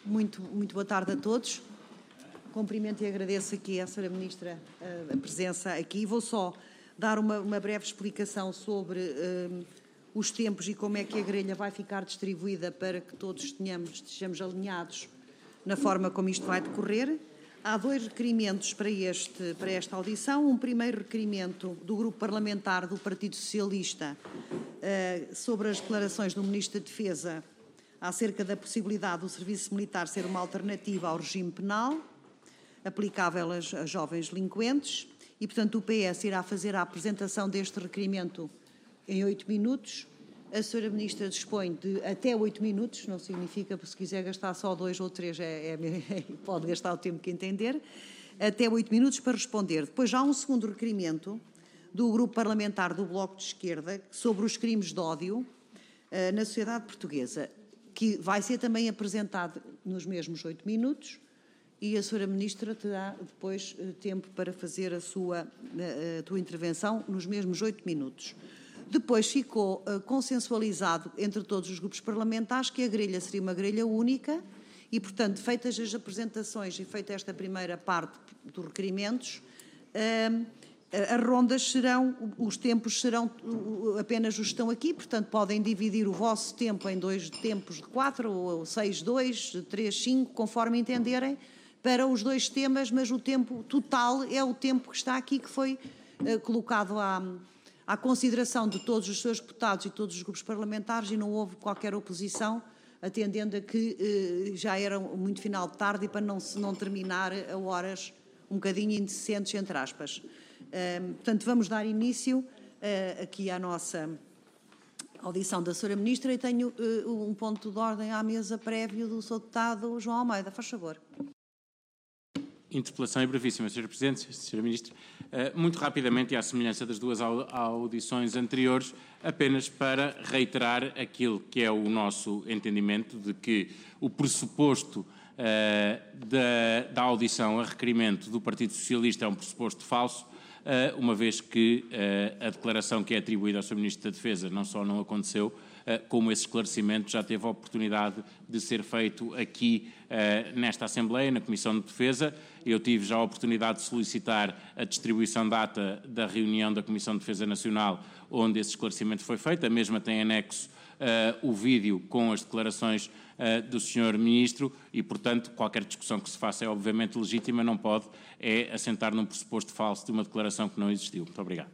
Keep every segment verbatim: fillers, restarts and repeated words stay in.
Muito, muito boa tarde a todos. Cumprimento e agradeço aqui à senhora Ministra a, a presença aqui. Vou só dar uma, uma breve explicação sobre uh, os tempos e como é que a grelha vai ficar distribuída para que todos tenhamos, estejamos alinhados na forma como isto vai decorrer. Há dois requerimentos para, este, para esta audição. Um primeiro requerimento do Grupo Parlamentar do Partido Socialista uh, sobre as declarações do Ministro da Defesa acerca da possibilidade do serviço militar ser uma alternativa ao regime penal aplicável a, a jovens delinquentes e, portanto, o P S irá fazer a apresentação deste requerimento em oito minutos. A senhora Ministra dispõe de até oito minutos, não significa, porque se quiser gastar só dois ou três, é, é, pode gastar o tempo que entender, até oito minutos para responder. Depois já há um segundo requerimento do Grupo Parlamentar do Bloco de Esquerda sobre os crimes de ódio uh, na sociedade portuguesa, que vai ser também apresentado nos mesmos oito minutos e a senhora Ministra terá depois uh, tempo para fazer a sua uh, a tua intervenção nos mesmos oito minutos. Depois ficou uh, consensualizado entre todos os grupos parlamentares que a grelha seria uma grelha única e, portanto, feitas as apresentações e feita esta primeira parte dos requerimentos, uh, as rondas serão, os tempos serão apenas os que estão aqui, portanto podem dividir o vosso tempo em dois tempos de quatro, ou seis, dois, três, cinco, conforme entenderem, para os dois temas, mas o tempo total é o tempo que está aqui, que foi uh, colocado à, à consideração de todos os seus deputados e todos os grupos parlamentares e não houve qualquer oposição, atendendo a que uh, já era muito final de tarde e para não, não terminar a horas um bocadinho indecentes, entre aspas. Uh, portanto, vamos dar início uh, aqui à nossa audição da senhora Ministra e tenho uh, um ponto de ordem à mesa prévio do senhor Deputado João Almeida. Faz favor. Interpelação é brevíssima, senhora Presidente, senhora Ministra. Uh, muito rapidamente, e à semelhança das duas audições anteriores, apenas para reiterar aquilo que é o nosso entendimento de que o pressuposto uh, da, da audição a requerimento do Partido Socialista é um pressuposto falso, Uh, uma vez que uh, a declaração que é atribuída ao senhor Ministro da Defesa não só não aconteceu, uh, como esse esclarecimento já teve a oportunidade de ser feito aqui uh, nesta Assembleia, na Comissão de Defesa. Eu tive já a oportunidade de solicitar a distribuição da ata da reunião da Comissão de Defesa Nacional, onde esse esclarecimento foi feito. A mesma tem anexo uh, o vídeo com as declarações Uh, do senhor Ministro e, portanto, qualquer discussão que se faça é obviamente legítima, não pode é assentar num pressuposto falso de uma declaração que não existiu. Muito obrigado.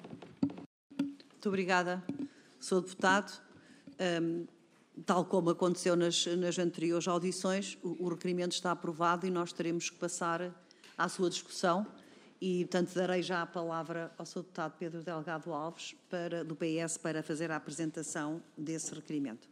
Muito obrigada, senhor Deputado. Um, tal como aconteceu nas, nas anteriores audições, o, o requerimento está aprovado e nós teremos que passar à sua discussão e, portanto, darei já a palavra ao senhor Deputado Pedro Delgado Alves, para, do P S, para fazer a apresentação desse requerimento.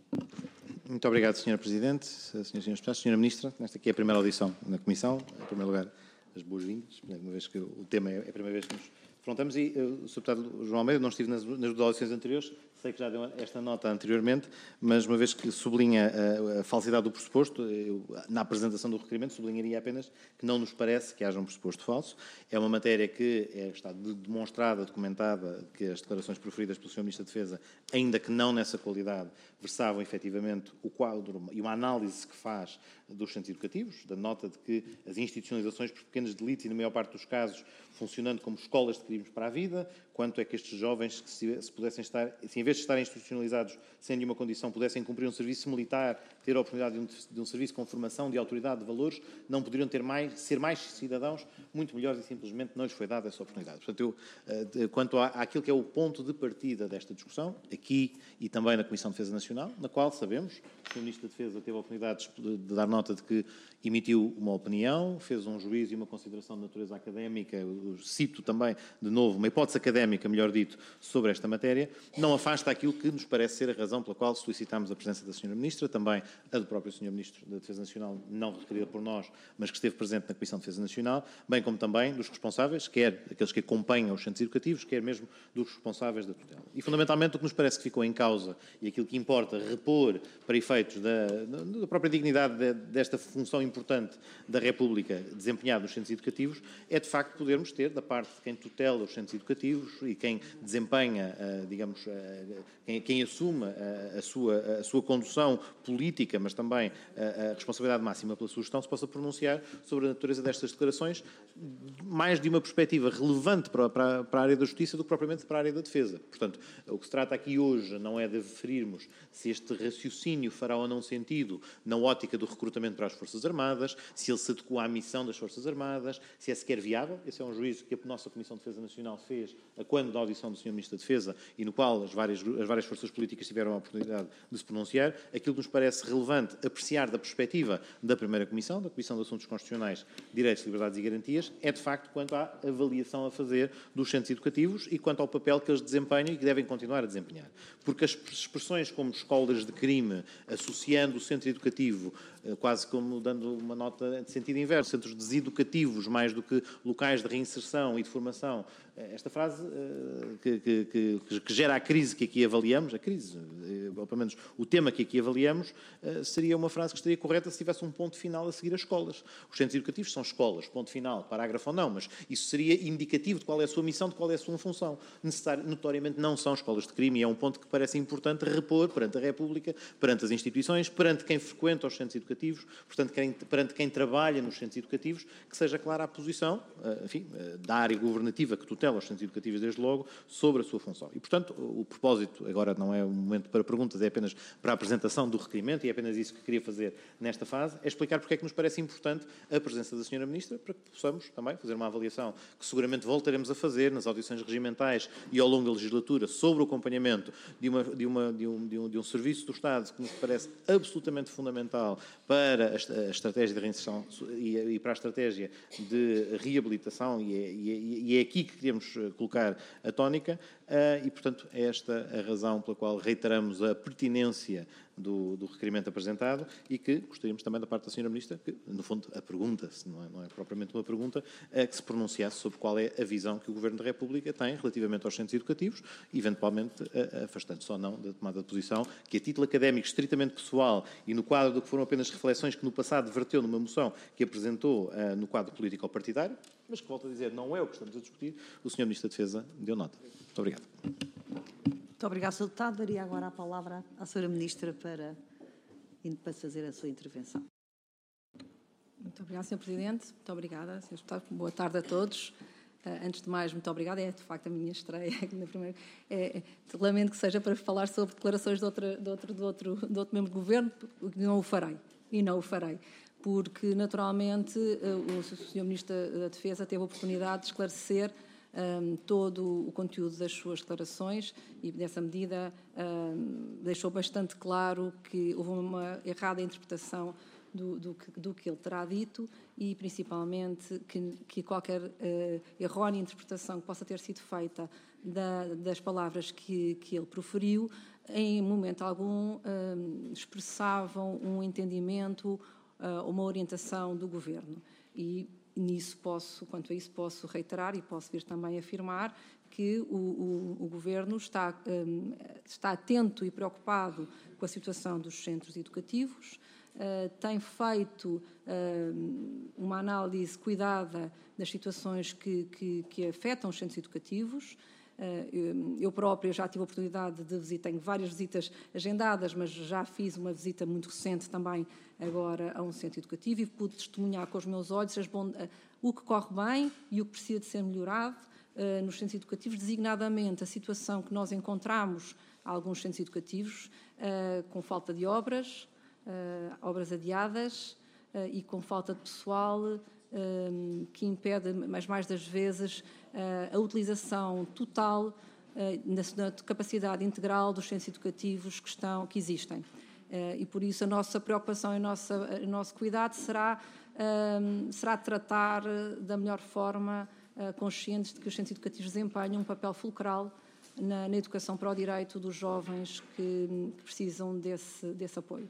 Muito obrigado, senhora Presidente, senhoras e senhores deputados, senhora Ministra. Esta aqui é a primeira audição na Comissão. Em primeiro lugar, as boas-vindas, uma vez que o tema é a primeira vez que nos confrontamos. E o senhor Deputado João Almeida, não estive nas, nas duas audições anteriores, sei que já deu esta nota anteriormente, mas uma vez que sublinha a, a falsidade do pressuposto, eu, na apresentação do requerimento sublinharia apenas que não nos parece que haja um pressuposto falso. É uma matéria que é, está demonstrada, documentada, que as declarações proferidas pelo senhor Ministro da Defesa, ainda que não nessa qualidade, versavam efetivamente o quadro e uma análise que faz dos centros educativos, da nota de que as institucionalizações por pequenos delitos e, na maior parte dos casos, funcionando como escolas de crimes para a vida, quanto é que estes jovens, que se, se pudessem estar, se em vez de estarem institucionalizados sem nenhuma condição, pudessem cumprir um serviço militar, ter a oportunidade de um, de um serviço com formação, de autoridade, de valores, não poderiam ter mais, ser mais cidadãos muito melhores e simplesmente não lhes foi dada essa oportunidade. Portanto, eu, quanto à, àquilo que é o ponto de partida desta discussão, aqui e também na Comissão de Defesa Nacional, na qual sabemos que o senhor Ministro da Defesa teve a oportunidade de, de dar nota de que emitiu uma opinião, fez um juízo e uma consideração de natureza académica, eu cito também, de novo, uma hipótese académica, melhor dito, sobre esta matéria, não afasta aquilo que nos parece ser a razão pela qual solicitámos a presença da senhora Ministra, também a do próprio senhor Ministro da Defesa Nacional, não requerida por nós, mas que esteve presente na Comissão de Defesa Nacional, bem como também dos responsáveis, quer aqueles que acompanham os centros educativos, quer mesmo dos responsáveis da tutela. E, fundamentalmente, o que nos parece que ficou em causa, e aquilo que importa repor para efeitos da, da própria dignidade de, desta função importante da República desempenhada nos centros educativos, é, de facto, podermos ter, da parte de quem tutela os centros educativos e quem desempenha, digamos, quem, quem assume a sua, a sua condução política política, mas também a, a responsabilidade máxima pela sua gestão, se possa pronunciar sobre a natureza destas declarações, mais de uma perspectiva relevante para, para, para a área da justiça do que propriamente para a área da defesa. Portanto, o que se trata aqui hoje não é de referirmos se este raciocínio fará ou não sentido na ótica do recrutamento para as Forças Armadas, se ele se adequa à missão das Forças Armadas, se é sequer viável. Esse é um juízo que a nossa Comissão de Defesa Nacional fez a quando da audição do senhor Ministro da Defesa e no qual as várias, as várias forças políticas tiveram a oportunidade de se pronunciar. Aquilo que nos parece relevante apreciar da perspectiva da primeira Comissão, da Comissão de Assuntos Constitucionais, Direitos, Liberdades e Garantias, é de facto quanto à avaliação a fazer dos centros educativos e quanto ao papel que eles desempenham e que devem continuar a desempenhar. Porque as expressões como escolas de crime, associando o centro educativo, quase como dando uma nota de sentido inverso, centros deseducativos mais do que locais de reinserção e de formação, esta frase que, que, que, que gera a crise que aqui avaliamos, a crise, ou pelo menos o tema que aqui avaliamos, seria uma frase que estaria correta se tivesse um ponto final a seguir as escolas. Os centros educativos são escolas, ponto final, parágrafo ou não, mas isso seria indicativo de qual é a sua missão, de qual é a sua função. Necessário, notoriamente não são escolas de crime e é um ponto que parece importante repor perante a República, perante as instituições, perante quem frequenta os centros educativos, portanto, quem, perante quem trabalha nos centros educativos, que seja clara a posição, enfim, da área governativa que tutela os centros educativos desde logo, sobre a sua função. E, portanto, o propósito, agora não é um momento para perguntas, é apenas para a apresentação do requerimento, e é apenas isso que queria fazer nesta fase, é explicar porque é que nos parece importante a presença da senhora Ministra, para que possamos também fazer uma avaliação que seguramente voltaremos a fazer nas audições regimentais e ao longo da legislatura sobre o acompanhamento de, uma, de, uma, de, um, de, um, de um serviço do Estado que nos parece absolutamente fundamental para a estratégia de reinserção e, e para a estratégia de reabilitação, e é, e é, e é aqui que queremos colocar a tónica, e, portanto, é esta a razão pela qual reiteramos a pertinência do, do requerimento apresentado e que gostaríamos também da parte da senhora Ministra, que, no fundo, a pergunta, se não é, não é propriamente uma pergunta, é que se pronunciasse sobre qual é a visão que o Governo da República tem relativamente aos centros educativos, eventualmente afastando-se ou não da tomada de posição, que a título académico estritamente pessoal e no quadro do que foram apenas reflexões que no passado verteu numa moção que apresentou uh, no quadro político-partidário, mas que, volto a dizer, não é o que estamos a discutir, o senhor Ministro da Defesa deu nota. Muito obrigado. Muito obrigado, senhor Deputado. Daria agora a palavra à senhora Ministra para, para fazer a sua intervenção. Muito obrigada, senhor Presidente. Muito obrigada, senhor Deputado. Boa tarde a todos. Uh, antes de mais, muito obrigada. É, de facto, a minha estreia na primeira... É, é, lamento que seja para falar sobre declarações de, outra, de, outro, de, outro, de outro membro do Governo, não o farei. E não o farei. Porque, naturalmente, uh, o senhor Ministro da Defesa teve a oportunidade de esclarecer um, todo o conteúdo das suas declarações e, dessa medida, um, deixou bastante claro que houve uma errada interpretação Do, do, que, do que ele terá dito e, principalmente, que, que qualquer uh, errónea interpretação que possa ter sido feita da, das palavras que, que ele proferiu, em momento algum, uh, expressavam um entendimento, uh, uma orientação do Governo. E nisso posso, quanto a isso, posso reiterar e posso vir também afirmar que o, o, o Governo está, um, está atento e preocupado com a situação dos centros educativos. Uh, tem feito uh, uma análise cuidada das situações que, que, que afetam os centros educativos. Uh, eu própria já tive a oportunidade de visitar, tenho várias visitas agendadas, mas já fiz uma visita muito recente também agora a um centro educativo e pude testemunhar com os meus olhos as bond... o que corre bem e o que precisa de ser melhorado uh, nos centros educativos, designadamente a situação que nós encontramos em alguns centros educativos uh, com falta de obras, Uh, obras adiadas uh, e com falta de pessoal uh, que impede, mas mais das vezes, uh, a utilização total uh, na, na capacidade integral dos centros educativos que, estão, que existem. Uh, e por isso a nossa preocupação e o nosso, o nosso cuidado será, uh, será tratar da melhor forma, uh, conscientes de que os centros educativos desempenham um papel fulcral na, na educação para o direito dos jovens que, que precisam desse, desse apoio.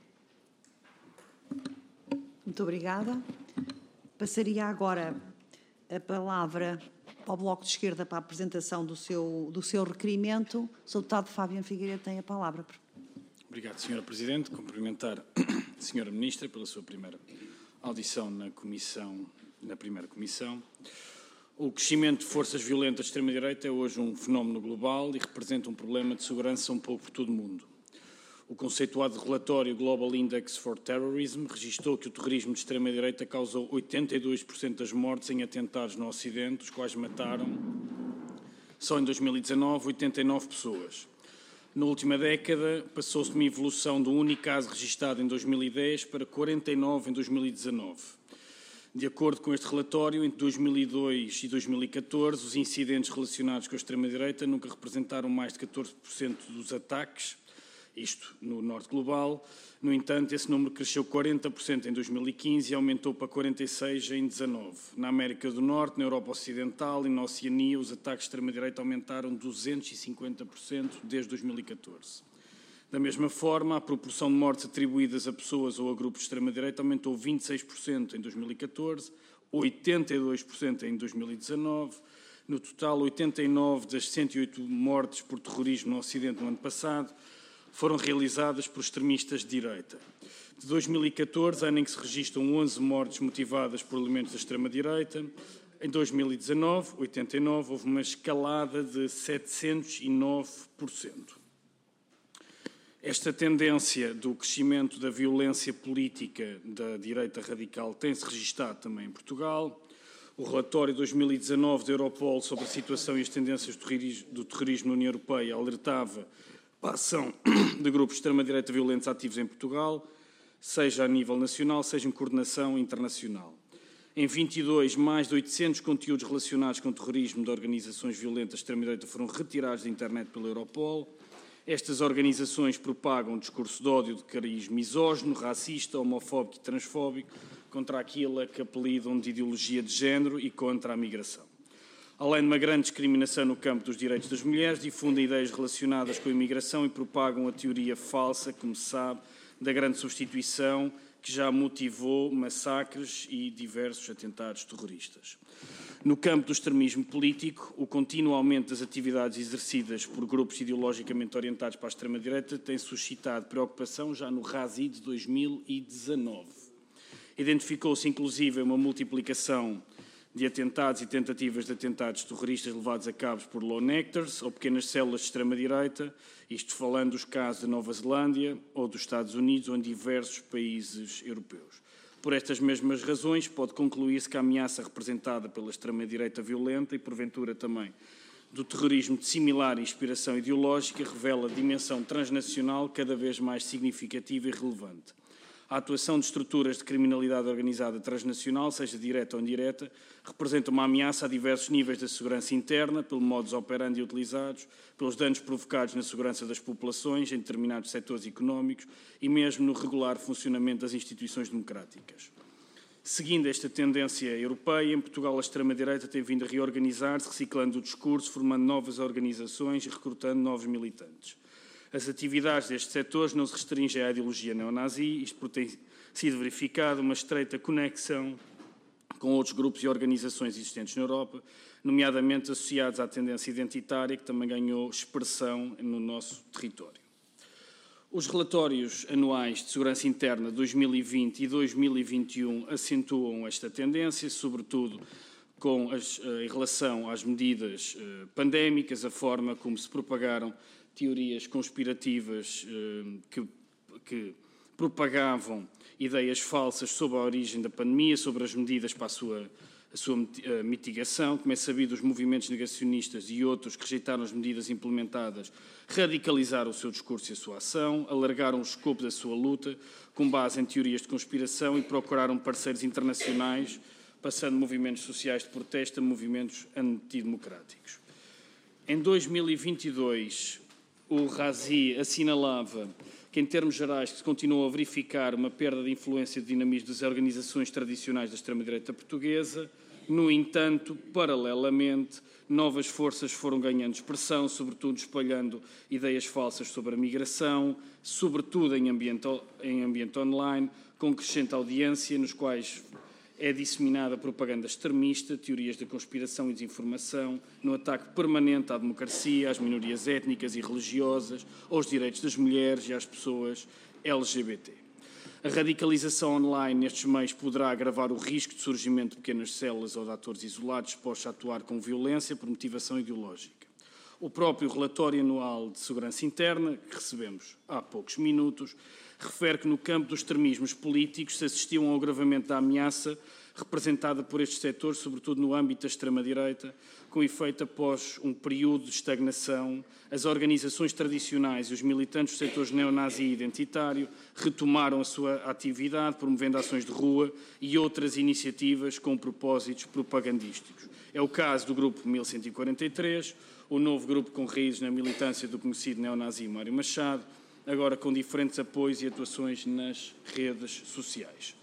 Muito obrigada. Passaria agora a palavra ao Bloco de Esquerda para a apresentação do seu, do seu requerimento. O senhor Deputado Fábio Figueiredo tem a palavra. Obrigado, senhora Presidente. Cumprimentar a senhora Ministra pela sua primeira audição na comissão, na primeira comissão. O crescimento de forças violentas de extrema-direita é hoje um fenómeno global e representa um problema de segurança um pouco por todo o mundo. O conceituado relatório Global Index for Terrorism registou que o terrorismo de extrema-direita causou oitenta e dois por cento das mortes em atentados no Ocidente, os quais mataram, só em dois mil e dezanove, oitenta e nove pessoas. Na última década, passou-se uma evolução de um único caso registado em dois mil e dez para quarenta e nove em dois mil e dezanove. De acordo com este relatório, entre dois mil e dois e dois mil e catorze, os incidentes relacionados com a extrema-direita nunca representaram mais de catorze por cento dos ataques, isto no norte global. No entanto, esse número cresceu quarenta por cento em dois mil e quinze e aumentou para quarenta e seis por cento em dezanove. Na América do Norte, na Europa Ocidental e na Oceania, os ataques de extrema-direita aumentaram duzentos e cinquenta por cento desde dois mil e catorze. Da mesma forma, a proporção de mortes atribuídas a pessoas ou a grupos de extrema-direita aumentou vinte e seis por cento em dois mil e catorze, oitenta e dois por cento em dois mil e dezanove. No total, oitenta e nove das cento e oito mortes por terrorismo no Ocidente no ano passado foram realizadas por extremistas de direita. De dois mil e catorze, ano em que se registram onze mortes motivadas por elementos da extrema-direita, em dois mil e dezanove, oitenta e nove, houve uma escalada de setecentos e nove por cento. Esta tendência do crescimento da violência política da direita radical tem-se registado também em Portugal. O relatório de dois mil e dezanove da Europol sobre a situação e as tendências do terrorismo na União Europeia alertava para a ação de grupos de extrema-direita violentos ativos em Portugal, seja a nível nacional, seja em coordenação internacional. Em vinte e dois, mais de oitocentos conteúdos relacionados com o terrorismo de organizações violentas de extrema-direita foram retirados da internet pela Europol. Estas organizações propagam um discurso de ódio de cariz misógino, racista, homofóbico e transfóbico contra aquilo a que apelidam de ideologia de género e contra a migração. Além de uma grande discriminação no campo dos direitos das mulheres, difundem ideias relacionadas com a imigração e propagam a teoria falsa, como se sabe, da grande substituição que já motivou massacres e diversos atentados terroristas. No campo do extremismo político, o contínuo aumento das atividades exercidas por grupos ideologicamente orientados para a extrema-direita tem suscitado preocupação já no RASI de dois mil e dezanove. Identificou-se, inclusive, uma multiplicação de atentados e tentativas de atentados terroristas levados a cabo por lone actors ou pequenas células de extrema-direita, isto falando dos casos da Nova Zelândia ou dos Estados Unidos ou em diversos países europeus. Por estas mesmas razões, pode concluir-se que a ameaça representada pela extrema-direita violenta e, porventura, também do terrorismo de similar inspiração ideológica revela dimensão transnacional cada vez mais significativa e relevante. A atuação de estruturas de criminalidade organizada transnacional, seja direta ou indireta, representa uma ameaça a diversos níveis da segurança interna, pelo modus operandi utilizados, pelos danos provocados na segurança das populações em determinados setores económicos e mesmo no regular funcionamento das instituições democráticas. Seguindo esta tendência europeia, em Portugal a extrema-direita tem vindo a reorganizar-se, reciclando o discurso, formando novas organizações e recrutando novos militantes. As atividades destes setores não se restringem à ideologia neonazi, isto porque tem sido verificada uma estreita conexão com outros grupos e organizações existentes na Europa, nomeadamente associados à tendência identitária que também ganhou expressão no nosso território. Os relatórios anuais de segurança interna dois mil e vinte e dois mil e vinte e um acentuam esta tendência, sobretudo com as, em relação às medidas pandémicas, a forma como se propagaram teorias conspirativas eh, que, que propagavam ideias falsas sobre a origem da pandemia, sobre as medidas para a sua, a sua uh, mitigação. Como é sabido, os movimentos negacionistas e outros que rejeitaram as medidas implementadas radicalizaram o seu discurso e a sua ação, alargaram o escopo da sua luta com base em teorias de conspiração e procuraram parceiros internacionais, passando de movimentos sociais de protesto a movimentos antidemocráticos. Em dois mil e vinte e dois, o RASI assinalava que, em termos gerais, se continua a verificar uma perda de influência de dinamismo das organizações tradicionais da extrema-direita portuguesa. No entanto, paralelamente, novas forças foram ganhando expressão, sobretudo espalhando ideias falsas sobre a migração, sobretudo em ambiente, em ambiente online, com crescente audiência, nos quais é disseminada propaganda extremista, teorias da conspiração e desinformação, no ataque permanente à democracia, às minorias étnicas e religiosas, aos direitos das mulheres e às pessoas L G B T. A radicalização online nestes meios poderá agravar o risco de surgimento de pequenas células ou de atores isolados dispostos a atuar com violência por motivação ideológica. O próprio relatório anual de segurança interna, que recebemos há poucos minutos, refere que no campo dos extremismos políticos se assistiu a um agravamento da ameaça representada por estes setores, sobretudo no âmbito da extrema-direita, com efeito após um período de estagnação, as organizações tradicionais e os militantes dos setores neonazi e identitário retomaram a sua atividade, promovendo ações de rua e outras iniciativas com propósitos propagandísticos. É o caso do Grupo mil cento e quarenta e três, o novo grupo com raízes na militância do conhecido neonazi Mário Machado, agora com diferentes apoios e atuações nas redes sociais.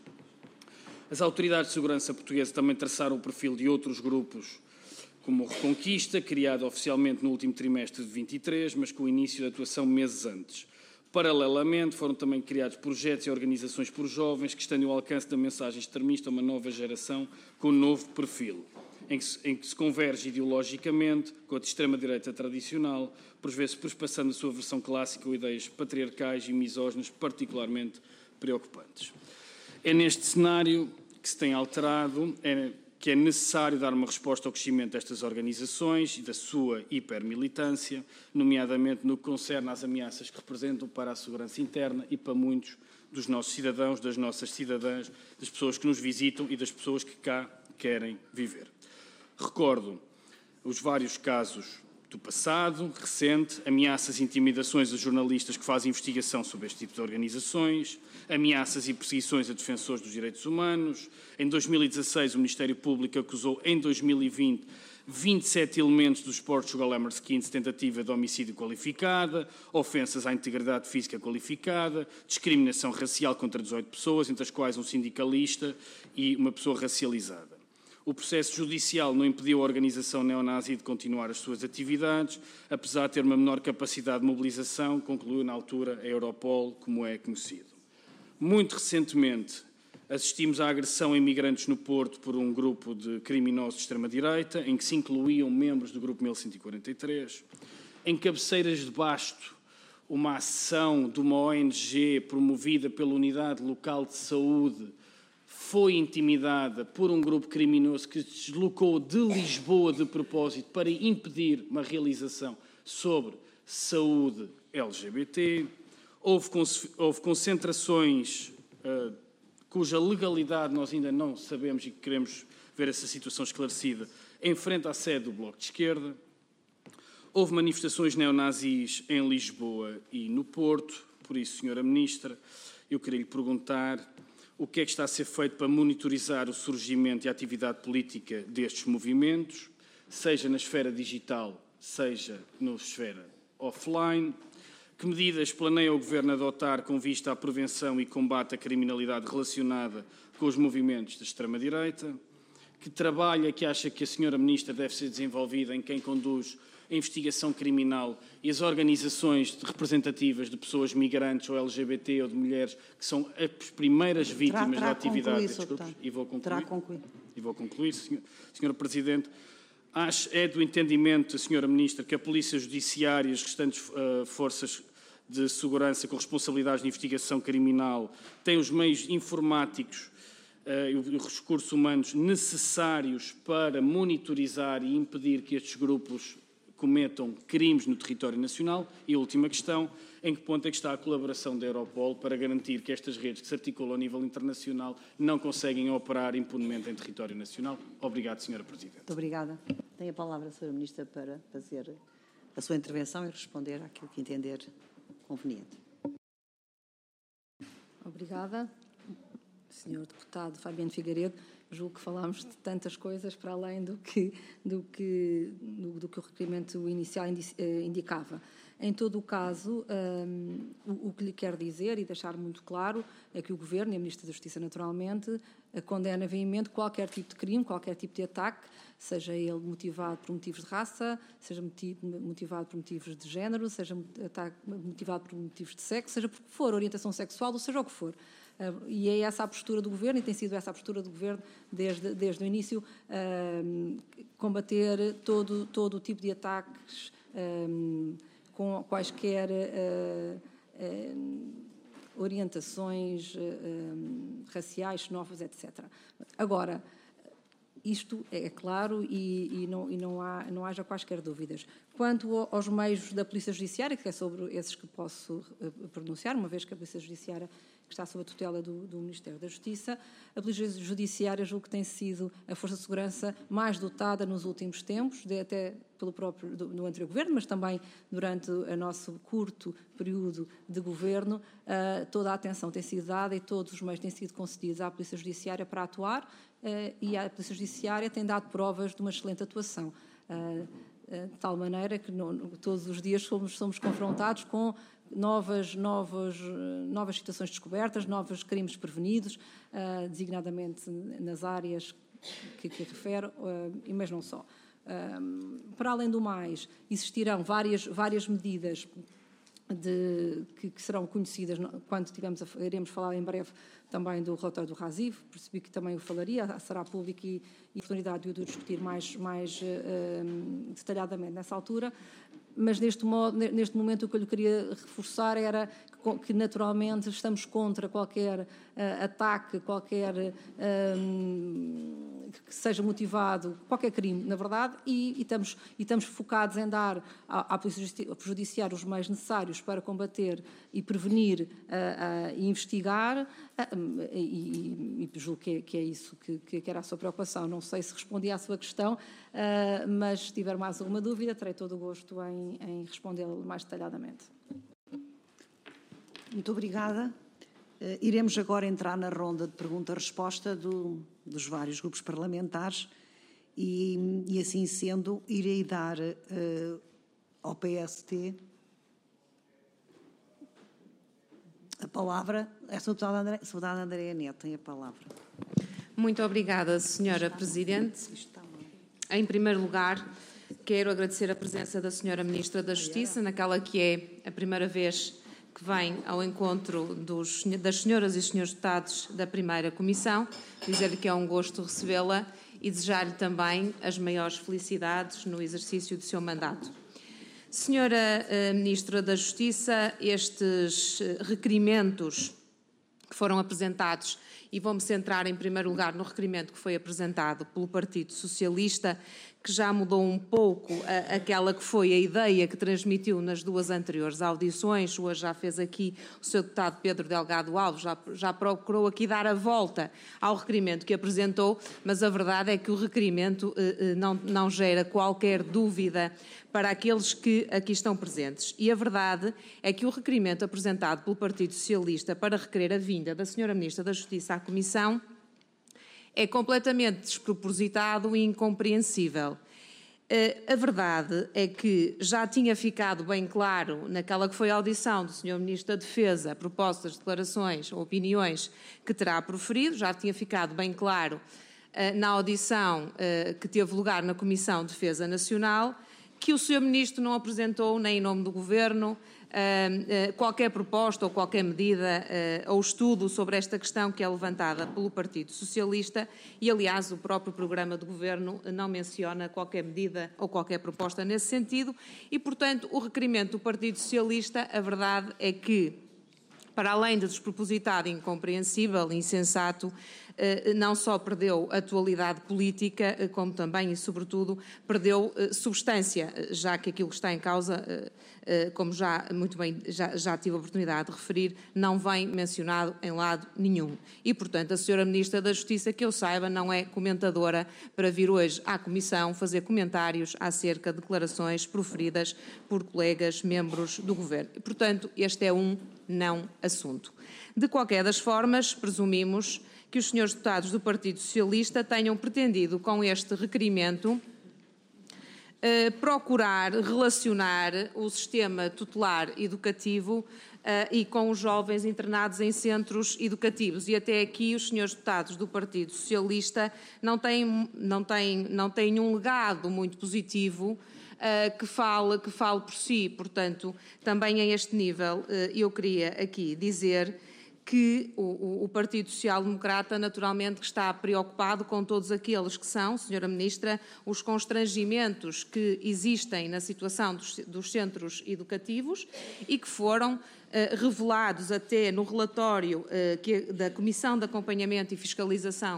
As autoridades de segurança portuguesas também traçaram o perfil de outros grupos, como o Reconquista, criado oficialmente no último trimestre de vinte e três, mas com o início de atuação meses antes. Paralelamente, foram também criados projetos e organizações por jovens que estendem o alcance da mensagem extremista a uma nova geração com um novo perfil, em que, se, em que se converge ideologicamente com a de extrema-direita tradicional, por vezes perspassando a sua versão clássica com ideias patriarcais e misóginas particularmente preocupantes. É neste cenário que se tem alterado, é, que é necessário dar uma resposta ao crescimento destas organizações e da sua hipermilitância, nomeadamente no que concerne às ameaças que representam para a segurança interna e para muitos dos nossos cidadãos, das nossas cidadãs, das pessoas que nos visitam e das pessoas que cá querem viver. Recordo os vários casos do passado, recente, ameaças e intimidações a jornalistas que fazem investigação sobre este tipo de organizações, ameaças e perseguições a defensores dos direitos humanos. Em dois mil e dezasseis, o Ministério Público acusou, em dois mil e vinte, vinte e sete elementos dos Portugal Hammerskins de tentativa de homicídio qualificada, ofensas à integridade física qualificada, discriminação racial contra dezoito pessoas, entre as quais um sindicalista e uma pessoa racializada. O processo judicial não impediu a organização neonazi de continuar as suas atividades, apesar de ter uma menor capacidade de mobilização, concluiu na altura a Europol, como é conhecido. Muito recentemente, assistimos à agressão a imigrantes no Porto por um grupo de criminosos de extrema-direita, em que se incluíam membros do Grupo mil cento e quarenta e três. Em Cabeceiras de Basto, uma ação de uma O N G promovida pela Unidade Local de Saúde foi intimidada por um grupo criminoso que se deslocou de Lisboa de propósito para impedir uma realização sobre saúde L G B T. Houve, houve concentrações uh, cuja legalidade nós ainda não sabemos e queremos ver essa situação esclarecida em frente à sede do Bloco de Esquerda. Houve manifestações neonazis em Lisboa e no Porto. Por isso, senhora Ministra, eu queria lhe perguntar o que é que está a ser feito para monitorizar o surgimento e a atividade política destes movimentos, seja na esfera digital, seja na esfera offline. Que medidas planeia o Governo adotar com vista à prevenção e combate à criminalidade relacionada com os movimentos da extrema-direita? Que trabalho é que acha que a senhora Ministra deve ser desenvolvida em quem conduz a investigação criminal e as organizações representativas de pessoas migrantes ou L G B T ou de mulheres que são as primeiras vítimas terá, terá da atividade destes grupos? E vou concluir. Terá concluir. E vou concluir, senhora Presidente. Acho, é do entendimento, senhora Ministra, que a Polícia Judiciária e as restantes uh, forças de segurança com responsabilidades de investigação criminal têm os meios informáticos uh, e os recursos humanos necessários para monitorizar e impedir que estes grupos cometam crimes no território nacional? E a última questão, em que ponto é que está a colaboração da Europol para garantir que estas redes que se articulam a nível internacional não conseguem operar impunemente em território nacional? Obrigado, senhora Presidente. Muito obrigada. Tem a palavra a senhora Ministra para fazer a sua intervenção e responder àquilo que entender conveniente. Obrigada. senhor Deputado Fabiano Figueiredo, julgo que falámos de tantas coisas para além do que, do que, do, do que o requerimento inicial indicava. Em todo o caso, um, o, o que lhe quero dizer e deixar muito claro é que o Governo e a Ministra da Justiça, naturalmente, condena veemente qualquer tipo de crime, qualquer tipo de ataque, seja ele motivado por motivos de raça, seja motivado por motivos de género, seja motivado por motivos de sexo, seja por que for, orientação sexual, ou seja o que for. Uh, e é essa a postura do Governo, e tem sido essa a postura do Governo desde, desde o início, uh, combater todo, todo o tipo de ataques um, com quaisquer uh, uh, orientações uh, um, raciais, xenófobas, etcétera. Agora, Isto é claro e, e, não, e não, há, não haja quaisquer dúvidas. Quanto aos meios da Polícia Judiciária, que é sobre esses que posso pronunciar, uma vez que a Polícia Judiciária está sob a tutela do, do Ministério da Justiça, a Polícia Judiciária julgo que tem sido a força de segurança mais dotada nos últimos tempos, de, até pelo próprio do, no anterior governo, mas também durante o nosso curto período de governo, uh, toda a atenção tem sido dada e todos os meios têm sido concedidos à Polícia Judiciária para atuar, uh, e a Polícia Judiciária tem dado provas de uma excelente atuação. Uh, de tal maneira que não, todos os dias somos, somos confrontados com novas, novas, novas situações descobertas, novos crimes prevenidos, uh, designadamente nas áreas que, que refere, uh, mas não só. Um, para além do mais, existirão várias, várias medidas de, que, que serão conhecidas quando tivermos a, iremos falar em breve também do relatório do RASIV, percebi que também o falaria, será público e, e oportunidade de o discutir mais, mais uh, detalhadamente nessa altura, mas neste, modo, neste momento o que eu lhe queria reforçar era que, que naturalmente estamos contra qualquer uh, ataque, qualquer uh, que seja motivado, qualquer crime, na verdade, e, e, estamos, e estamos focados em dar à, à Polícia Judiciária os meios necessários para combater e prevenir uh, uh, e investigar, uh, e, e, e julgo que é, que é isso que, que era a sua preocupação. Não sei se respondi à sua questão, uh, mas se tiver mais alguma dúvida, terei todo o gosto em, em respondê-lo mais detalhadamente. Muito obrigada. Uh, iremos agora entrar na ronda de pergunta-resposta do, dos vários grupos parlamentares e, e assim sendo, irei dar uh, ao P S T a palavra. A deputada André, a deputada Andréa Neto tem a palavra. Muito obrigada, senhora Presidente. Em primeiro lugar, quero agradecer a presença da senhora Ministra da Justiça, naquela que é a primeira vez que vem ao encontro dos, das senhoras e senhores deputados da primeira Comissão, dizer-lhe que é um gosto recebê-la e desejar-lhe também as maiores felicidades no exercício do seu mandato. Senhora Ministra da Justiça, estes requerimentos que foram apresentados, e vou-me centrar em primeiro lugar no requerimento que foi apresentado pelo Partido Socialista, que já mudou um pouco a, aquela que foi a ideia que transmitiu nas duas anteriores audições. Hoje já fez aqui o seu deputado Pedro Delgado Alves, já, já procurou aqui dar a volta ao requerimento que apresentou, mas a verdade é que o requerimento eh, não, não gera qualquer dúvida para aqueles que aqui estão presentes. E a verdade é que o requerimento apresentado pelo Partido Socialista para requerer a vinda da senhora Ministra da Justiça à Comissão é completamente despropositado e incompreensível. A verdade é que já tinha ficado bem claro naquela que foi a audição do senhor Ministro da Defesa, propostas, declarações, opiniões que terá proferido, já tinha ficado bem claro na audição que teve lugar na Comissão de Defesa Nacional, que o senhor Ministro não apresentou, nem em nome do Governo, qualquer proposta ou qualquer medida ou estudo sobre esta questão que é levantada pelo Partido Socialista e, aliás, o próprio programa de Governo não menciona qualquer medida ou qualquer proposta nesse sentido e, portanto, o requerimento do Partido Socialista, a verdade é que, para além de despropositado, incompreensível e insensato, não só perdeu atualidade política, como também e, sobretudo, perdeu substância, já que aquilo que está em causa, como já muito bem já, já tive a oportunidade de referir, não vem mencionado em lado nenhum. E, portanto, a senhora Ministra da Justiça, que eu saiba, não é comentadora para vir hoje à Comissão fazer comentários acerca de declarações proferidas por colegas membros do Governo. E, portanto, este é um não assunto. De qualquer das formas, presumimos que os senhores deputados do Partido Socialista tenham pretendido, com este requerimento, eh, procurar relacionar o sistema tutelar educativo eh, e com os jovens internados em centros educativos. E até aqui os senhores deputados do Partido Socialista não têm, não têm, não têm um legado muito positivo Uh, que fale, que fale por si. Portanto, também a este nível, uh, eu queria aqui dizer que o, o Partido Social Democrata naturalmente está preocupado com todos aqueles que são, senhora Ministra, os constrangimentos que existem na situação dos, dos centros educativos e que foram uh, revelados até no relatório uh, que, da Comissão de Acompanhamento e Fiscalização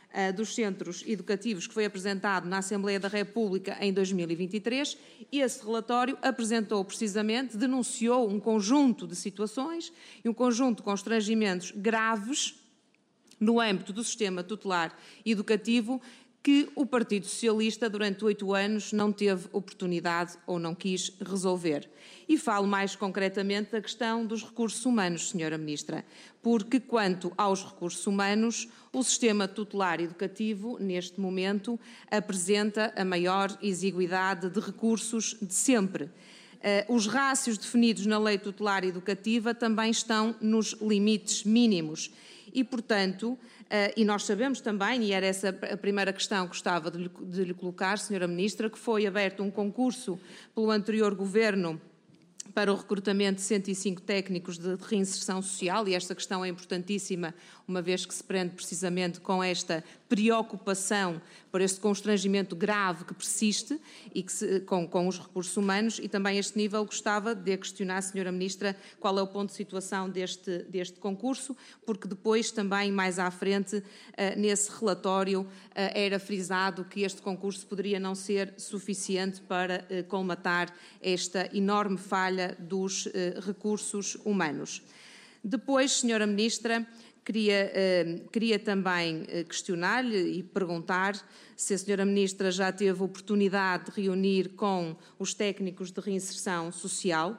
dos centros educativos, que foi apresentado na Assembleia da República em dois mil e vinte e três. Esse relatório apresentou precisamente, denunciou um conjunto de situações e um conjunto de constrangimentos graves no âmbito do sistema tutelar educativo que o Partido Socialista, durante oito anos, não teve oportunidade ou não quis resolver. E falo mais concretamente da questão dos recursos humanos, senhora Ministra, porque quanto aos recursos humanos, o sistema tutelar educativo, neste momento, apresenta a maior exiguidade de recursos de sempre. Uh, os rácios definidos na Lei Tutelar Educativa também estão nos limites mínimos e, portanto, Uh, e nós sabemos também, e era essa a primeira questão que gostava de lhe, de lhe colocar, senhora Ministra, que foi aberto um concurso pelo anterior Governo para o recrutamento de cento e cinco técnicos de reinserção social, e esta questão é importantíssima, uma vez que se prende precisamente com esta preocupação por este constrangimento grave que persiste e que se, com, com os recursos humanos, e também a este nível gostava de questionar, senhora Ministra, qual é o ponto de situação deste, deste concurso, porque depois também mais à frente, nesse relatório, era frisado que este concurso poderia não ser suficiente para colmatar esta enorme falha dos recursos humanos. Depois, senhora Ministra, Queria, eh, queria também questionar-lhe e perguntar se a senhora Ministra já teve oportunidade de reunir com os técnicos de reinserção social,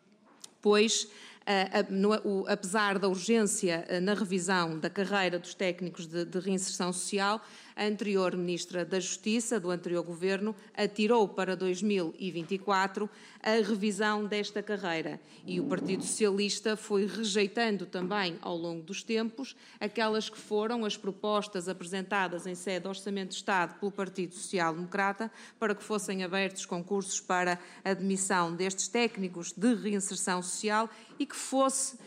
pois, eh, no, o, apesar da urgência eh, na revisão da carreira dos técnicos de, de reinserção social, a anterior Ministra da Justiça, do anterior Governo, atirou para dois mil e vinte e quatro a revisão desta carreira. E o Partido Socialista foi rejeitando também, ao longo dos tempos, aquelas que foram as propostas apresentadas em sede de Orçamento de Estado pelo Partido Social Democrata para que fossem abertos concursos para a admissão destes técnicos de reinserção social e que fosse,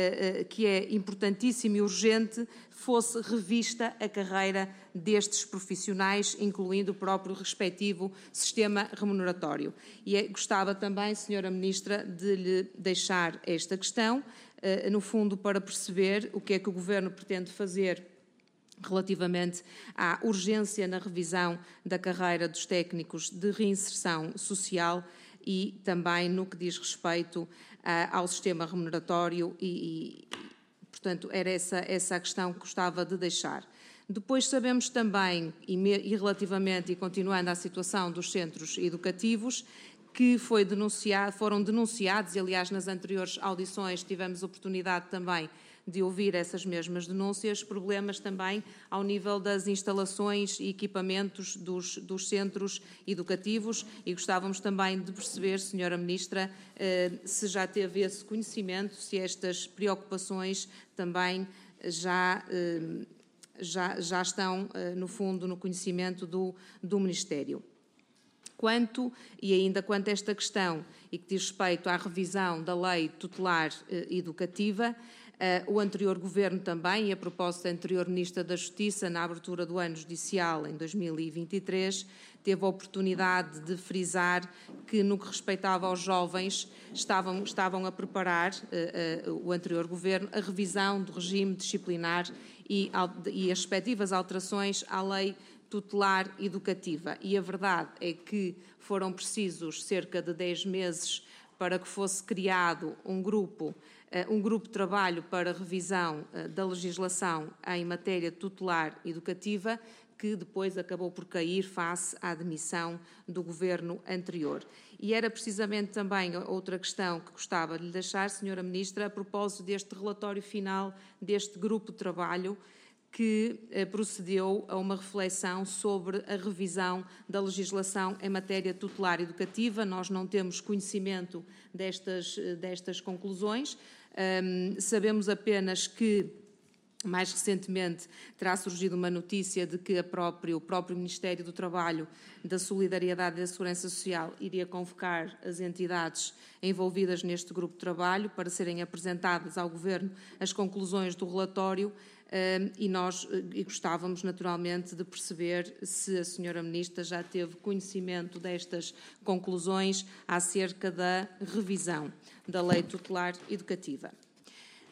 que é importantíssimo e urgente, fosse revista a carreira destes profissionais, incluindo o próprio respectivo sistema remuneratório. E gostava também, senhora Ministra, de lhe deixar esta questão, no fundo, para perceber o que é que o Governo pretende fazer relativamente à urgência na revisão da carreira dos técnicos de reinserção social e também no que diz respeito ao sistema remuneratório e, e portanto, era essa, essa a questão que gostava de deixar. Depois sabemos também, e, me, e relativamente e continuando à situação dos centros educativos, que foi denunciado, foram denunciados, e aliás nas anteriores audições tivemos oportunidade também de ouvir essas mesmas denúncias, problemas também ao nível das instalações e equipamentos dos, dos centros educativos, e gostávamos também de perceber, senhora Ministra, eh, se já teve esse conhecimento, se estas preocupações também já, eh, já, já estão, eh, no fundo, no conhecimento do, do Ministério. Quanto, e ainda quanto a esta questão, e que diz respeito à revisão da Lei Tutelar eh, Educativa, Uh, o anterior Governo também, e a propósito da anterior Ministra da Justiça, na abertura do ano judicial em dois mil e vinte e três, teve a oportunidade de frisar que, no que respeitava aos jovens, estavam, estavam a preparar, uh, uh, o anterior Governo, a revisão do regime disciplinar e, e as respectivas alterações à Lei Tutelar Educativa. E a verdade é que foram precisos cerca de dez meses para que fosse criado um grupo um grupo de trabalho para revisão da legislação em matéria tutelar educativa, que depois acabou por cair face à demissão do Governo anterior. E era precisamente também outra questão que gostava de lhe deixar, senhora Ministra, a propósito deste relatório final deste grupo de trabalho, que procedeu a uma reflexão sobre a revisão da legislação em matéria tutelar educativa. Nós não temos conhecimento destas, destas conclusões. Um, sabemos apenas que, mais recentemente, terá surgido uma notícia de que a próprio, o próprio Ministério do Trabalho, da Solidariedade e da Segurança Social iria convocar as entidades envolvidas neste grupo de trabalho para serem apresentadas ao Governo as conclusões do relatório. Um, e nós e gostávamos naturalmente de perceber se a senhora Ministra já teve conhecimento destas conclusões acerca da revisão da Lei Tutelar Educativa.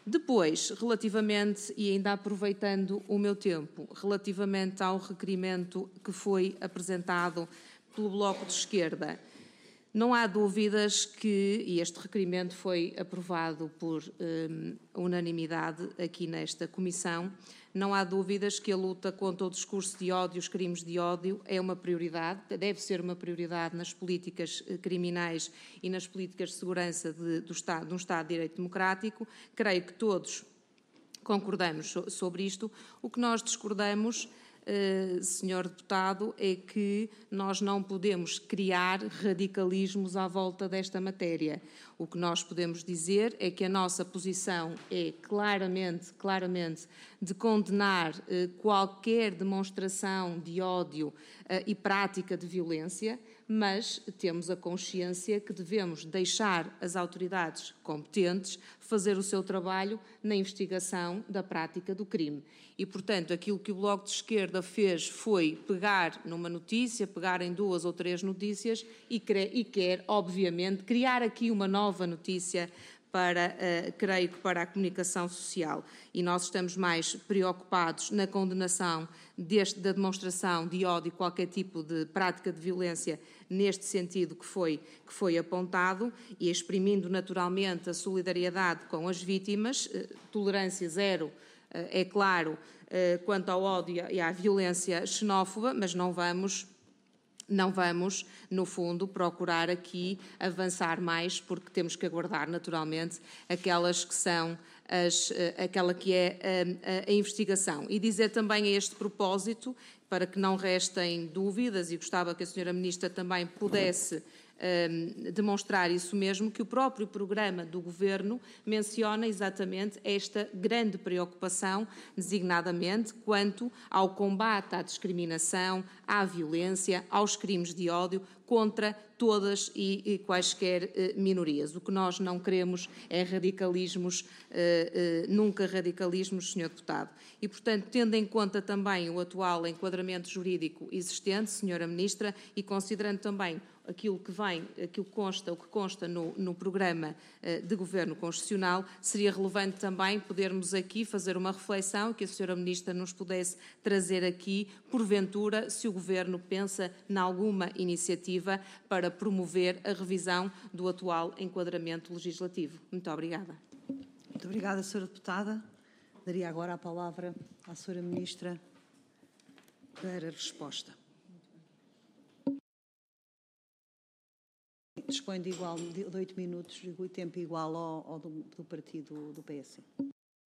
Depois, relativamente, e ainda aproveitando o meu tempo, relativamente ao requerimento que foi apresentado pelo Bloco de Esquerda, não há dúvidas que, e este requerimento foi aprovado por um, unanimidade aqui nesta Comissão, não há dúvidas que a luta contra o discurso de ódio, os crimes de ódio, é uma prioridade, deve ser uma prioridade nas políticas criminais e nas políticas de segurança de, do Estado, de um Estado de Direito Democrático. Creio que todos concordamos sobre isto. O que nós discordamos, Uh, senhor Deputado, é que nós não podemos criar radicalismos à volta desta matéria. O que nós podemos dizer é que a nossa posição é claramente, claramente de condenar uh, qualquer demonstração de ódio uh, e prática de violência, mas temos a consciência que devemos deixar as autoridades competentes fazer o seu trabalho na investigação da prática do crime. E, portanto, aquilo que o Bloco de Esquerda fez foi pegar numa notícia, pegar em duas ou três notícias e, e quer, obviamente, criar aqui uma nova notícia para, uh, creio que para a comunicação social. E nós estamos mais preocupados na condenação deste, da demonstração de ódio e qualquer tipo de prática de violência neste sentido que foi, que foi apontado e exprimindo naturalmente a solidariedade com as vítimas, uh, tolerância zero, uh, é claro, uh, quanto ao ódio e à violência xenófoba, mas não vamos... Não vamos, no fundo, procurar aqui avançar mais, porque temos que aguardar, naturalmente, aquelas que são as, aquela que é a, a, a investigação. E dizer também a este propósito, para que não restem dúvidas, e gostava que a senhora Ministra também pudesse Um, demonstrar isso mesmo, que o próprio programa do Governo menciona exatamente esta grande preocupação, designadamente quanto ao combate à discriminação, à violência, aos crimes de ódio contra todas e, e quaisquer uh, minorias. O que nós não queremos é radicalismos, uh, uh, nunca radicalismos, senhor Deputado. E, portanto, tendo em conta também o atual enquadramento jurídico existente, senhora Ministra, e considerando também aquilo que vem, aquilo que consta, o que consta no, no programa uh, de Governo Constitucional, seria relevante também podermos aqui fazer uma reflexão que a senhora Ministra nos pudesse trazer aqui, porventura, se o Governo pensa em alguma iniciativa para promover a revisão do atual enquadramento legislativo. Muito obrigada. Muito obrigada, senhora Deputada. Daria agora a palavra à senhora Ministra para a resposta. Dispõe de, igual, de oito minutos, de tempo igual ao, ao do, do partido do P S D.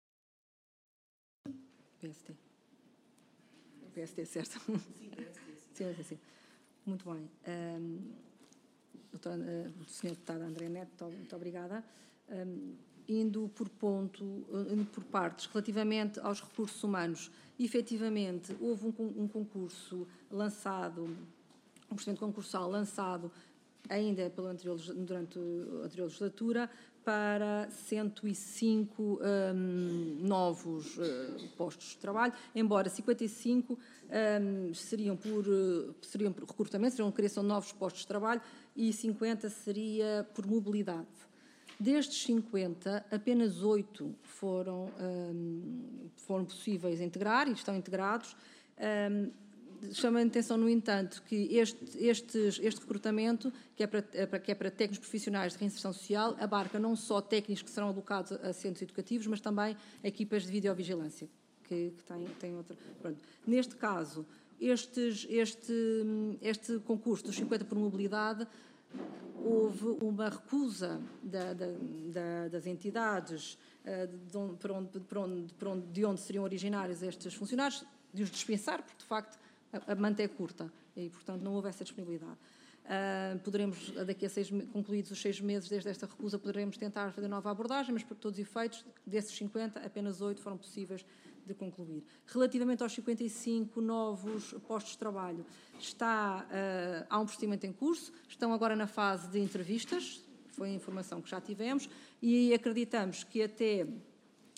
P S D. P S D, certo? Sim, P S D. Sim, sim. Muito bem. Um, doutora, uh, senhora Deputada André Neto, muito obrigada. Um, indo por ponto, indo por partes, relativamente aos recursos humanos, efetivamente houve um, um concurso lançado, um procedimento concursal lançado ainda pelo anterior, durante a anterior legislatura, para cento e cinco um, novos uh, postos de trabalho, embora cinquenta e cinco um, seriam, por, uh, seriam por recrutamento, seriam criação de novos postos de trabalho, e cinquenta seria por mobilidade. Destes cinquenta, apenas oito foram, um, foram possíveis integrar e estão integrados. Um, Chama a atenção, no entanto, que este, estes, este recrutamento, que é, para, que é para técnicos profissionais de reinserção social, abarca não só técnicos que serão alocados a centros educativos, mas também equipas de videovigilância, que, que têm, têm outra... Pronto. Neste caso, estes, este, este concurso dos cinquenta por mobilidade, houve uma recusa da, da, da, das entidades de onde, para onde, para onde, para onde, de onde seriam originários estes funcionários, de os dispensar, porque, de facto, a manta é curta e, portanto, não houve essa disponibilidade. Uh, poderemos, daqui a seis, concluídos os seis meses desde esta recusa, poderemos tentar fazer nova abordagem, mas, por todos os efeitos, desses cinquenta, apenas oito foram possíveis de concluir. Relativamente aos cinquenta e cinco novos postos de trabalho, está, uh, há um procedimento em curso, estão agora na fase de entrevistas, foi a informação que já tivemos, e acreditamos que até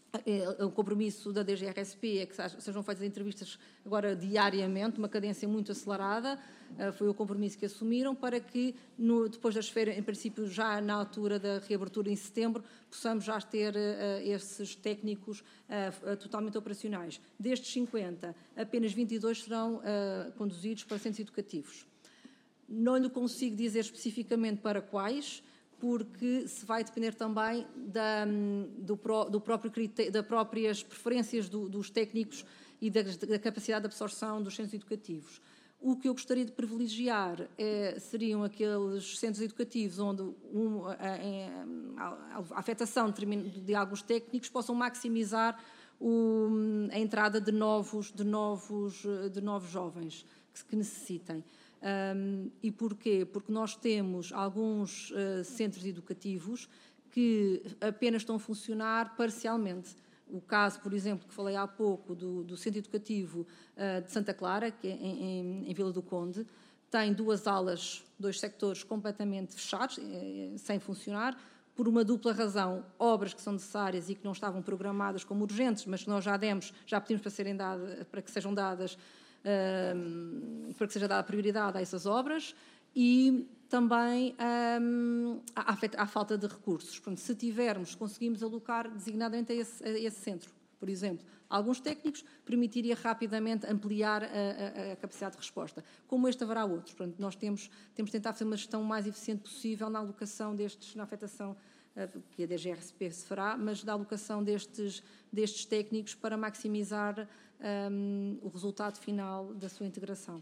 O compromisso da D G R S P é que sejam feitas entrevistas agora diariamente, uma cadência muito acelerada, foi o compromisso que assumiram para que, no, depois das férias, em princípio já na altura da reabertura em setembro, possamos já ter uh, esses técnicos uh, totalmente operacionais. Destes cinquenta, apenas vinte e dois serão uh, conduzidos para centros educativos. Não lhe consigo dizer especificamente para quais, porque se vai depender também da, do, do próprio critério, das próprias preferências do, dos técnicos e da, da capacidade de absorção dos centros educativos. O que eu gostaria de privilegiar é, seriam aqueles centros educativos onde um, a, a, a afetação de, de alguns técnicos possam maximizar o, a entrada de novos, de, novos, de novos jovens que, que necessitem. Um, e porquê? Porque nós temos alguns uh, centros educativos que apenas estão a funcionar parcialmente. O caso, por exemplo, que falei há pouco do, do Centro Educativo uh, de Santa Clara, que é em, em, em Vila do Conde, tem duas alas, dois sectores completamente fechados, eh, sem funcionar, por uma dupla razão: obras que são necessárias e que não estavam programadas como urgentes, mas que nós já demos, já pedimos para, serem dadas, para que sejam dadas, uh, para que seja dada prioridade a essas obras, e também um, à, à falta de recursos. Portanto, se tivermos, conseguimos alocar designadamente a esse, a esse centro, por exemplo, alguns técnicos, permitiria rapidamente ampliar a, a, a capacidade de resposta. Como este, haverá outros. Portanto, nós temos, temos de tentar fazer uma gestão mais eficiente possível na alocação destes, na afetação, que a D G R S P se fará, mas da alocação destes, destes técnicos para maximizar um, o resultado final da sua integração.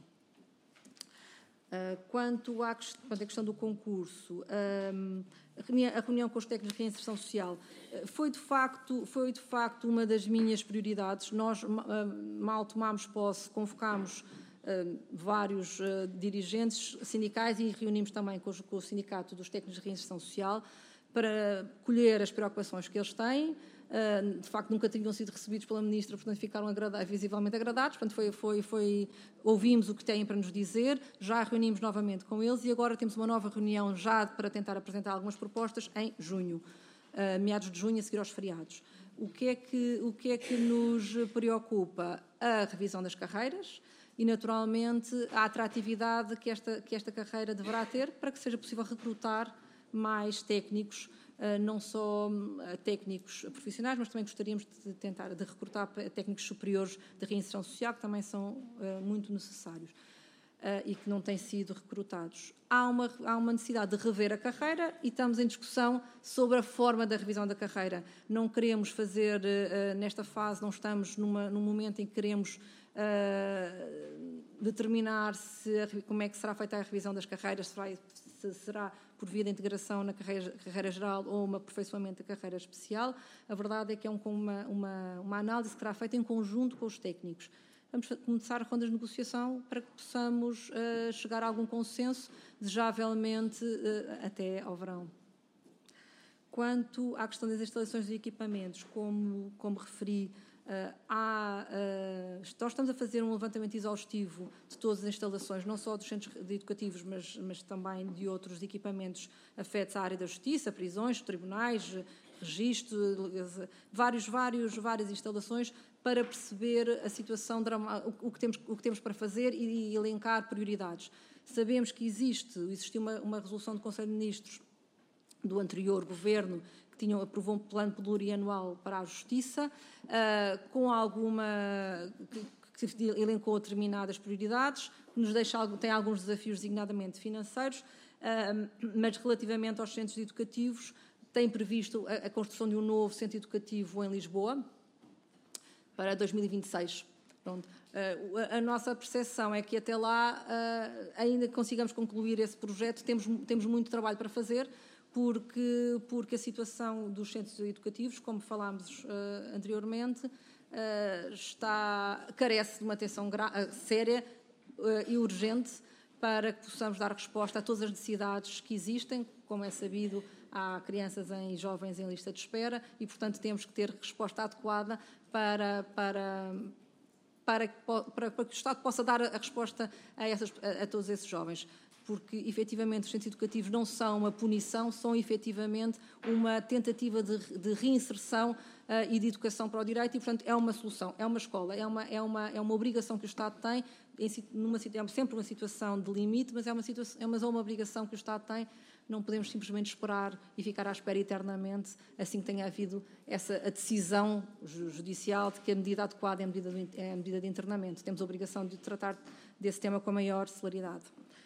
Uh, quanto à questão do concurso, um, a, reunião, a reunião com os técnicos de reinserção social uh, foi, de facto, foi de facto uma das minhas prioridades. Nós, uh, mal tomámos posse, convocámos uh, vários uh, dirigentes sindicais e reunimos também com, os, com o Sindicato dos Técnicos de Reinserção Social para colher as preocupações que eles têm. Uh, de facto, nunca tinham sido recebidos pela Ministra, portanto, ficaram agrada- visivelmente agradados. Portanto, foi, foi, foi, ouvimos o que têm para nos dizer, já reunimos novamente com eles e agora temos uma nova reunião já para tentar apresentar algumas propostas em junho, uh, meados de junho, a seguir aos feriados. O que é que, o que é que nos preocupa? A revisão das carreiras e, naturalmente, a atratividade que esta, que esta carreira deverá ter para que seja possível recrutar mais técnicos, não só técnicos profissionais, mas também gostaríamos de tentar de recrutar técnicos superiores de reinserção social, que também são muito necessários e que não têm sido recrutados. Há uma, há uma necessidade de rever a carreira e estamos em discussão sobre a forma da revisão da carreira. Não queremos fazer, nesta fase, não estamos numa, num momento em que queremos uh, determinar se, como é que será feita a revisão das carreiras, se, vai, se será por via da integração na carreira, carreira geral ou um aperfeiçoamento da carreira especial. A verdade é que é um, uma, uma, uma análise que será feita em conjunto com os técnicos. Vamos começar rondas de negociação para que possamos uh, chegar a algum consenso, desejavelmente uh, até ao verão. Quanto à questão das instalações e equipamentos, como, como referi, uh, há, uh, nós estamos a fazer um levantamento exaustivo de todas as instalações, não só dos centros educativos, mas, mas também de outros equipamentos afetos à área da justiça, prisões, tribunais, registro, vários, vários, várias instalações, para perceber a situação, o que temos, o que temos para fazer e elencar prioridades. Sabemos que existe, existiu uma, uma resolução do Conselho de Ministros do anterior governo que tinham, aprovou um plano plurianual para a justiça, uh, com alguma, que, que elencou determinadas prioridades, que nos deixa, tem alguns desafios designadamente financeiros, uh, mas relativamente aos centros educativos, tem previsto a, a construção de um novo centro educativo em Lisboa, para dois mil e vinte e seis. Pronto. Uh, a, a nossa percepção é que até lá, uh, ainda consigamos concluir esse projeto, temos, temos muito trabalho para fazer, porque, porque a situação dos centros educativos, como falámos uh, anteriormente, uh, está, carece de uma atenção gra- séria uh, e urgente para que possamos dar resposta a todas as necessidades que existem. Como é sabido, há crianças e jovens em lista de espera e, portanto, temos que ter resposta adequada para, para, para, para, para que o Estado possa dar a resposta a, essas, a, a todos esses jovens. porque efetivamente os centros educativos não são uma punição, são efetivamente uma tentativa de, de reinserção uh, e de educação para o direito e, portanto, é uma solução, é uma escola, é uma, é uma, é uma obrigação que o Estado tem, em, numa, é sempre uma situação de limite, mas é uma, situação, é uma obrigação que o Estado tem. Não podemos simplesmente esperar e ficar à espera eternamente, assim que tenha havido essa a decisão judicial de que a medida adequada é a medida de, é a medida de internamento. Temos a obrigação de tratar desse tema com a maior celeridade.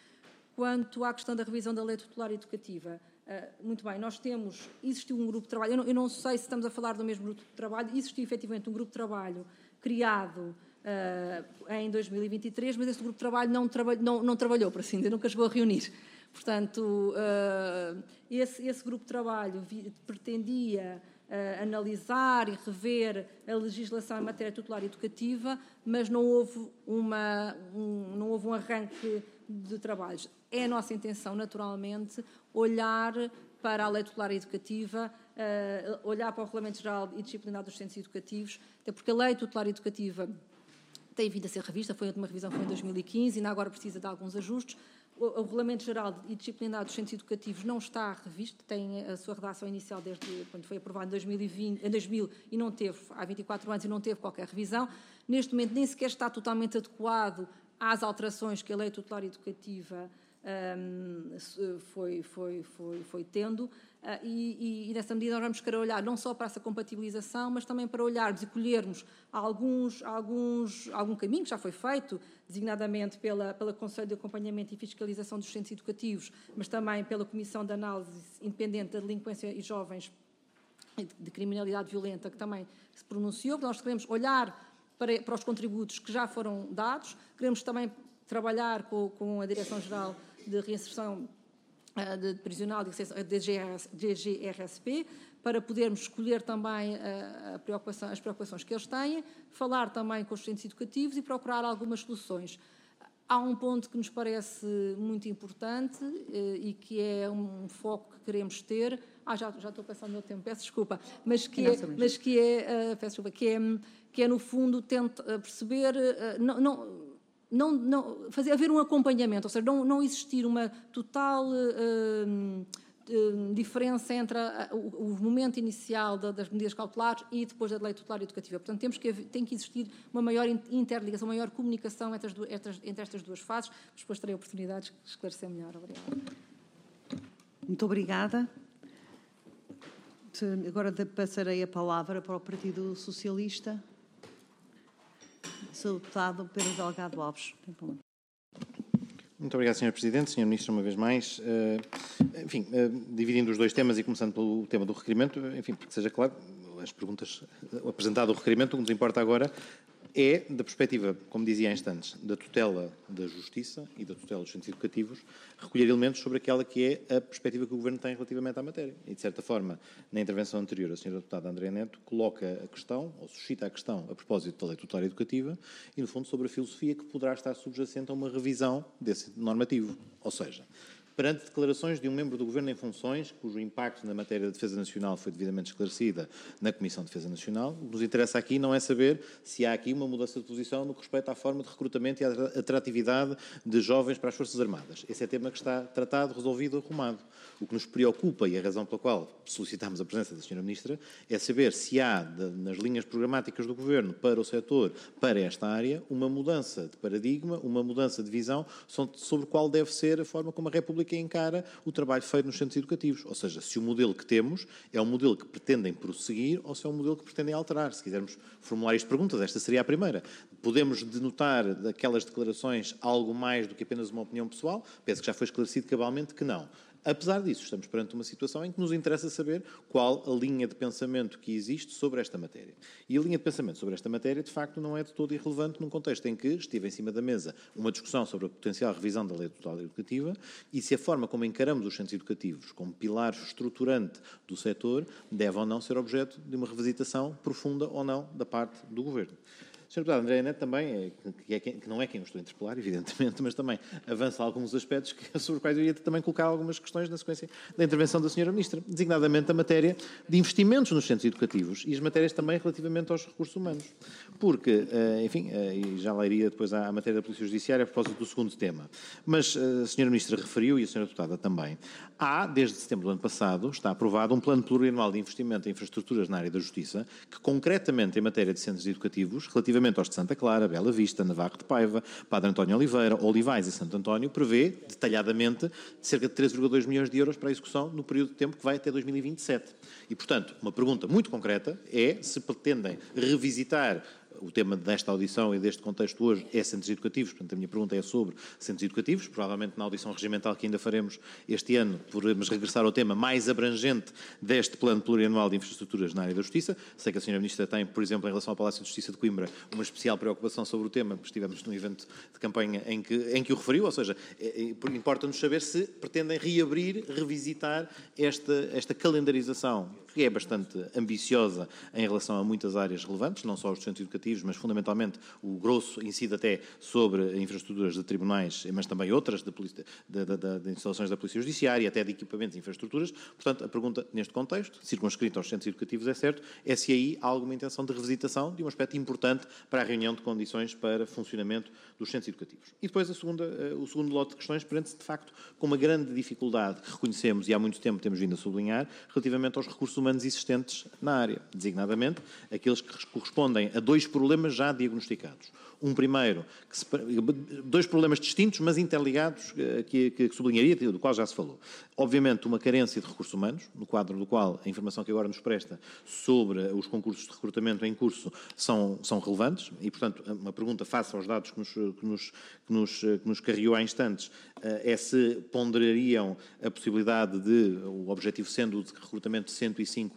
Quanto à questão da revisão da lei tutelar educativa, uh, muito bem, nós temos, existiu um grupo de trabalho, eu não, eu não sei se estamos a falar do mesmo grupo de trabalho, existiu efetivamente um grupo de trabalho criado uh, em dois mil e vinte e três, mas esse grupo de trabalho não, traba, não, não trabalhou, por assim dizer, nunca chegou a reunir. Portanto, uh, esse, esse grupo de trabalho vi, pretendia uh, analisar e rever a legislação em matéria tutelar educativa, mas não houve, uma, um, não houve um arranque de trabalhos. É a nossa intenção, naturalmente, olhar para a lei tutelar educativa, uh, olhar para o Regulamento Geral e Disciplinar dos Centros Educativos, até porque a lei tutelar educativa tem vindo a ser revista, foi a última revisão foi em dois mil e quinze, ainda agora precisa de alguns ajustes. O Regulamento Geral e Disciplinar dos Centros Educativos não está revisto, tem a sua redação inicial desde quando foi aprovado em dois mil e vinte, em dois mil e não teve, há vinte e quatro anos, e não teve qualquer revisão. Neste momento nem sequer está totalmente adequado às alterações que a Lei Tutelar Educativa um, foi, foi, foi, foi tendo. Uh, e, e, e, nessa medida, nós vamos querer olhar não só para essa compatibilização, mas também para olharmos e colhermos alguns, alguns, algum caminho que já foi feito, designadamente pela, pela Conselho de Acompanhamento e Fiscalização dos Centros Educativos, mas também pela Comissão de Análise Independente da Delinquência e Jovens e de, de Criminalidade Violenta, que também se pronunciou, que nós queremos olhar para, para os contributos que já foram dados, queremos também trabalhar com, com a Direção-Geral de Reinserção de prisional de D G R S P, para podermos escolher também a preocupação, as preocupações que eles têm, falar também com os centros educativos e procurar algumas soluções. Há um ponto que nos parece muito importante e que é um foco que queremos ter. Ah, já, já estou passando o meu tempo, peço desculpa, mas que é, mas que é, peço desculpa, que é, que é no fundo tenta perceber, não, não Não, não, fazer haver um acompanhamento, ou seja, não, não existir uma total uh, uh, diferença entre a, o, o momento inicial da, das medidas cautelares e depois da lei tutelar educativa. Portanto, temos que, tem que existir uma maior interligação, uma maior comunicação entre, as duas, entre, entre estas duas fases. Depois terei a oportunidade de esclarecer melhor. Obrigada. Muito obrigada. Agora passarei a palavra para o Partido Socialista. Sou deputado Pedro Delgado Alves. Muito obrigado, senhor Presidente. senhor Ministro, uma vez mais. Uh, enfim, uh, dividindo os dois temas e começando pelo tema do requerimento, enfim, para que seja claro, as perguntas, apresentado o requerimento, o que nos importa agora é, da perspectiva, como dizia há instantes, da tutela da justiça e da tutela dos centros educativos, recolher elementos sobre aquela que é a perspectiva que o Governo tem relativamente à matéria. E, de certa forma, na intervenção anterior, a senhora deputada Andréa Neto coloca a questão, ou suscita a questão, a propósito da lei tutelar educativa, e, no fundo, sobre a filosofia que poderá estar subjacente a uma revisão desse normativo. Ou seja, perante declarações de um membro do Governo em funções, cujo impacto na matéria da defesa nacional foi devidamente esclarecida na Comissão de Defesa Nacional, o que nos interessa aqui não é saber se há aqui uma mudança de posição no que respeita à forma de recrutamento e à atratividade de jovens para as Forças Armadas. Esse é tema que está tratado, resolvido, arrumado. O que nos preocupa, e a razão pela qual solicitamos a presença da senhora Ministra, é saber se há, de, nas linhas programáticas do Governo para o setor, para esta área, uma mudança de paradigma, uma mudança de visão sobre qual deve ser a forma como a República encara o trabalho feito nos centros educativos. Ou seja, se o modelo que temos é um modelo que pretendem prosseguir ou se é um modelo que pretendem alterar. Se quisermos formular isto perguntas, esta seria a primeira. Podemos denotar daquelas declarações algo mais do que apenas uma opinião pessoal? Penso que já foi esclarecido cabalmente que não. Apesar disso, estamos perante uma situação em que nos interessa saber qual a linha de pensamento que existe sobre esta matéria. E a linha de pensamento sobre esta matéria, de facto, não é de todo irrelevante num contexto em que estive em cima da mesa uma discussão sobre a potencial revisão da lei tutelar educativa e se a forma como encaramos os centros educativos como pilar estruturante do setor deve ou não ser objeto de uma revisitação profunda ou não da parte do Governo. senhor Deputado André Neto também, é, que, é, que não é quem eu estou a interpelar, evidentemente, mas também avança alguns aspectos que, sobre os quais eu ia também colocar algumas questões na sequência da intervenção da senhora Ministra, designadamente a matéria de investimentos nos centros educativos e as matérias também relativamente aos recursos humanos. Porque, enfim, e já lá iria depois à matéria da Polícia Judiciária a propósito do segundo tema, mas a senhora Ministra referiu e a senhora Deputada também, há, desde setembro do ano passado, está aprovado um plano plurianual de investimento em infraestruturas na área da Justiça, que concretamente em matéria de centros educativos, relativamente aos de Santa Clara, Bela Vista, Navarro de Paiva, Padre António Oliveira, Olivais e Santo António, prevê, detalhadamente, cerca de três vírgula dois milhões de euros para a execução no período de tempo que vai até dois mil e vinte e sete. E, portanto, uma pergunta muito concreta é se pretendem revisitar o tema desta audição e deste contexto hoje é centros educativos, portanto a minha pergunta é sobre centros educativos, provavelmente na audição regimental que ainda faremos este ano, podemos regressar ao tema mais abrangente deste plano plurianual de infraestruturas na área da Justiça. Sei que a senhora Ministra tem, por exemplo, em relação ao Palácio de Justiça de Coimbra, uma especial preocupação sobre o tema, porque estivemos num evento de campanha em que, em que o referiu, ou seja, é, é, importa-nos saber se pretendem reabrir, revisitar esta, esta calendarização, que é bastante ambiciosa em relação a muitas áreas relevantes, não só os centros educativos, mas fundamentalmente o grosso incide até sobre infraestruturas de tribunais, mas também outras, de, de, de, de instalações da Polícia Judiciária, até de equipamentos e infraestruturas. Portanto, a pergunta neste contexto, circunscrita aos centros educativos, é certo, é se aí há alguma intenção de revisitação de um aspecto importante para a reunião de condições para funcionamento dos centros educativos. E depois a segunda, o segundo lote de questões prende-se, de facto, com uma grande dificuldade que reconhecemos e há muito tempo temos vindo a sublinhar, relativamente aos recursos humanos existentes na área, designadamente aqueles que correspondem a dois problemas já diagnosticados. Um primeiro, que se, dois problemas distintos, mas interligados, que, que, que sublinharia, do qual já se falou. Obviamente, uma carência de recursos humanos, no quadro do qual a informação que agora nos presta sobre os concursos de recrutamento em curso são, são relevantes e, portanto, uma pergunta face aos dados que nos, que nos, que nos, que nos carreou há instantes é se ponderariam a possibilidade de, o objetivo sendo o de recrutamento de cento e cinco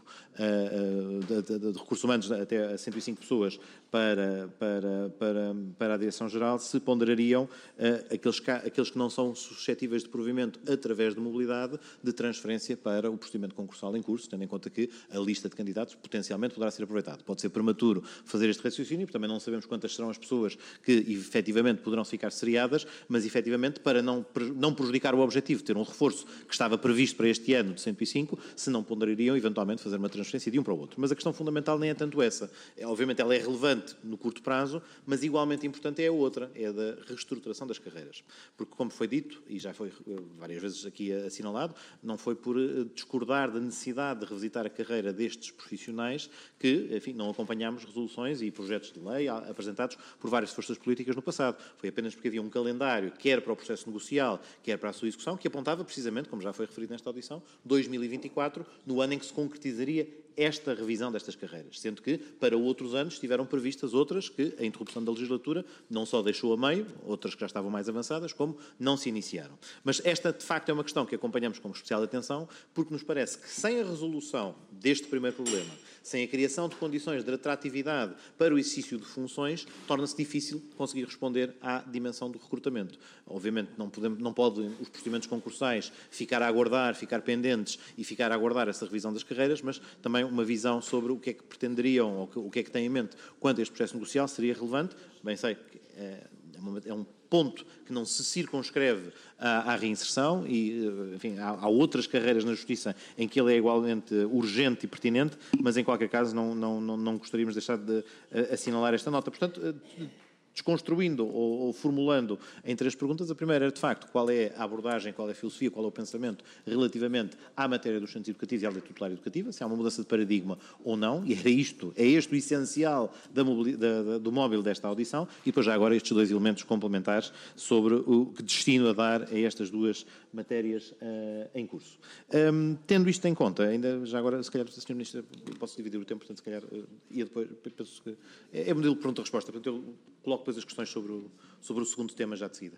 de, de, de recursos humanos até cento e cinco pessoas para, para, para, para a Direção-Geral, se ponderariam uh, aqueles, aqueles que não são suscetíveis de provimento através de mobilidade, de transferência para o procedimento concursal em curso, tendo em conta que a lista de candidatos potencialmente poderá ser aproveitada. Pode ser prematuro fazer este raciocínio, porque também não sabemos quantas serão as pessoas que efetivamente poderão ficar seriadas, mas efetivamente para não, não prejudicar o objetivo de ter um reforço que estava previsto para este ano de cento e cinco, se não ponderariam eventualmente fazer uma transferência de um para o outro. Mas a questão fundamental nem é tanto essa. É, obviamente ela é relevante no curto prazo, mas igualmente importante é a outra, é a da reestruturação das carreiras. Porque, como foi dito, e já foi várias vezes aqui assinalado, não foi por discordar da necessidade de revisitar a carreira destes profissionais que, enfim, não acompanhámos resoluções e projetos de lei apresentados por várias forças políticas no passado. Foi apenas porque havia um calendário, quer para o processo negocial, quer para a sua execução, que apontava precisamente, como já foi referido nesta audição, dois mil e vinte e quatro, no ano em que se concretizaria esta revisão destas carreiras, sendo que para outros anos estiveram previstas outras que a interrupção da legislatura não só deixou a meio, outras que já estavam mais avançadas, como não se iniciaram. Mas esta, de facto, é uma questão que acompanhamos com especial atenção, porque nos parece que sem a resolução deste primeiro problema, sem a criação de condições de atratividade para o exercício de funções, torna-se difícil conseguir responder à dimensão do recrutamento. Obviamente não, podemos, não podem os procedimentos concursais ficar a aguardar, ficar pendentes e ficar a aguardar essa revisão das carreiras, mas também uma visão sobre o que é que pretenderiam ou o que é que têm em mente quanto a este processo negocial seria relevante. Bem sei que é, é um ponto que não se circunscreve à, à reinserção e, enfim, há, há outras carreiras na Justiça em que ele é igualmente urgente e pertinente, mas em qualquer caso não, não, não, não gostaríamos de deixar de assinalar esta nota. Portanto, desconstruindo ou, ou formulando em três perguntas. A primeira era, de facto, qual é a abordagem, qual é a filosofia, qual é o pensamento relativamente à matéria dos centros educativos e à lei tutelar educativa, se há uma mudança de paradigma ou não, e era isto, é este o essencial da, da, da, do móvel desta audição, e depois já agora estes dois elementos complementares sobre o que destino a dar a estas duas matérias uh, em curso. Um, tendo isto em conta, ainda já agora, se calhar, senhor Ministro, eu posso dividir o tempo, portanto, se calhar, uh, ia depois, penso que é, é modelo de pergunta-resposta, portanto, eu coloco depois as questões sobre o, sobre o segundo tema já de seguida.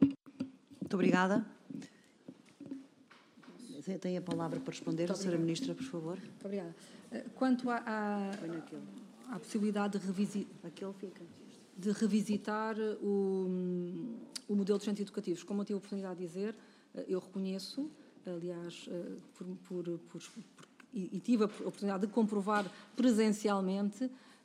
Muito obrigada. Tem a palavra para responder, a senhora Ministra, por favor. Muito obrigada. Quanto à, à, à possibilidade de, revisi, de revisitar o, o modelo de centros educativos, como eu tive a oportunidade de dizer, eu reconheço, aliás, por, por, por, por, e tive a oportunidade de comprovar presencialmente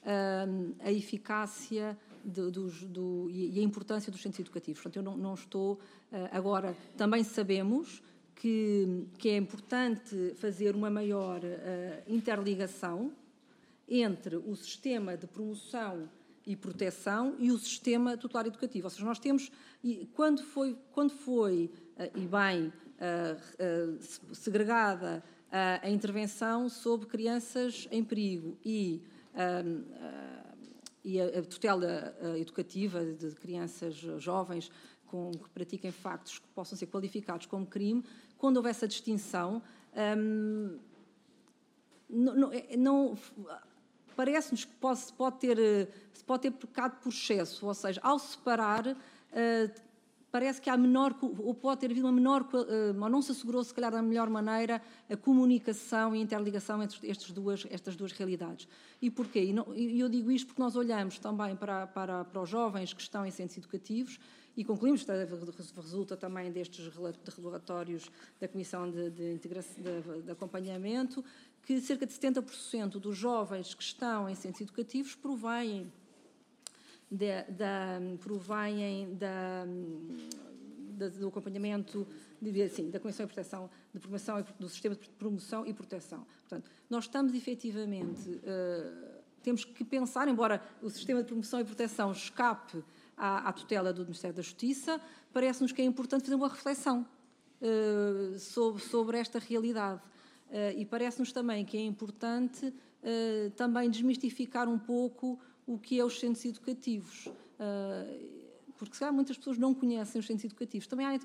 a eficácia de, dos, do, e a importância dos centros educativos. Portanto, eu não, não estou... Agora, também sabemos que, que é importante fazer uma maior uh, interligação entre o sistema de promoção e proteção e o sistema tutelar educativo. Ou seja, nós temos, quando foi, quando foi uh, e bem, uh, uh, segregada uh, a intervenção sobre crianças em perigo e, uh, uh, e a, a tutela uh, educativa de crianças jovens com, que pratiquem factos que possam ser qualificados como crime, quando houve essa distinção, um, não, não, não, parece-nos que pode, pode, ter, pode ter pecado por excesso, ou seja, ao separar, uh, parece que há menor, ou pode ter havido uma menor, uh, ou não se assegurou, se calhar, da melhor maneira, a comunicação e a interligação entre estas duas, estas duas realidades. E porquê? E não, eu digo isto porque nós olhamos também para, para, para os jovens que estão em centros educativos e concluímos, resulta também destes relatórios da Comissão de, de, Integração, de, de Acompanhamento, que cerca de setenta por cento dos jovens que estão em centros educativos provêm, de, da, provêm da, da, do acompanhamento de, assim, da Comissão de Proteção, de Promoção e, do Sistema de Promoção e Proteção. Portanto, nós estamos efetivamente, uh, temos que pensar, embora o Sistema de Promoção e Proteção escape À, à tutela do Ministério da Justiça, parece-nos que é importante fazer uma reflexão uh, sobre, sobre esta realidade. Uh, e parece-nos também que é importante uh, também desmistificar um pouco o que é os centros educativos. Uh, porque, se calhar, muitas pessoas não conhecem os centros educativos. Também há...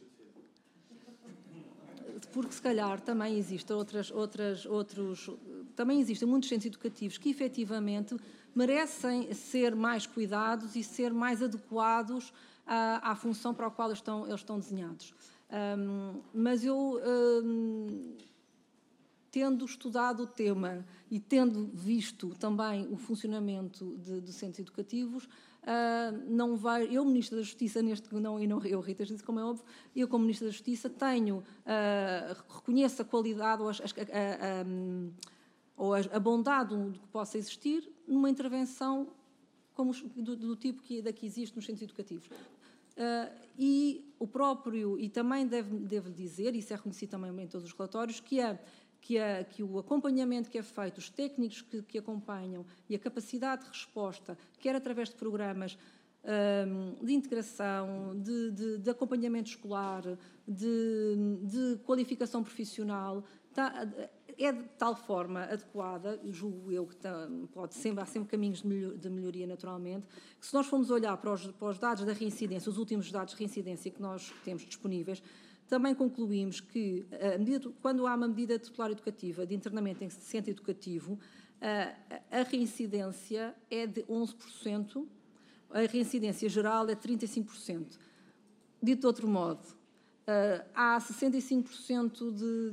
Porque, se calhar, também existem outras, outras, outros... Também existem muitos centros educativos que, efetivamente, merecem ser mais cuidados e ser mais adequados à, à função para a qual eles estão, eles estão desenhados. Um, mas eu, um, tendo estudado o tema e tendo visto também o funcionamento de, de centros educativos, uh, não vai, eu, Ministra da Justiça, neste, não, e não eu, Rita, como é óbvio, eu, como Ministra da Justiça, tenho, uh, reconheço a qualidade ou as, as, a, a, a, ou a bondade do que possa existir numa intervenção como do, do tipo que daqui existe nos centros educativos. Uh, e o próprio, e também devo, devo dizer, isso é reconhecido também em todos os relatórios, que, é, que, é, que o acompanhamento que é feito, os técnicos que, que acompanham e a capacidade de resposta, quer através de programas um, de integração, de, de, de acompanhamento escolar, de, de qualificação profissional, tá, é de tal forma adequada, julgo eu que tá, pode sempre, há sempre caminhos de melhoria naturalmente, que se nós formos olhar para os, para os dados da reincidência, os últimos dados de reincidência que nós temos disponíveis, também concluímos que, a medida, quando há uma medida tutelar educativa de internamento em centro educativo, a, a reincidência é de onze por cento, a reincidência geral é de trinta e cinco por cento. Dito de outro modo, Uh, há sessenta e cinco por cento de,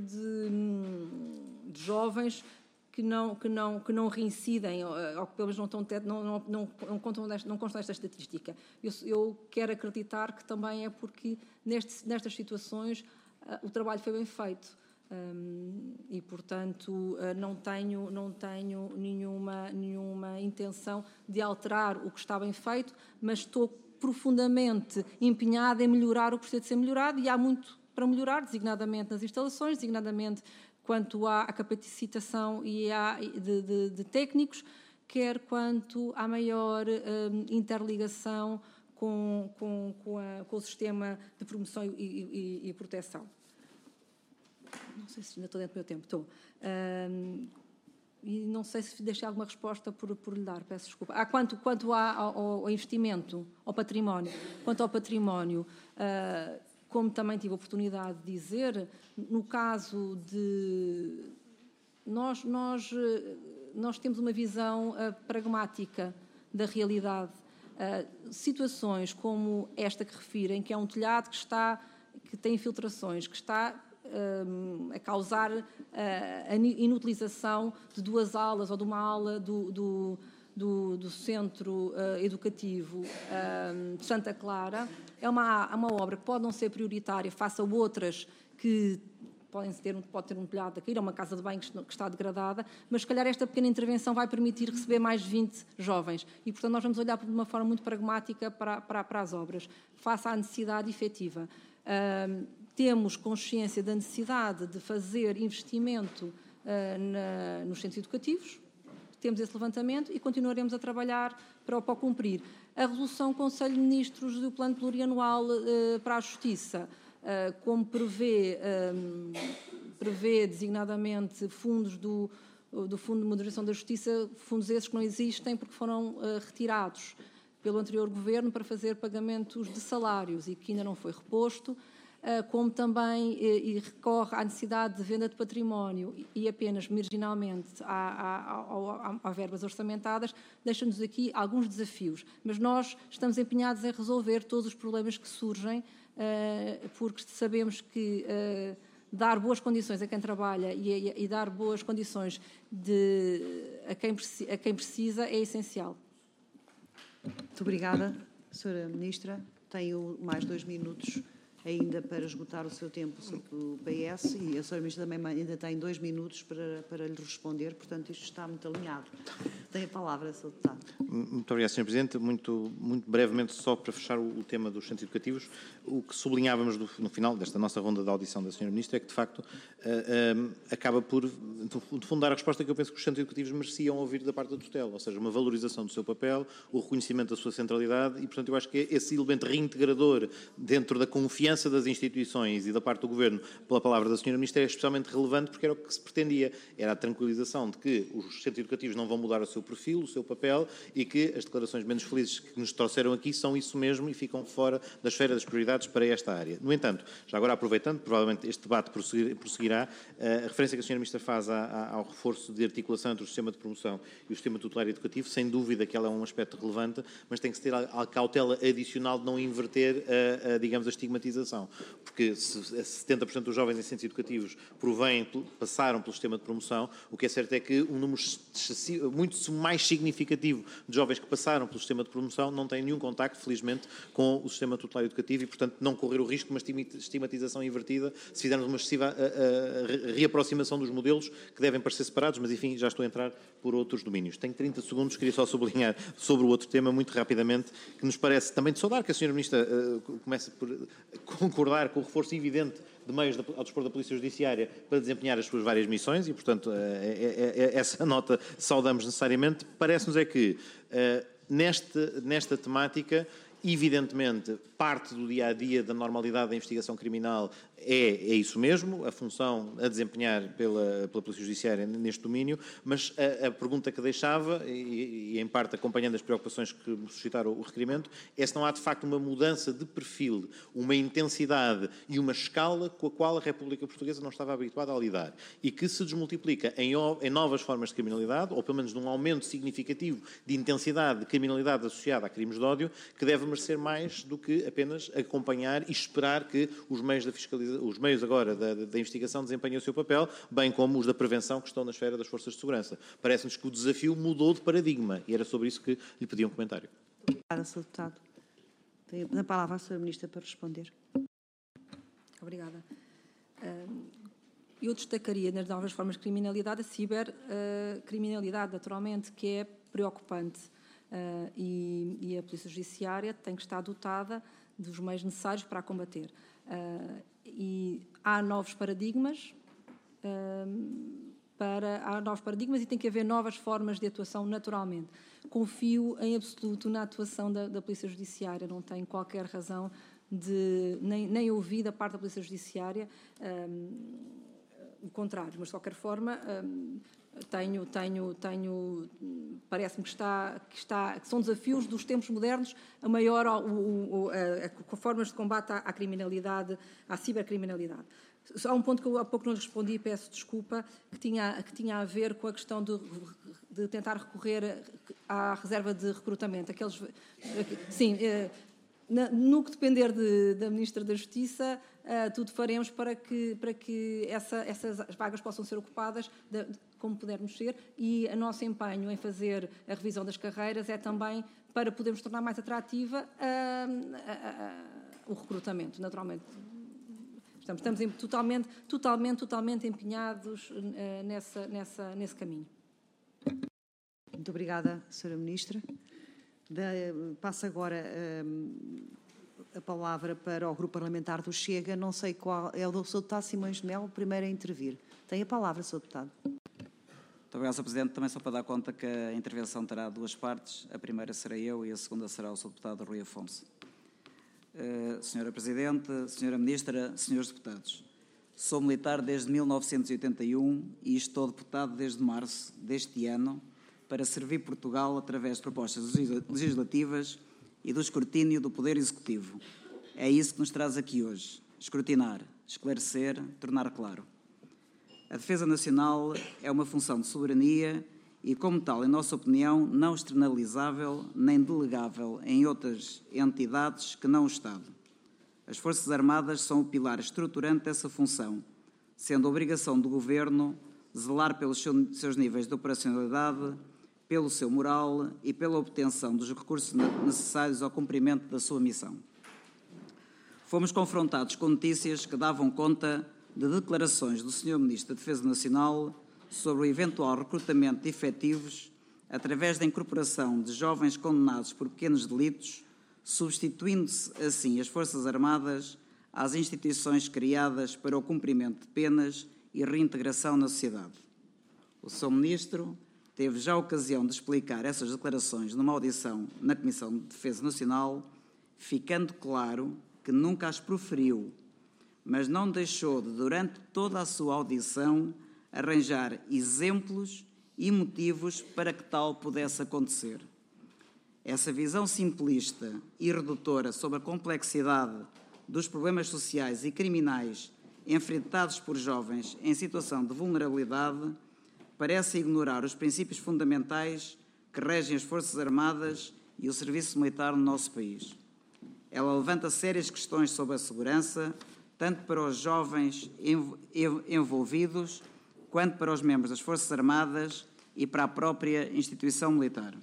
de, de jovens que não, que não, que não reincidem, ou, ou que pelo menos não, estão, não, não, não, não, contam desta, não constam desta estatística. Eu, eu quero acreditar que também é porque neste, nestas situações uh, o trabalho foi bem feito. Um, e, portanto, uh, não tenho, não tenho nenhuma, nenhuma intenção de alterar o que está bem feito, mas estou profundamente empenhada em melhorar o que precisa de ser melhorado, e há muito para melhorar, designadamente nas instalações, designadamente quanto à capacitação e à, de, de, de técnicos, quer quanto à maior um, interligação com, com, com, a, com o sistema de promoção e, e, e proteção. Não sei se ainda estou dentro do meu tempo. Estou. Um, E não sei se deixei alguma resposta por, por lhe dar, peço desculpa. Ah, quanto, quanto ao, ao investimento, ao património, quanto ao património, uh, como também tive a oportunidade de dizer, no caso de... Nós, nós, nós temos uma visão uh, pragmática da realidade. Uh, situações como esta que refirem, que é um telhado que, está, que tem infiltrações, que está... a causar a inutilização de duas aulas ou de uma aula do, do, do, do centro educativo de Santa Clara, é uma, uma obra que pode não ser prioritária face a outras que podem ter, pode ter um telhado a cair, ou uma casa de banho que está degradada, mas se calhar esta pequena intervenção vai permitir receber mais vinte jovens. E, portanto, nós vamos olhar de uma forma muito pragmática para, para, para as obras, face à necessidade efetiva. Uh, temos consciência da necessidade de fazer investimento uh, na, nos centros educativos, temos esse levantamento e continuaremos a trabalhar para, para o cumprir. A resolução do Conselho de Ministros do Plano Plurianual uh, para a Justiça, uh, como prevê, um, prevê designadamente fundos do, do Fundo de Modernização da Justiça, fundos esses que não existem porque foram uh, retirados pelo anterior Governo para fazer pagamentos de salários e que ainda não foi reposto, como também e recorre à necessidade de venda de património e apenas marginalmente a verbas orçamentadas, deixa-nos aqui alguns desafios. Mas nós estamos empenhados em resolver todos os problemas que surgem, porque sabemos que dar boas condições a quem trabalha e dar boas condições de, a, quem, a quem precisa é essencial. Muito obrigada, senhora Ministra. Tenho mais dois minutos ainda para esgotar o seu tempo sobre o P S e a senhora Ministra também ainda tem dois minutos para, para lhe responder, portanto isto está muito alinhado. Tem a palavra, senhor Deputado. Muito obrigado, senhor Presidente. Muito, muito brevemente, só para fechar o, o tema dos centros educativos, o que sublinhávamos do, no final desta nossa ronda de audição da senhora Ministra é que, de facto, uh, uh, acaba por, de fundo, dar a resposta que eu penso que os centros educativos mereciam ouvir da parte da tutela, ou seja, uma valorização do seu papel, o reconhecimento da sua centralidade e, portanto, eu acho que esse elemento reintegrador dentro da confiança das instituições e da parte do Governo pela palavra da senhora Ministra é especialmente relevante porque era o que se pretendia, era a tranquilização de que os centros educativos não vão mudar o seu perfil, o seu papel e que as declarações menos felizes que nos trouxeram aqui são isso mesmo e ficam fora da esfera das prioridades para esta área. No entanto, já agora aproveitando, provavelmente este debate prosseguirá, a referência que a senhora Ministra faz ao reforço de articulação entre o sistema de promoção e o sistema tutelar educativo, sem dúvida que ela é um aspecto relevante, mas tem que se ter a cautela adicional de não inverter, a, a, digamos, a estigmatização. Porque se setenta por cento dos jovens em centros educativos provém, passaram pelo sistema de promoção, o que é certo é que um número muito mais significativo de jovens que passaram pelo sistema de promoção não têm nenhum contacto, felizmente, com o sistema tutelar educativo e, portanto, não correr o risco de uma estigmatização invertida se fizermos uma excessiva a, a, a reaproximação dos modelos que devem parecer separados, mas, enfim, já estou a entrar por outros domínios. Tenho trinta segundos, queria só sublinhar sobre o outro tema, muito rapidamente, que nos parece também de saudar que a senhora Ministra uh, comece por concordar com o reforço evidente de meios ao dispor da Polícia Judiciária para desempenhar as suas várias missões e, portanto, é, é, é, essa nota saudamos necessariamente. Parece-nos é que, uh, neste, nesta temática, evidentemente, parte do dia-a-dia da normalidade da investigação criminal é, é isso mesmo, a função a desempenhar pela, pela Polícia Judiciária neste domínio, mas a, a pergunta que deixava, e, e em parte acompanhando as preocupações que me suscitaram o requerimento, é se não há de facto uma mudança de perfil, uma intensidade e uma escala com a qual a República Portuguesa não estava habituada a lidar e que se desmultiplica em, em novas formas de criminalidade, ou pelo menos num aumento significativo de intensidade de criminalidade associada a crimes de ódio, que deve merecer mais do que apenas acompanhar e esperar que os meios da fiscalização, os meios agora da, da investigação desempenhem o seu papel, bem como os da prevenção que estão na esfera das forças de segurança. Parece-nos que o desafio mudou de paradigma e era sobre isso que lhe pedi um comentário. Obrigada, senhor Deputado. Tenho a palavra à senhora Ministra para responder. Obrigada. Eu destacaria nas novas formas de criminalidade a cibercriminalidade, naturalmente, que é preocupante. Uh, e, e a Polícia Judiciária tem que estar dotada dos meios necessários para a combater. Uh, e há novos paradigmas, uh, para, há novos paradigmas e tem que haver novas formas de atuação naturalmente. Confio em absoluto na atuação da, da Polícia Judiciária, não tenho qualquer razão de, nem, nem ouvi da parte da Polícia Judiciária um, o contrário, mas de qualquer forma um, Tenho, tenho, tenho, parece-me que, está, que, está, que são desafios dos tempos modernos a maior o, o, a, a, formas de combate à, à criminalidade, à cibercriminalidade. Há um ponto que eu há pouco não lhe respondi e peço desculpa, que tinha, que tinha a ver com a questão de, de tentar recorrer à reserva de recrutamento. Aqueles, sim, no que depender de, da Ministra da Justiça, uh, tudo faremos para que, para que essa, essas vagas possam ser ocupadas de, de, como pudermos ser, e o nosso empenho em fazer a revisão das carreiras é também para podermos tornar mais atrativa uh, uh, uh, o recrutamento, naturalmente. Portanto, estamos em, totalmente, totalmente, totalmente empenhados uh, nessa, nessa, nesse caminho. Muito obrigada, senhora Ministra. Da, passo agora um, a palavra para o Grupo Parlamentar do Chega. Não sei qual é o do senhor Deputado Simões de Melo, o primeiro a intervir. Tem a palavra, senhor Deputado. Muito obrigado, senhor Presidente. Também só para dar conta que a intervenção terá duas partes. A primeira será eu e a segunda será o senhor Deputado Rui Afonso. Uh, senhora Presidente, senhora Ministra, senhores Deputados, sou militar desde mil novecentos e oitenta e um e estou deputado desde março deste ano para servir Portugal através de propostas legislativas e do escrutínio do Poder Executivo. É isso que nos traz aqui hoje: escrutinar, esclarecer, tornar claro. A defesa nacional é uma função de soberania e, como tal, em nossa opinião, não externalizável nem delegável em outras entidades que não o Estado. As Forças Armadas são o pilar estruturante dessa função, sendo a obrigação do Governo zelar pelos seus níveis de operacionalidade, pelo seu moral e pela obtenção dos recursos necessários ao cumprimento da sua missão. Fomos confrontados com notícias que davam conta de declarações do senhor Ministro da Defesa Nacional sobre o eventual recrutamento de efetivos através da incorporação de jovens condenados por pequenos delitos, substituindo-se assim as Forças Armadas às instituições criadas para o cumprimento de penas e reintegração na sociedade. O senhor Ministro teve já a ocasião de explicar essas declarações numa audição na Comissão de Defesa Nacional, ficando claro que nunca as proferiu, mas não deixou de, durante toda a sua audição, arranjar exemplos e motivos para que tal pudesse acontecer. Essa visão simplista e redutora sobre a complexidade dos problemas sociais e criminais enfrentados por jovens em situação de vulnerabilidade parece ignorar os princípios fundamentais que regem as Forças Armadas e o serviço militar no nosso país. Ela levanta sérias questões sobre a segurança, tanto para os jovens envolvidos, quanto para os membros das Forças Armadas e para a própria instituição militar.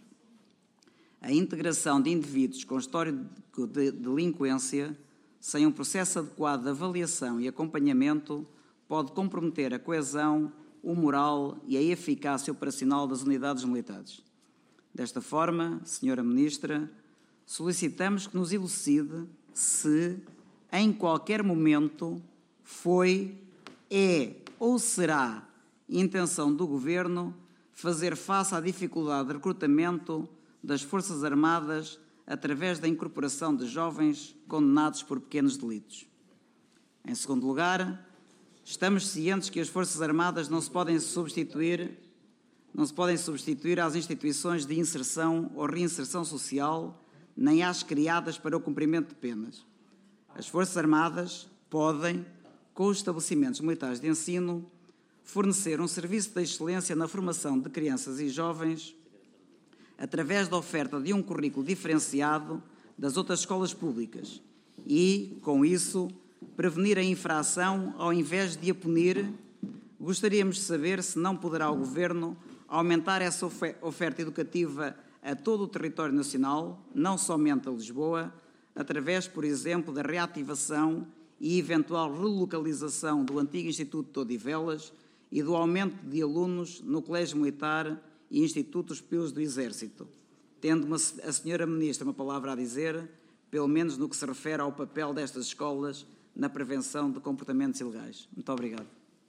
A integração de indivíduos com histórico de delinquência, sem um processo adequado de avaliação e acompanhamento, pode comprometer a coesão, o moral e a eficácia operacional das unidades militares. Desta forma, senhora Ministra, solicitamos que nos elucide se, em qualquer momento, foi, é ou será intenção do Governo fazer face à dificuldade de recrutamento das Forças Armadas através da incorporação de jovens condenados por pequenos delitos. Em segundo lugar, estamos cientes que as Forças Armadas não se podem substituir, não se podem substituir às instituições de inserção ou reinserção social, nem às criadas para o cumprimento de penas. As Forças Armadas podem, com os estabelecimentos militares de ensino, fornecer um serviço de excelência na formação de crianças e jovens através da oferta de um currículo diferenciado das outras escolas públicas e, com isso, prevenir a infração ao invés de a punir. Gostaríamos de saber se não poderá o Governo aumentar essa oferta educativa a todo o território nacional, não somente a Lisboa, através, por exemplo, da reativação e eventual relocalização do antigo Instituto de Odivelas e do aumento de alunos no Colégio Militar e Institutos Pupilos do Exército, tendo uma, a senhora Ministra uma palavra a dizer, pelo menos no que se refere ao papel destas escolas na prevenção de comportamentos ilegais. Muito obrigado.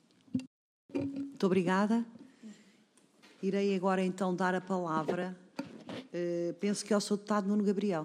Muito obrigada. Irei agora então dar a palavra, uh, penso que ao senhor Deputado Nuno Gabriel.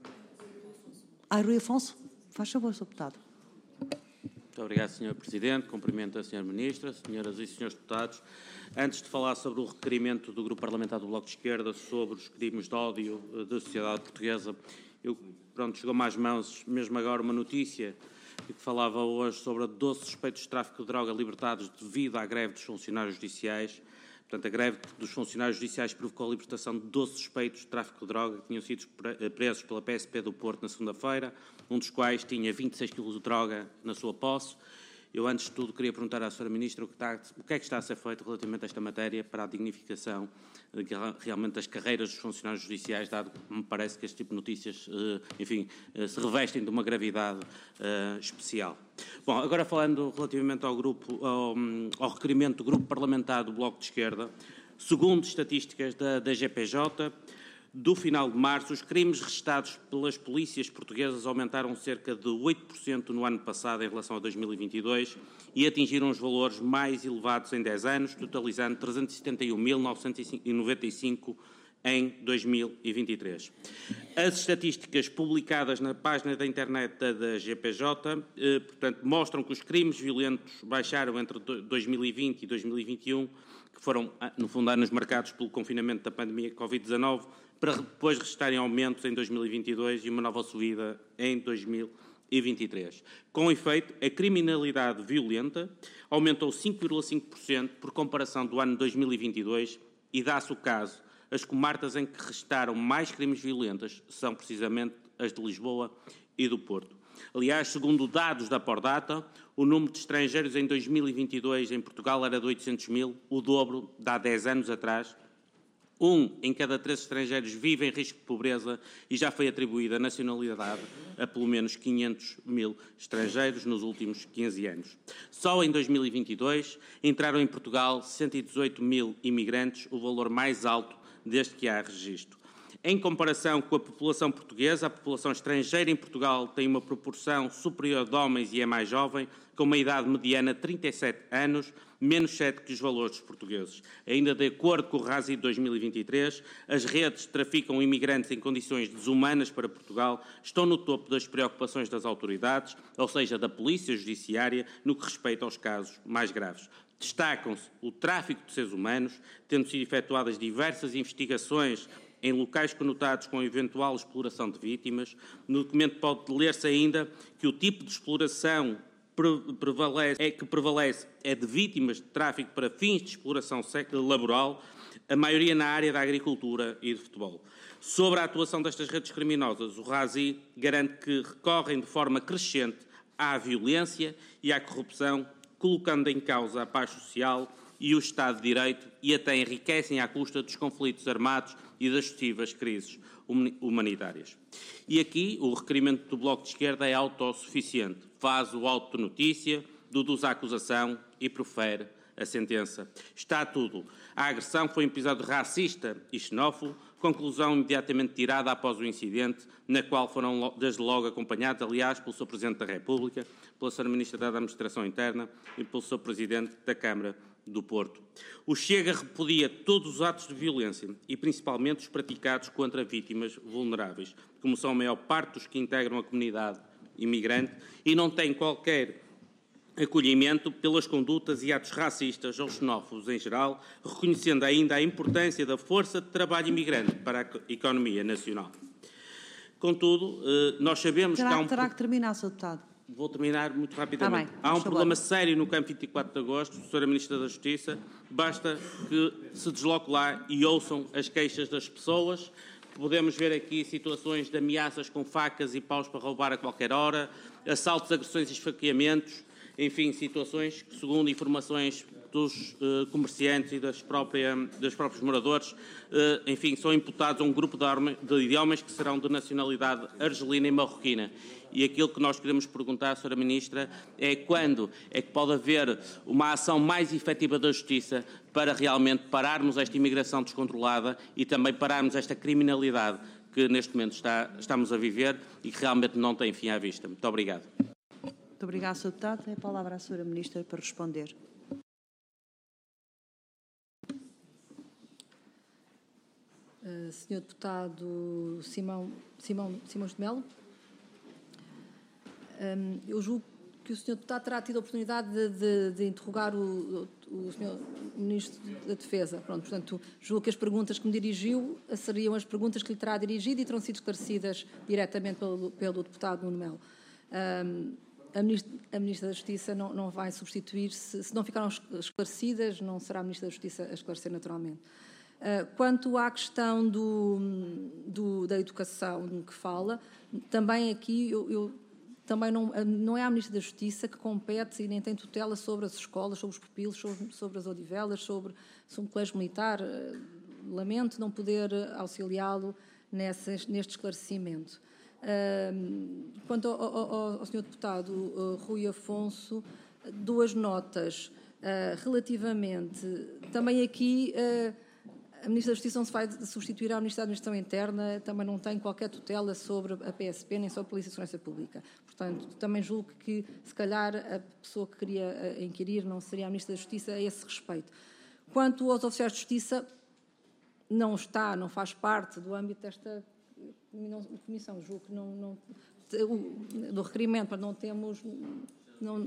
Ah, Rui Afonso, faz favor, senhor Deputado. Muito obrigado, senhor Presidente. Cumprimento a senhora Ministra, senhoras e senhores deputados. Antes de falar sobre o requerimento do Grupo Parlamentar do Bloco de Esquerda sobre os crimes de ódio da sociedade portuguesa, eu, pronto, chegou-me às mãos, mesmo agora, uma notícia que falava hoje sobre doze suspeitos de tráfico de droga libertados devido à greve dos funcionários judiciais. Portanto, a greve dos funcionários judiciais provocou a libertação de doze suspeitos de tráfico de droga que tinham sido presos pela P S P do Porto na segunda-feira, um dos quais tinha vinte e seis quilos de droga na sua posse. Eu, antes de tudo, queria perguntar à senhora Ministra o que, está, o que é que está a ser feito relativamente a esta matéria para a dignificação de, realmente das carreiras dos funcionários judiciais, dado que me parece que este tipo de notícias, enfim, se revestem de uma gravidade uh, especial. Bom, agora falando relativamente ao, grupo, ao, ao requerimento do Grupo Parlamentar do Bloco de Esquerda, segundo estatísticas da, da G P J, do final de março, os crimes registados pelas polícias portuguesas aumentaram cerca de oito por cento no ano passado em relação a dois mil e vinte e dois e atingiram os valores mais elevados em dez anos, totalizando trezentos e setenta e um mil novecentos e noventa e cinco em dois mil e vinte e três. As estatísticas publicadas na página da internet da G P J, eh, portanto, mostram que os crimes violentos baixaram entre dois mil e vinte e dois mil e vinte e um, que foram, no fundo, anos marcados pelo confinamento da pandemia Covid dezanove, para depois restarem aumentos em dois mil e vinte e dois e uma nova subida em dois mil e vinte e três. Com efeito, a criminalidade violenta aumentou cinco vírgula cinco por cento por comparação do ano dois mil e vinte e dois e dá-se o caso, as comarcas em que registaram mais crimes violentos são precisamente as de Lisboa e do Porto. Aliás, segundo dados da Pordata, o número de estrangeiros em dois mil e vinte e dois em Portugal era de oitocentos mil, o dobro de há dez anos atrás. Um em cada três estrangeiros vive em risco de pobreza e já foi atribuída a nacionalidade a pelo menos quinhentos mil estrangeiros nos últimos quinze anos. Só em dois mil e vinte e dois entraram em Portugal cento e dezoito mil imigrantes, o valor mais alto desde que há registro. Em comparação com a população portuguesa, a população estrangeira em Portugal tem uma proporção superior de homens e é mais jovem, com uma idade mediana de trinta e sete anos, menos sete que os valores dos portugueses. Ainda de acordo com o RASI de dois mil e vinte e três, as redes que traficam imigrantes em condições desumanas para Portugal estão no topo das preocupações das autoridades, ou seja, da Polícia Judiciária, no que respeita aos casos mais graves. Destacam-se o tráfico de seres humanos, tendo sido efetuadas diversas investigações em locais conotados com eventual exploração de vítimas. No documento pode ler-se ainda que o tipo de exploração prevalece, é, que prevalece é de vítimas de tráfico para fins de exploração laboral, a maioria na área da agricultura e do futebol. Sobre a atuação destas redes criminosas, o RASI garante que recorrem de forma crescente à violência e à corrupção, colocando em causa a paz social e o Estado de Direito e até enriquecem à custa dos conflitos armados e das sucessivas crises humanitárias. E aqui o requerimento do Bloco de Esquerda é autossuficiente. Faz o auto de notícia, deduz a acusação e profere a sentença. Está tudo. A agressão foi um episódio racista e xenófobo, conclusão imediatamente tirada após o incidente, na qual foram desde logo acompanhados, aliás, pelo senhor Presidente da República, pela senhora Ministra da Administração Interna e pelo senhor Presidente da Câmara do Porto. O Chega repudia todos os atos de violência e principalmente os praticados contra vítimas vulneráveis, como são a maior parte dos que integram a comunidade imigrante, e não tem qualquer acolhimento pelas condutas e atos racistas ou xenófobos em geral, reconhecendo ainda a importância da força de trabalho imigrante para a economia nacional. Contudo, nós sabemos terá, que há um... Terá que terminar, senhor Deputado. Vou terminar muito rapidamente. Tá bem, há um favor. problema sério no campo vinte e quatro de agosto, senhora Ministra da Justiça, basta que se desloque lá e ouçam as queixas das pessoas. Podemos ver aqui situações de ameaças com facas e paus para roubar a qualquer hora, assaltos, agressões e esfaqueamentos, enfim, situações que, segundo informações dos uh, comerciantes e das, própria, dos próprios moradores, uh, enfim, são imputados a um grupo de, arma, de homens que serão de nacionalidade argelina e marroquina. E aquilo que nós queremos perguntar, senhora Ministra, é quando é que pode haver uma ação mais efetiva da Justiça para realmente pararmos esta imigração descontrolada e também pararmos esta criminalidade que neste momento está, estamos a viver e que realmente não tem fim à vista. Muito obrigado. Muito obrigado, senhor Deputado. Tem a palavra à senhora Ministra para responder. Uh, senhor Deputado Simão, Simão, Simões de Melo, um, eu julgo que o senhor Deputado terá tido a oportunidade de, de, de interrogar o, o, o senhor Ministro da Defesa. Pronto, portanto, julgo que as perguntas que me dirigiu seriam as perguntas que lhe terá dirigido e terão sido esclarecidas diretamente pelo, pelo deputado Nuno Melo. Um, a, ministra, a Ministra da Justiça não, não vai substituir-se, se não ficaram esclarecidas, não será a Ministra da Justiça a esclarecer naturalmente. Uh, quanto à questão do, do, da educação que fala, também aqui eu, eu também não, não é a Ministra da Justiça que compete e nem tem tutela sobre as escolas, sobre os pupilos, sobre, sobre as odivelas, sobre, sobre o colégio militar. Lamento não poder auxiliá-lo nesse, neste esclarecimento. Uh, quanto ao, ao, ao senhor Deputado uh, Rui Afonso, duas notas uh, relativamente... Também aqui... Uh, A Ministra da Justiça não se vai substituir à Ministra da Administração Interna, também não tem qualquer tutela sobre a P S P, nem sobre a Polícia de Segurança Pública. Portanto, também julgo que, se calhar, a pessoa que queria inquirir não seria a Ministra da Justiça a esse respeito. Quanto aos oficiais de Justiça, não está, não faz parte do âmbito desta comissão. Julgo que não... não do requerimento, mas não temos... Não,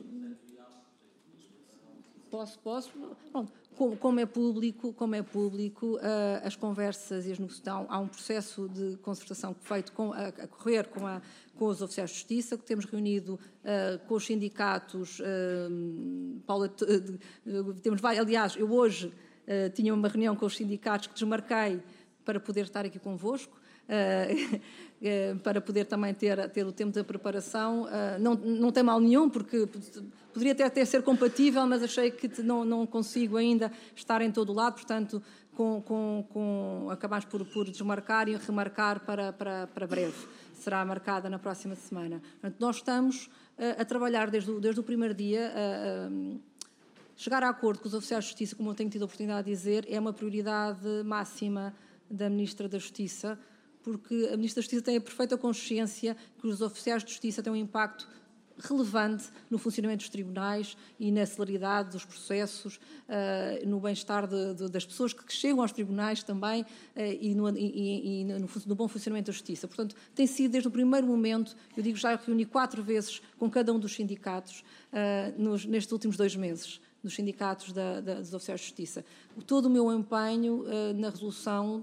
posso, posso... Pronto. Como é público, como é público as conversas e as negociações, há um processo de concertação feito com, a, a correr com, a, com os oficiais de justiça, que temos reunido uh, com os sindicatos. Uh, Paula, uh, temos, aliás, eu hoje uh, tinha uma reunião com os sindicatos que desmarquei para poder estar aqui convosco. Uh, uh, para poder também ter, ter o tempo da preparação. Uh, não, não tem mal nenhum, porque poderia até, até ser compatível, mas achei que não, não consigo ainda estar em todo o lado, portanto, com, com, com, acabamos por, por desmarcar e remarcar para, para, para breve. Será marcada na próxima semana. Portanto, nós estamos uh, a trabalhar desde o, desde o primeiro dia. Uh, um, chegar a acordo com os oficiais de justiça, como eu tenho tido a oportunidade de dizer, é uma prioridade máxima da Ministra da Justiça, porque a Ministra da Justiça tem a perfeita consciência que os oficiais de justiça têm um impacto relevante no funcionamento dos tribunais e na celeridade dos processos, uh, no bem-estar de, de, das pessoas que chegam aos tribunais também uh, e, no, e, e no, no bom funcionamento da justiça. Portanto, tem sido desde o primeiro momento, eu digo, já reuni quatro vezes com cada um dos sindicatos uh, nos, nestes últimos dois meses, dos sindicatos da, da, dos oficiais de justiça. Todo o meu empenho uh, na resolução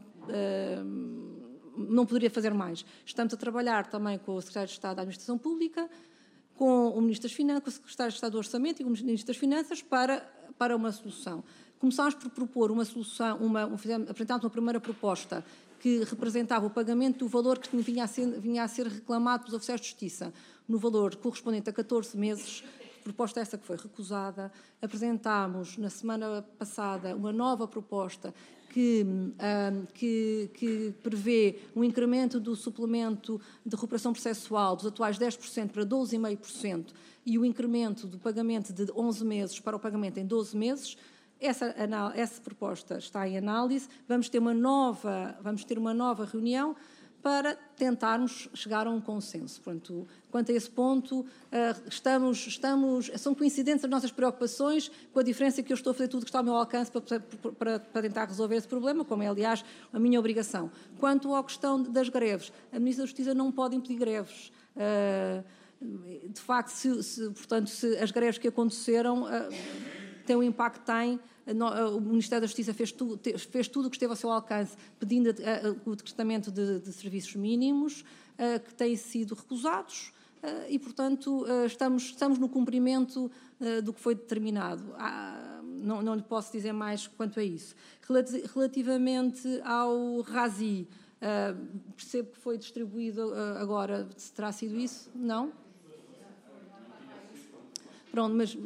uh, não poderia fazer mais. Estamos a trabalhar também com o Secretário de Estado da Administração Pública, com o Ministro das Finanças, com o Secretário de Estado do Orçamento e com o Ministro das Finanças para, para uma solução. Começámos por propor uma solução, uma, apresentámos uma primeira proposta que representava o pagamento do valor que vinha a ser, vinha a ser reclamado pelos oficiais de justiça, no valor correspondente a catorze meses, proposta essa que foi recusada. Apresentámos na semana passada uma nova proposta que, um, que, que prevê um incremento do suplemento de recuperação processual dos atuais dez por cento para doze vírgula cinco por cento e o incremento do pagamento de onze meses para o pagamento em doze meses. Essa, essa proposta está em análise. Vamos ter uma nova, vamos ter uma nova reunião para tentarmos chegar a um consenso. Portanto, quanto a esse ponto, estamos, estamos, são coincidentes as nossas preocupações, com a diferença que eu estou a fazer tudo que está ao meu alcance para, para, para tentar resolver esse problema, como é, aliás, a minha obrigação. Quanto à questão das greves, a Ministra da Justiça não pode impedir greves. De facto, se, se, portanto, se as greves que aconteceram têm o impacto que têm. O Ministério da Justiça fez tudo, fez tudo o que esteve ao seu alcance, pedindo o decretamento de, de serviços mínimos, que têm sido recusados, e, portanto, estamos, estamos no cumprimento do que foi determinado. Não, não lhe posso dizer mais quanto a isso. Relativamente ao RASI, percebo que foi distribuído agora, se terá sido isso? Não? Pronto, mas...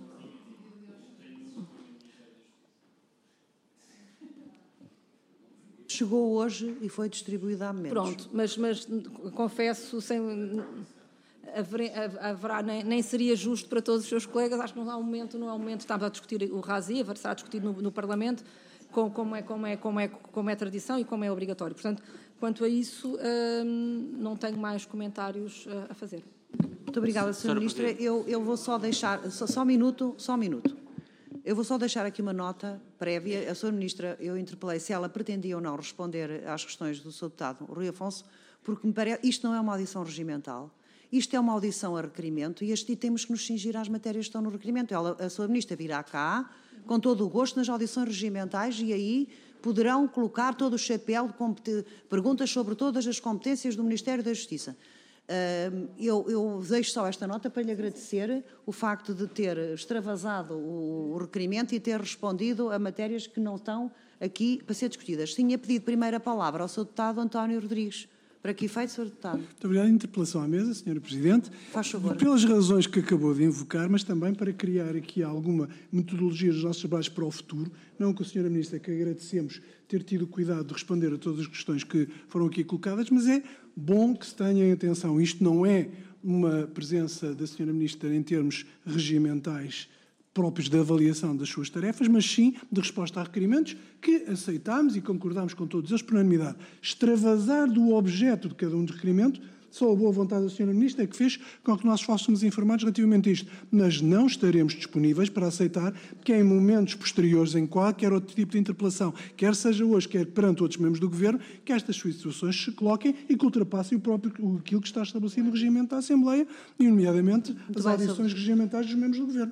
Chegou hoje e foi distribuída há menos. Pronto, mas, mas confesso, sem, haverá, haverá nem, nem seria justo para todos os seus colegas, acho que não há um momento, não há um momento, estamos a discutir o RASI, será discutido no, no Parlamento, com, como, é, como, é, como, é, como é tradição e como é obrigatório. Portanto, quanto a isso, hum, não tenho mais comentários a, a fazer. Muito obrigada, senhora Ministra. Eu, eu vou só deixar, só, só um minuto, só um minuto. Eu vou só deixar aqui uma nota prévia. A senhora Ministra, eu interpelei se ela pretendia ou não responder às questões do senhor Deputado Rui Afonso, porque me parece, isto não é uma audição regimental, isto é uma audição a requerimento e, este, e temos que nos cingir às matérias que estão no requerimento. Ela, a senhora Ministra virá cá, com todo o gosto, nas audições regimentais e aí poderão colocar todo o chapéu de perguntas sobre todas as competências do Ministério da Justiça. Uh, eu, eu deixo só esta nota para lhe agradecer o facto de ter extravasado o, o requerimento e ter respondido a matérias que não estão aqui para ser discutidas. Tinha pedido primeiro a palavra ao seu deputado António Rodrigues, Para que efeito, senhor Deputado? Muito obrigado. Interpelação à mesa, senhora Presidente. Faz favor. Pelas razões que acabou de invocar, mas também para criar aqui alguma metodologia dos nossos trabalhos para o futuro, não com a senhora Ministra, que agradecemos ter tido o cuidado de responder a todas as questões que foram aqui colocadas, mas é bom que se tenha em atenção. Isto não é uma presença da senhora Ministra em termos regimentais próprios da avaliação das suas tarefas, mas sim de resposta a requerimentos que aceitámos e concordámos com todos eles por unanimidade. Extravasar do objeto de cada um dos requerimentos, só a boa vontade da senhora Ministra é que fez com que nós fôssemos informados relativamente a isto. Mas não estaremos disponíveis para aceitar que em momentos posteriores em qualquer outro tipo de interpelação, quer seja hoje, quer perante outros membros do Governo, que estas situações se coloquem e que ultrapassem o próprio, aquilo que está estabelecido no regimento da Assembleia, e nomeadamente Muito as bem, audições sobre... regimentais dos membros do Governo.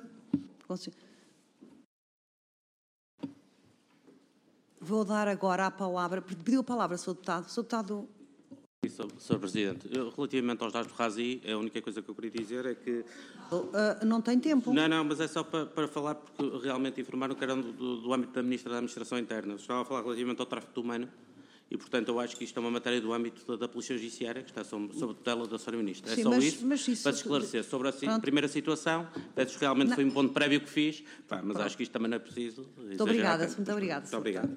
Vou dar agora a palavra, pediu a palavra, senhor Deputado. senhor Deputado... senhor Presidente, eu, relativamente aos dados do Razi, a única coisa que eu queria dizer é que... Uh, não tem tempo. Não, não, mas é só para, para falar, porque realmente informaram que eram do, do, do âmbito da Ministra da Administração Interna. Estava a falar relativamente ao tráfico humano e, portanto, eu acho que isto é uma matéria do âmbito da, da Polícia Judiciária, que está sob, sob a tutela da senhora Ministra. É Sim, só mas, isso, mas isso, para esclarecer. Sobre a Pronto. primeira situação, peço que realmente não. foi um ponto prévio que fiz, pá, mas Pronto. acho que isto também não é preciso. Muito obrigada, muito obrigada. Muito obrigado.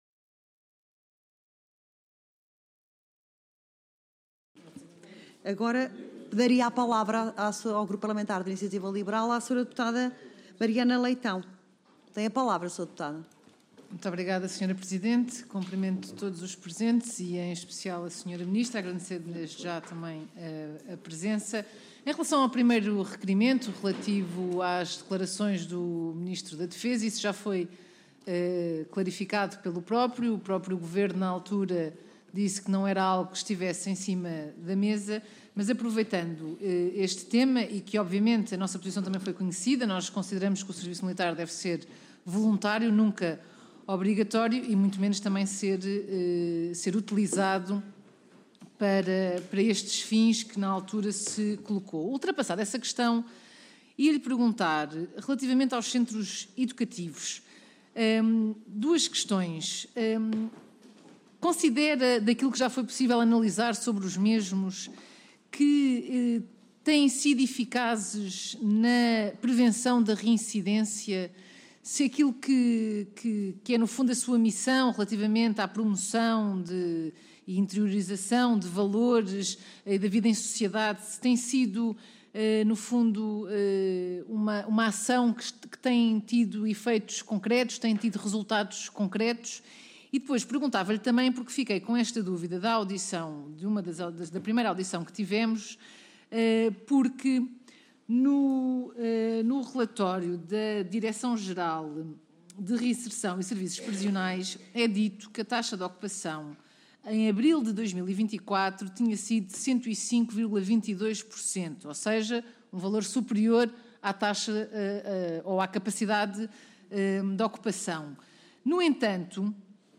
Agora, daria a palavra ao Grupo Parlamentar da Iniciativa Liberal à senhora Deputada Mariana Leitão. Tem a palavra, senhora Deputada. Muito obrigada, senhora Presidente. Cumprimento todos os presentes e, em especial, a senhora Ministra, agradecer desde já também a, a presença. Em relação ao primeiro requerimento relativo às declarações do Ministro da Defesa, isso já foi eh, clarificado pelo próprio. O próprio Governo, na altura, disse que não era algo que estivesse em cima da mesa, mas aproveitando eh, este tema e que, obviamente, a nossa posição também foi conhecida, nós consideramos que o serviço militar deve ser voluntário, nunca obrigatório e muito menos também ser, eh, ser utilizado para, para estes fins que na altura se colocou. Ultrapassada essa questão, ia-lhe perguntar, relativamente aos centros educativos, eh, duas questões. Eh, Considera, daquilo que já foi possível analisar sobre os mesmos, que eh, têm sido eficazes na prevenção da reincidência, se aquilo que, que, que é, no fundo, a sua missão relativamente à promoção de, e interiorização de valores eh, da vida em sociedade, se tem sido, eh, no fundo, eh, uma, uma ação que, que tem tido efeitos concretos, tem tido resultados concretos. E depois perguntava-lhe também, porque fiquei com esta dúvida da audição, de uma das, da primeira audição que tivemos, porque no, no relatório da Direção-Geral de Reinserção e Serviços Prisionais é dito que a taxa de ocupação em abril de dois mil e vinte e quatro tinha sido de cento e cinco vírgula vinte e dois por cento, ou seja, um valor superior à taxa ou à capacidade de ocupação. No entanto,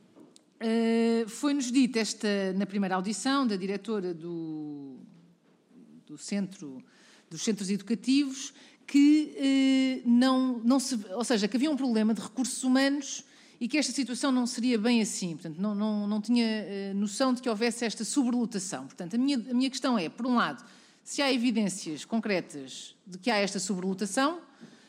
Uh, foi-nos dito esta, na primeira audição da diretora do, do centro, dos centros educativos que uh, não, não se, ou seja, que havia um problema de recursos humanos e que esta situação não seria bem assim, portanto não, não, não tinha uh, noção de que houvesse esta sobrelotação. Portanto, a minha, a minha questão é, por um lado, se há evidências concretas de que há esta sobrelotação,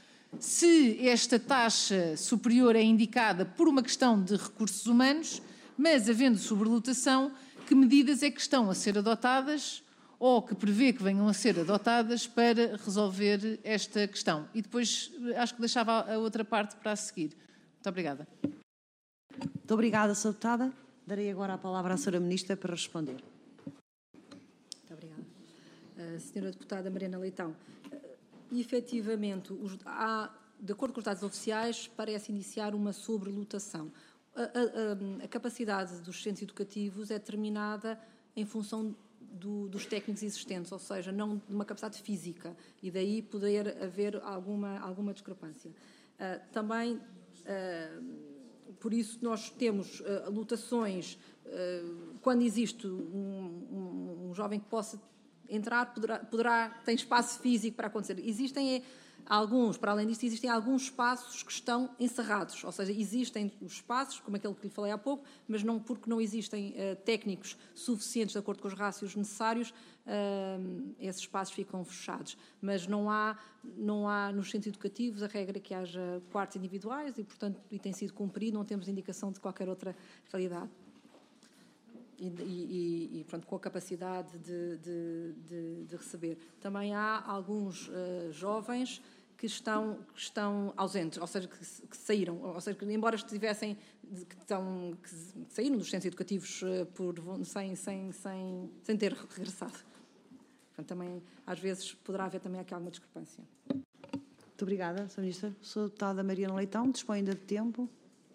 se esta taxa superior é indicada por uma questão de recursos humanos, mas, havendo sobrelotação, que medidas é que estão a ser adotadas ou que prevê que venham a ser adotadas para resolver esta questão? E depois acho que deixava a outra parte para a seguir. Muito obrigada. Muito obrigada, senhora Deputada. Darei agora a palavra à senhora Ministra para responder. Muito obrigada. Uh, senhora Deputada Mariana Leitão, uh, efetivamente, os, há, de acordo com os dados oficiais, parece iniciar uma sobrelotação. A, a, a capacidade dos centros educativos é determinada em função do, dos técnicos existentes, ou seja, não de uma capacidade física, e daí poder haver alguma, alguma discrepância. Uh, também, uh, por isso, nós temos uh, lotações, uh, quando existe um, um, um jovem que possa entrar, poderá, poderá, tem espaço físico para acontecer. Existem é, Alguns, para além disto, existem alguns espaços que estão encerrados, ou seja, existem os espaços, como aquele que lhe falei há pouco, mas não, porque não existem uh, técnicos suficientes de acordo com os rácios necessários, uh, esses espaços ficam fechados. Mas não há, não há nos centros educativos a regra que haja quartos individuais e, portanto, e tem sido cumprido, não temos indicação de qualquer outra realidade. E, e, e pronto, com a capacidade de, de, de, de receber. Também há alguns uh, jovens que estão, que estão ausentes, ou seja, que, que saíram, ou seja, que embora estivessem, que, estão, que saíram dos centros educativos uh, por, sem, sem, sem, sem ter regressado. Portanto, também, às vezes, poderá haver também aqui alguma discrepância. Muito obrigada, senhora Ministra. Sou a deputada Mariana Leitão, dispõe ainda de tempo.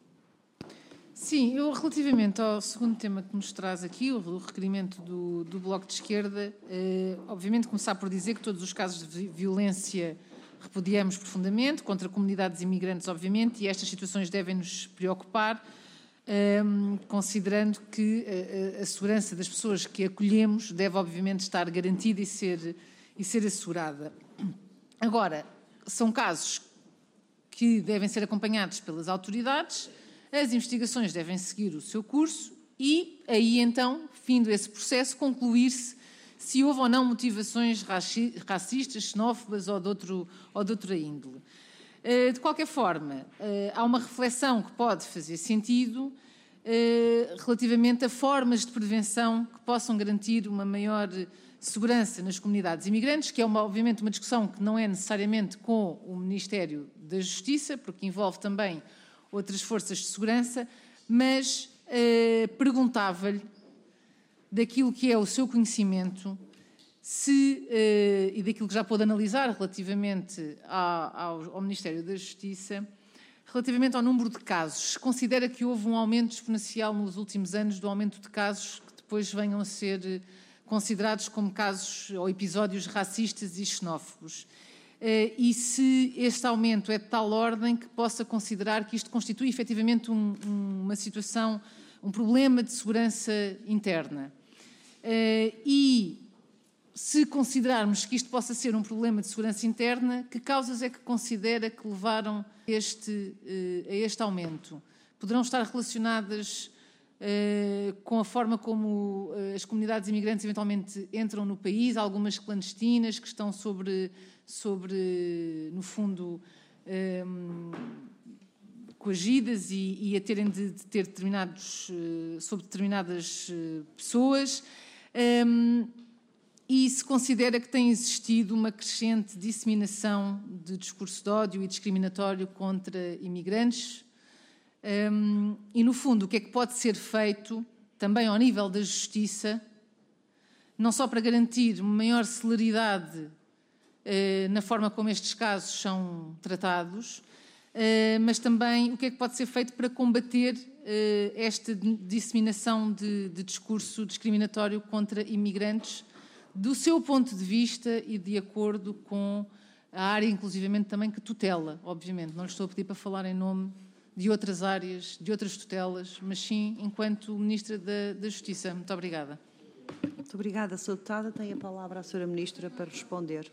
Sim, eu, relativamente ao segundo tema que nos traz aqui, o, o requerimento do, do Bloco de Esquerda, eh, obviamente começar por dizer que todos os casos de violência repudiamos profundamente, contra comunidades imigrantes, obviamente, e estas situações devem nos preocupar, um, considerando que a, a segurança das pessoas que acolhemos deve, obviamente, estar garantida e ser, e ser assegurada. Agora, são casos que devem ser acompanhados pelas autoridades, as investigações devem seguir o seu curso e, aí, então, findo esse processo, concluir-se se houve ou não motivações racistas, xenófobas ou de, outro, ou de outra índole. De qualquer forma, há uma reflexão que pode fazer sentido relativamente a formas de prevenção que possam garantir uma maior segurança nas comunidades imigrantes, que é, uma, obviamente, uma discussão que não é necessariamente com o Ministério da Justiça, porque envolve também outras forças de segurança, mas perguntava-lhe, daquilo que é o seu conhecimento se, uh, e daquilo que já pôde analisar relativamente ao, ao Ministério da Justiça, relativamente ao número de casos, se considera que houve um aumento exponencial nos últimos anos do aumento de casos que depois venham a ser considerados como casos ou episódios racistas e xenófobos. Uh, e se este aumento é de tal ordem que possa considerar que isto constitui efetivamente um, um, uma situação, um problema de segurança interna. Uh, e se considerarmos que isto possa ser um problema de segurança interna, que causas é que considera que levaram este, uh, a este aumento? Poderão estar relacionadas uh, com a forma como uh, as comunidades imigrantes eventualmente entram no país, algumas clandestinas que estão sobre, sobre no fundo, um, coagidas e, e a terem de, de ter determinados, uh, sobre determinadas uh, pessoas. Um, e se considera que tem existido uma crescente disseminação de discurso de ódio e discriminatório contra imigrantes. Um, e, no fundo, o que é que pode ser feito, também ao nível da justiça, não só para garantir uma maior celeridade uh, na forma como estes casos são tratados, uh, mas também o que é que pode ser feito para combater esta disseminação de, de discurso discriminatório contra imigrantes, do seu ponto de vista e de acordo com a área, inclusivamente, também que tutela, obviamente. Não lhe estou a pedir para falar em nome de outras áreas, de outras tutelas, mas sim enquanto Ministra da, da Justiça. Muito obrigada. Muito obrigada, senhora Deputada. Tem a palavra a senhora Ministra para responder.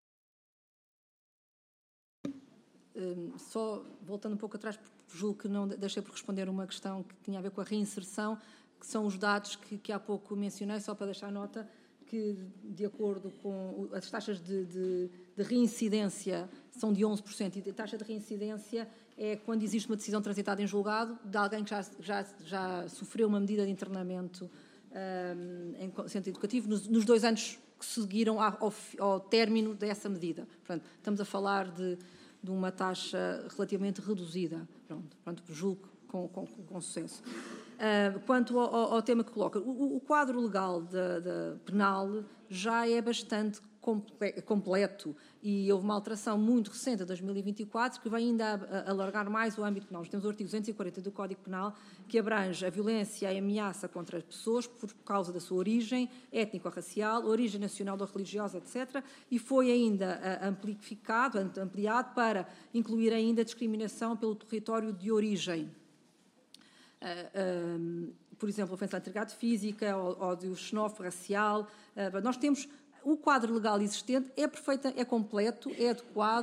Um, só voltando um pouco atrás, porque julgo que não deixei por responder uma questão que tinha a ver com a reinserção, que são os dados que, que há pouco mencionei, só para deixar nota que, de acordo com as taxas de, de, de reincidência, são de onze por cento, e a taxa de reincidência é quando existe uma decisão transitada em julgado de alguém que já, já, já sofreu uma medida de internamento um, em centro educativo nos, nos dois anos que seguiram ao, ao término dessa medida. Portanto, estamos a falar de de uma taxa relativamente reduzida. Pronto, pronto julgo com, com, com sucesso. Uh, quanto ao, ao tema que coloca, o, o quadro legal da, da penal já é bastante completo e houve uma alteração muito recente, em dois mil e vinte e quatro, que vai ainda alargar mais o âmbito penal. Nós temos o artigo duzentos e quarenta do Código Penal, que abrange a violência e a ameaça contra as pessoas por causa da sua origem étnico-racial, origem nacional ou religiosa, etcétera, e foi ainda amplificado, ampliado para incluir ainda a discriminação pelo território de origem. Uh, um, por exemplo, ofensa à integridade física, ódio xenófobo, racial. Uh, nós temos... O quadro legal existente é perfeito, é completo, é adequado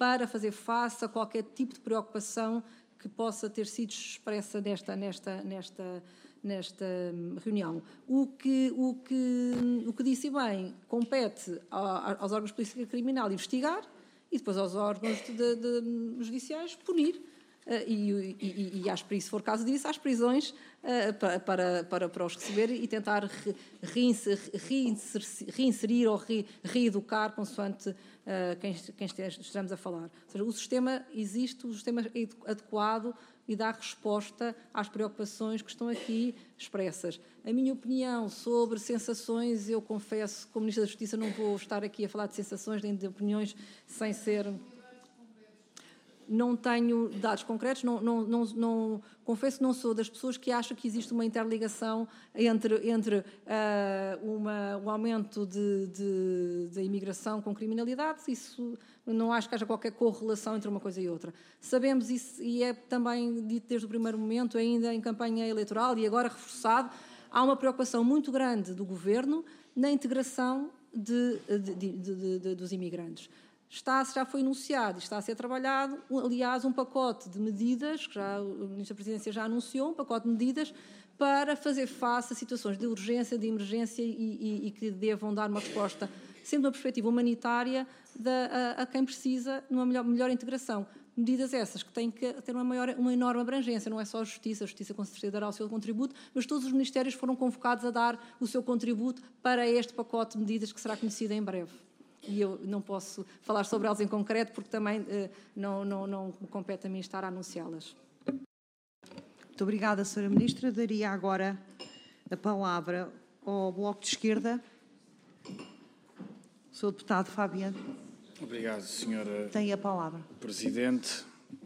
para fazer face a qualquer tipo de preocupação que possa ter sido expressa nesta, nesta, nesta, nesta reunião. O que, o, que, o que disse bem compete aos órgãos de polícia criminal investigar e depois aos órgãos de, de, de, judiciais punir. Uh, e, e, e, e, se for caso disso, às prisões uh, para, para, para, para os receber e tentar re, reinser, reinser, reinserir ou re, reeducar consoante uh, quem, quem estejamos a falar. Ou seja, o sistema existe, o sistema é adequado e dá resposta às preocupações que estão aqui expressas. A minha opinião sobre sensações, eu confesso, como Ministra da Justiça, não vou estar aqui a falar de sensações nem de opiniões sem ser... Não tenho dados concretos, não, não, não, não, confesso que não sou das pessoas que acham que existe uma interligação entre, entre uh, uma, o aumento de, de, de imigração com criminalidade. Isso, não acho que haja qualquer correlação entre uma coisa e outra. Sabemos isso, e é também dito desde o primeiro momento, ainda em campanha eleitoral e agora reforçado, há uma preocupação muito grande do Governo na integração de, de, de, de, de, dos imigrantes. Está, já foi anunciado e está a ser trabalhado, aliás, um pacote de medidas, que já, o Ministro da Presidência já anunciou, um pacote de medidas para fazer face a situações de urgência, de emergência e, e, e que devam dar uma resposta, sendo uma perspectiva humanitária, de, a, a quem precisa numa melhor, melhor integração. Medidas essas que têm que ter uma, maior, uma enorme abrangência, não é só a Justiça, a Justiça com certeza dará o seu contributo, mas todos os Ministérios foram convocados a dar o seu contributo para este pacote de medidas que será conhecido em breve. E eu não posso falar sobre elas em concreto, porque também eh, não, não, não compete a mim estar a anunciá-las. Muito obrigada, senhora Ministra. Daria agora a palavra ao Bloco de Esquerda. O senhor Deputado Fabiano. Obrigado, senhora Tem a palavra. Presidente.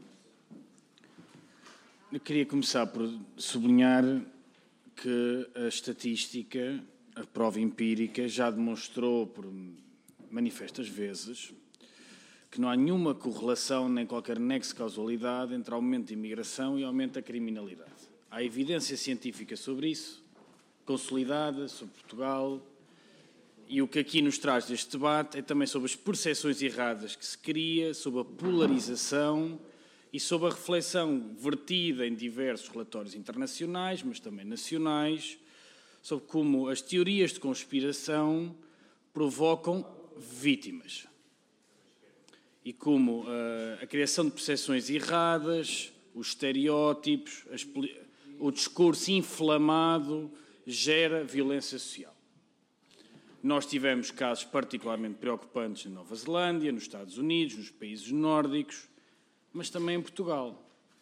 Eu queria começar por sublinhar que a estatística, a prova empírica, já demonstrou por manifestas vezes que não há nenhuma correlação nem qualquer nexo de causalidade entre aumento de imigração e aumento da criminalidade. Há evidência científica sobre isso, consolidada, sobre Portugal, e o que aqui nos traz deste debate é também sobre as percepções erradas que se cria, sobre a polarização e sobre a reflexão vertida em diversos relatórios internacionais, mas também nacionais, sobre como as teorias de conspiração provocam vítimas e como uh, a criação de percepções erradas, os estereótipos, as, o discurso inflamado gera violência social. Nós tivemos casos particularmente preocupantes na Nova Zelândia, nos Estados Unidos, nos países nórdicos, mas também em Portugal.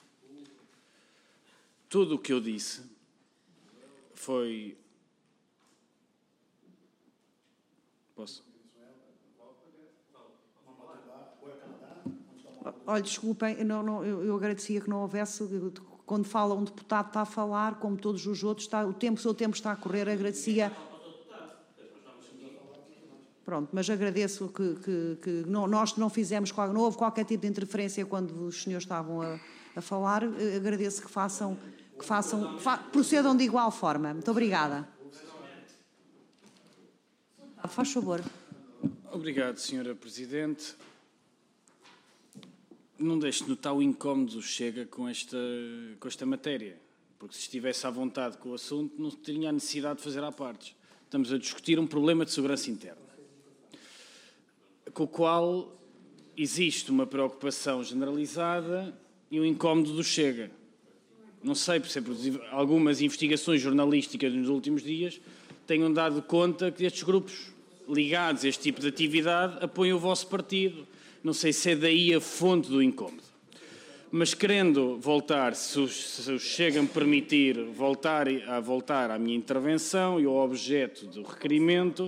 Tudo o que eu disse foi... Posso? Olha, desculpem, não, não, eu, eu agradecia que não houvesse, quando fala um deputado está a falar, como todos os outros, está, o, tempo, o seu tempo está a correr, agradecia... Pronto, mas agradeço que, que, que não, nós não fizemos, não houve qualquer tipo de interferência quando os senhores estavam a, a falar, agradeço que façam, que façam, fa, procedam de igual forma. Muito obrigada. Faz favor. Obrigado, senhora Presidente. Não deixe de notar o incómodo Chega com esta, com esta matéria, porque se estivesse à vontade com o assunto não teria a necessidade de fazer à parte. Estamos a discutir um problema de segurança interna, com o qual existe uma preocupação generalizada e um incómodo do Chega. Não sei, por exemplo, algumas investigações jornalísticas nos últimos dias tenham dado conta que estes grupos ligados a este tipo de atividade apoiam o vosso partido. Não sei se é daí a fonte do incómodo. Mas querendo voltar, se o Chega me permitir voltar a voltar à minha intervenção e ao objeto do requerimento...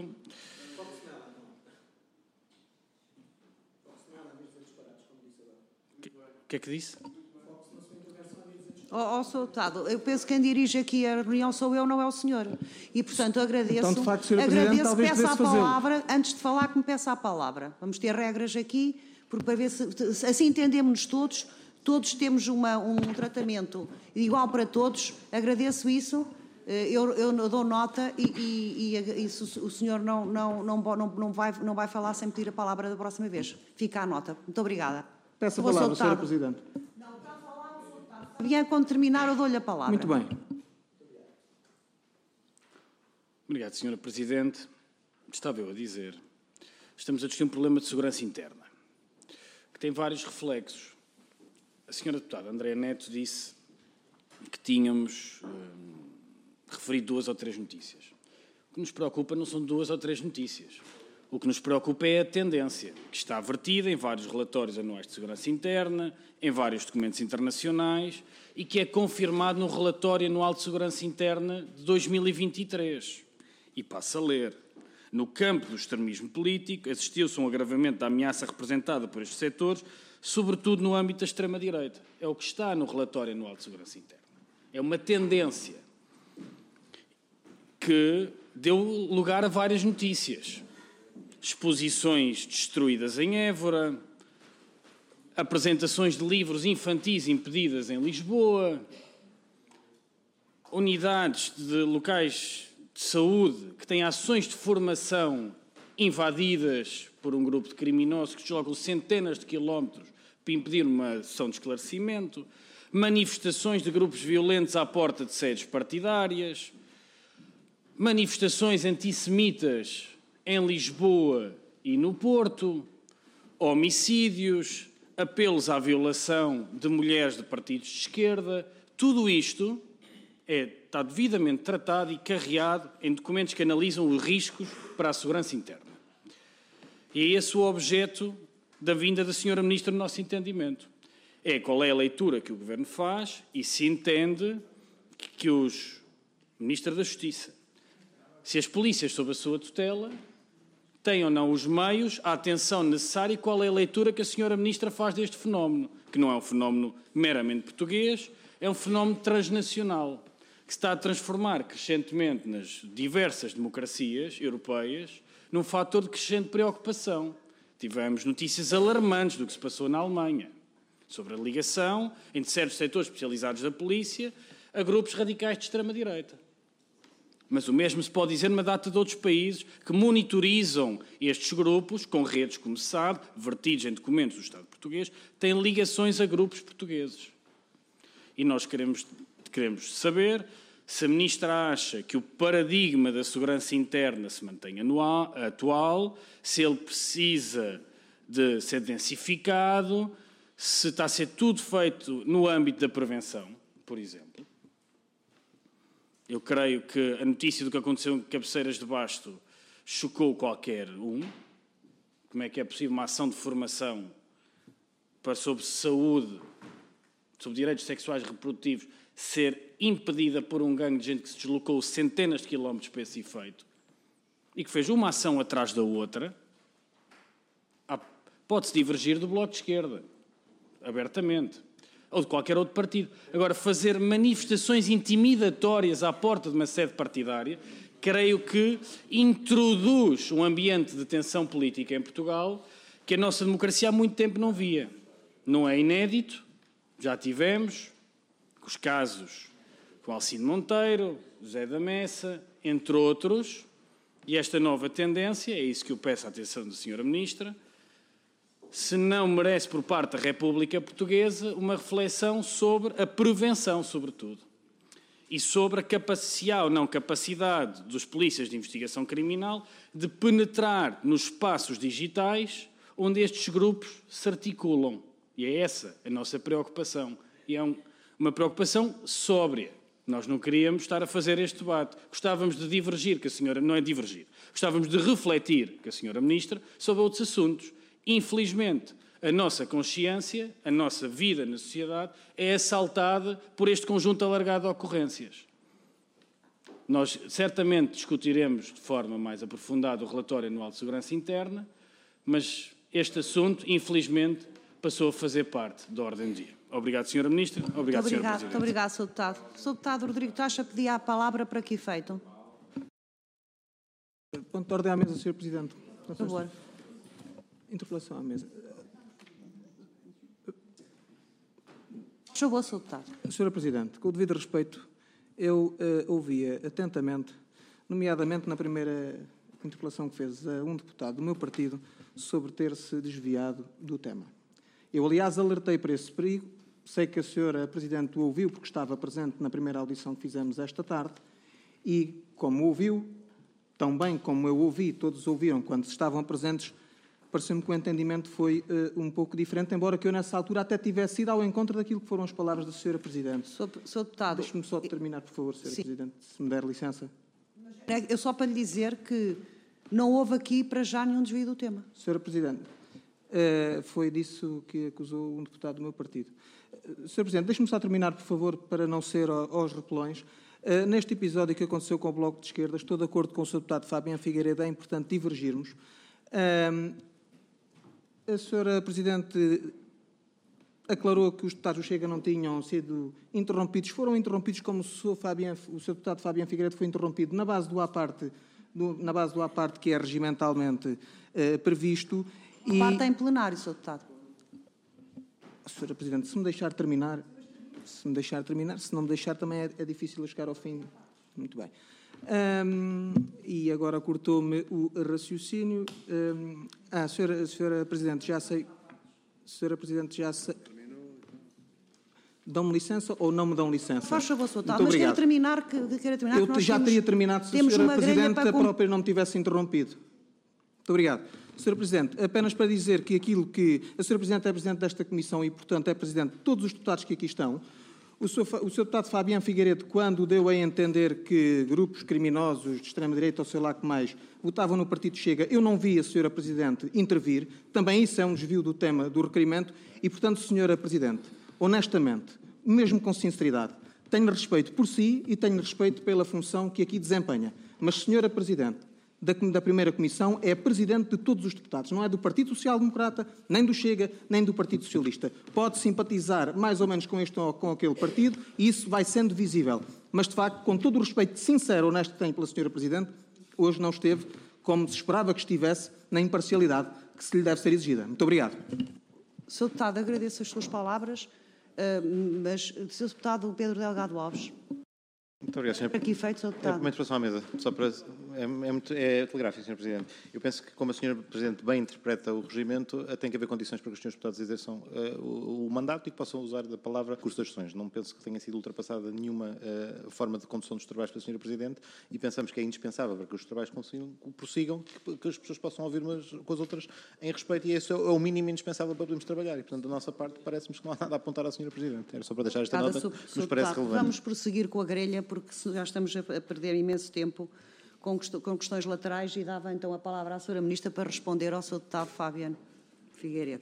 O que é que disse? Ó, oh, oh, senhor Deputado, eu penso que quem dirige aqui a reunião sou eu, não é o senhor. E, portanto, agradeço, então, de facto, senhora agradeço Presidente, peço a palavra, fazê-lo. antes de falar, que me peça a palavra. Vamos ter regras aqui, porque para ver se, se assim entendemos-nos todos, todos temos uma, um tratamento igual para todos. Agradeço isso, eu, eu dou nota e, e, e, e se o senhor não, não, não, não, não, vai, não vai falar sem pedir a palavra da próxima vez. Fica a nota. Muito obrigada. Peço a Vou palavra, soltar. senhora Presidente. Vier quando terminar, eu dou-lhe a palavra. Muito bem. Obrigado, senhora Presidente. Estava eu a dizer, estamos a discutir um problema de segurança interna, que tem vários reflexos. A senhora deputada Andréa Neto disse que tínhamos hum, referido duas ou três notícias. O que nos preocupa não são duas ou três notícias. O que nos preocupa é a tendência, que está vertida em vários relatórios anuais de segurança interna, em vários documentos internacionais e que é confirmado no relatório anual de segurança interna de dois mil e vinte e três. E passo a ler. No campo do extremismo político, assistiu-se a um agravamento da ameaça representada por estes setores, sobretudo no âmbito da extrema-direita. É o que está no relatório anual de segurança interna. É uma tendência que deu lugar a várias notícias. Exposições destruídas em Évora, apresentações de livros infantis impedidas em Lisboa, unidades de locais de saúde que têm ações de formação invadidas por um grupo de criminosos que deslocam centenas de quilómetros para impedir uma sessão de esclarecimento, manifestações de grupos violentos à porta de sedes partidárias, manifestações antissemitas em Lisboa e no Porto, homicídios, apelos à violação de mulheres de partidos de esquerda. Tudo isto é, está devidamente tratado e carreado em documentos que analisam os riscos para a segurança interna. E é esse o objeto da vinda da senhora Ministra no nosso entendimento. É qual é a leitura que o Governo faz e se entende que, que os Ministros da Justiça, se as polícias sob a sua tutela, têm ou não os meios, a atenção necessária e qual é a leitura que a senhora Ministra faz deste fenómeno, que não é um fenómeno meramente português, é um fenómeno transnacional, que se está a transformar crescentemente nas diversas democracias europeias num fator de crescente preocupação. Tivemos notícias alarmantes do que se passou na Alemanha, sobre a ligação entre certos setores especializados da polícia a grupos radicais de extrema-direita. Mas o mesmo se pode dizer numa data de outros países que monitorizam estes grupos, com redes, como se sabe, vertidos em documentos do Estado português, têm ligações a grupos portugueses. E nós queremos, queremos saber se a Ministra acha que o paradigma da segurança interna se mantém anual, atual, se ele precisa de ser densificado, se está a ser tudo feito no âmbito da prevenção, por exemplo. Eu creio que a notícia do que aconteceu em Cabeceiras de Basto chocou qualquer um. Como é que é possível uma ação de formação para, sobre saúde, sobre direitos sexuais e reprodutivos, ser impedida por um gangue de gente que se deslocou centenas de quilómetros para esse efeito e que fez uma ação atrás da outra? Pode-se divergir do Bloco de Esquerda, abertamente, ou de qualquer outro partido. Agora, fazer manifestações intimidatórias à porta de uma sede partidária, creio que introduz um ambiente de tensão política em Portugal que a nossa democracia há muito tempo não via. Não é inédito, já tivemos os casos com Alcino Monteiro, José da Messa, entre outros, e esta nova tendência, é isso que eu peço à atenção da senhora Ministra, se não merece por parte da República Portuguesa uma reflexão sobre a prevenção, sobretudo, e sobre a capacidade ou não capacidade dos polícias de investigação criminal de penetrar nos espaços digitais onde estes grupos se articulam. E é essa a nossa preocupação. E é um, uma preocupação sóbria. Nós não queríamos estar a fazer este debate. Gostávamos de divergir, que a senhora... Não é divergir. Gostávamos de refletir, com a senhora Ministra, sobre outros assuntos. Infelizmente, a nossa consciência, a nossa vida na sociedade é assaltada por este conjunto alargado de ocorrências. Nós certamente discutiremos de forma mais aprofundada o relatório anual de segurança interna, mas este assunto, infelizmente, passou a fazer parte da ordem do dia. Obrigado, senhora Ministra. Obrigado, muito senhora obrigado, Presidente. muito obrigado, senhor Deputado. senhor Deputado Rodrigo Taxa pedia a palavra para que efeito? Ponto de ordem à mesa, senhor Presidente. Por favor. Interpelação à mesa. Por favor, senhor Deputado. senhora Presidente, com o devido respeito, eu uh, ouvia atentamente, nomeadamente na primeira interpelação que fez a um deputado do meu partido, sobre ter-se desviado do tema. Eu, aliás, alertei para esse perigo. Sei que a senhora Presidente o ouviu, porque estava presente na primeira audição que fizemos esta tarde, e, como ouviu, tão bem como eu ouvi, todos ouviram quando estavam presentes, pareceu-me que o entendimento foi uh, um pouco diferente, embora que eu, nessa altura, até tivesse ido ao encontro daquilo que foram as palavras da senhora Presidente. Senhor Deputado... Deixe-me só terminar, por favor, senhora Sim. Presidente, se me der licença. Eu só para lhe dizer que não houve aqui, para já, nenhum desvio do tema. senhora Presidente, uh, foi disso que acusou um deputado do meu partido. Uh, senhora Presidente, deixe-me só terminar, por favor, para não ser aos repelões. Uh, neste episódio que aconteceu com o Bloco de Esquerda, estou de acordo com o senhor deputado Fabiano Figueiredo, é importante divergirmos. Uh, a senhora Presidente aclarou que os deputados do Chega não tinham sido interrompidos. Foram interrompidos como o senhor, Fabiano, o senhor deputado Fabiano Figueiredo foi interrompido na base do à parte, do, na base do à parte que é regimentalmente uh, previsto. A e... parte é em plenário, senhor Deputado. senhora Presidente, se me deixar terminar, se me deixar terminar, se não me deixar também é, é difícil chegar ao fim. Muito bem. Um, e agora cortou-me o raciocínio. Um, ah, senhora, senhora Presidente, já sei... Senhora Presidente, já sei... Dão-me licença ou não me dão licença? Faz favor, senhor Deputado, Muito mas obrigado. quero terminar, que, que quero terminar Eu que nós já temos, teria terminado se a temos senhora uma grelha Presidente para... a própria não me tivesse interrompido. Muito obrigado. senhor Presidente, apenas para dizer que aquilo que... A senhora Presidente é Presidente desta Comissão e, portanto, é Presidente de todos os deputados que aqui estão. O senhor, o senhor deputado Fabiano Figueiredo, quando deu a entender que grupos criminosos de extrema-direita ou sei lá que mais votavam no Partido Chega, eu não vi a senhora Presidente intervir. Também isso é um desvio do tema do requerimento e, portanto, senhora Presidente, honestamente, mesmo com sinceridade, tenho respeito por si e tenho respeito pela função que aqui desempenha. Mas, senhora Presidente, da, da primeira Comissão é Presidente de todos os deputados, não é do Partido Social Democrata, nem do Chega, nem do Partido Socialista. Pode simpatizar mais ou menos com este ou com aquele partido e isso vai sendo visível. Mas, de facto, com todo o respeito sincero e honesto que tenho pela senhora Presidente, hoje não esteve, como se esperava que estivesse, na imparcialidade que se lhe deve ser exigida. Muito obrigado. senhor Deputado, agradeço as suas palavras, mas, senhor Deputado Pedro Delgado Alves. Muito obrigado, senhor Aqui feito, senhor Deputado. É uma intervenção à mesa. Só para, é, é, muito, é telegráfico, senhor Presidente. Eu penso que, como a senhora Presidente bem interpreta o regimento, tem que haver condições para que os senhores deputados exerçam uh, o, o mandato e que possam usar da palavra curso das sessões. Não penso que tenha sido ultrapassada nenhuma uh, forma de condução dos trabalhos pela senhora Presidente e pensamos que é indispensável para que os trabalhos consigam, prossigam, que, que as pessoas possam ouvir umas com as outras em respeito e esse é o mínimo indispensável para podermos trabalhar. E, portanto, da nossa parte, parece-nos que não há nada a apontar à senhora Presidente. Era só para deixar esta nota, que nos parece relevante. Vamos prosseguir com a grelha, porque já estamos a perder imenso tempo com questões laterais e dava então a palavra à senhora Ministra para responder ao senhor deputado Fabiano Figueiredo.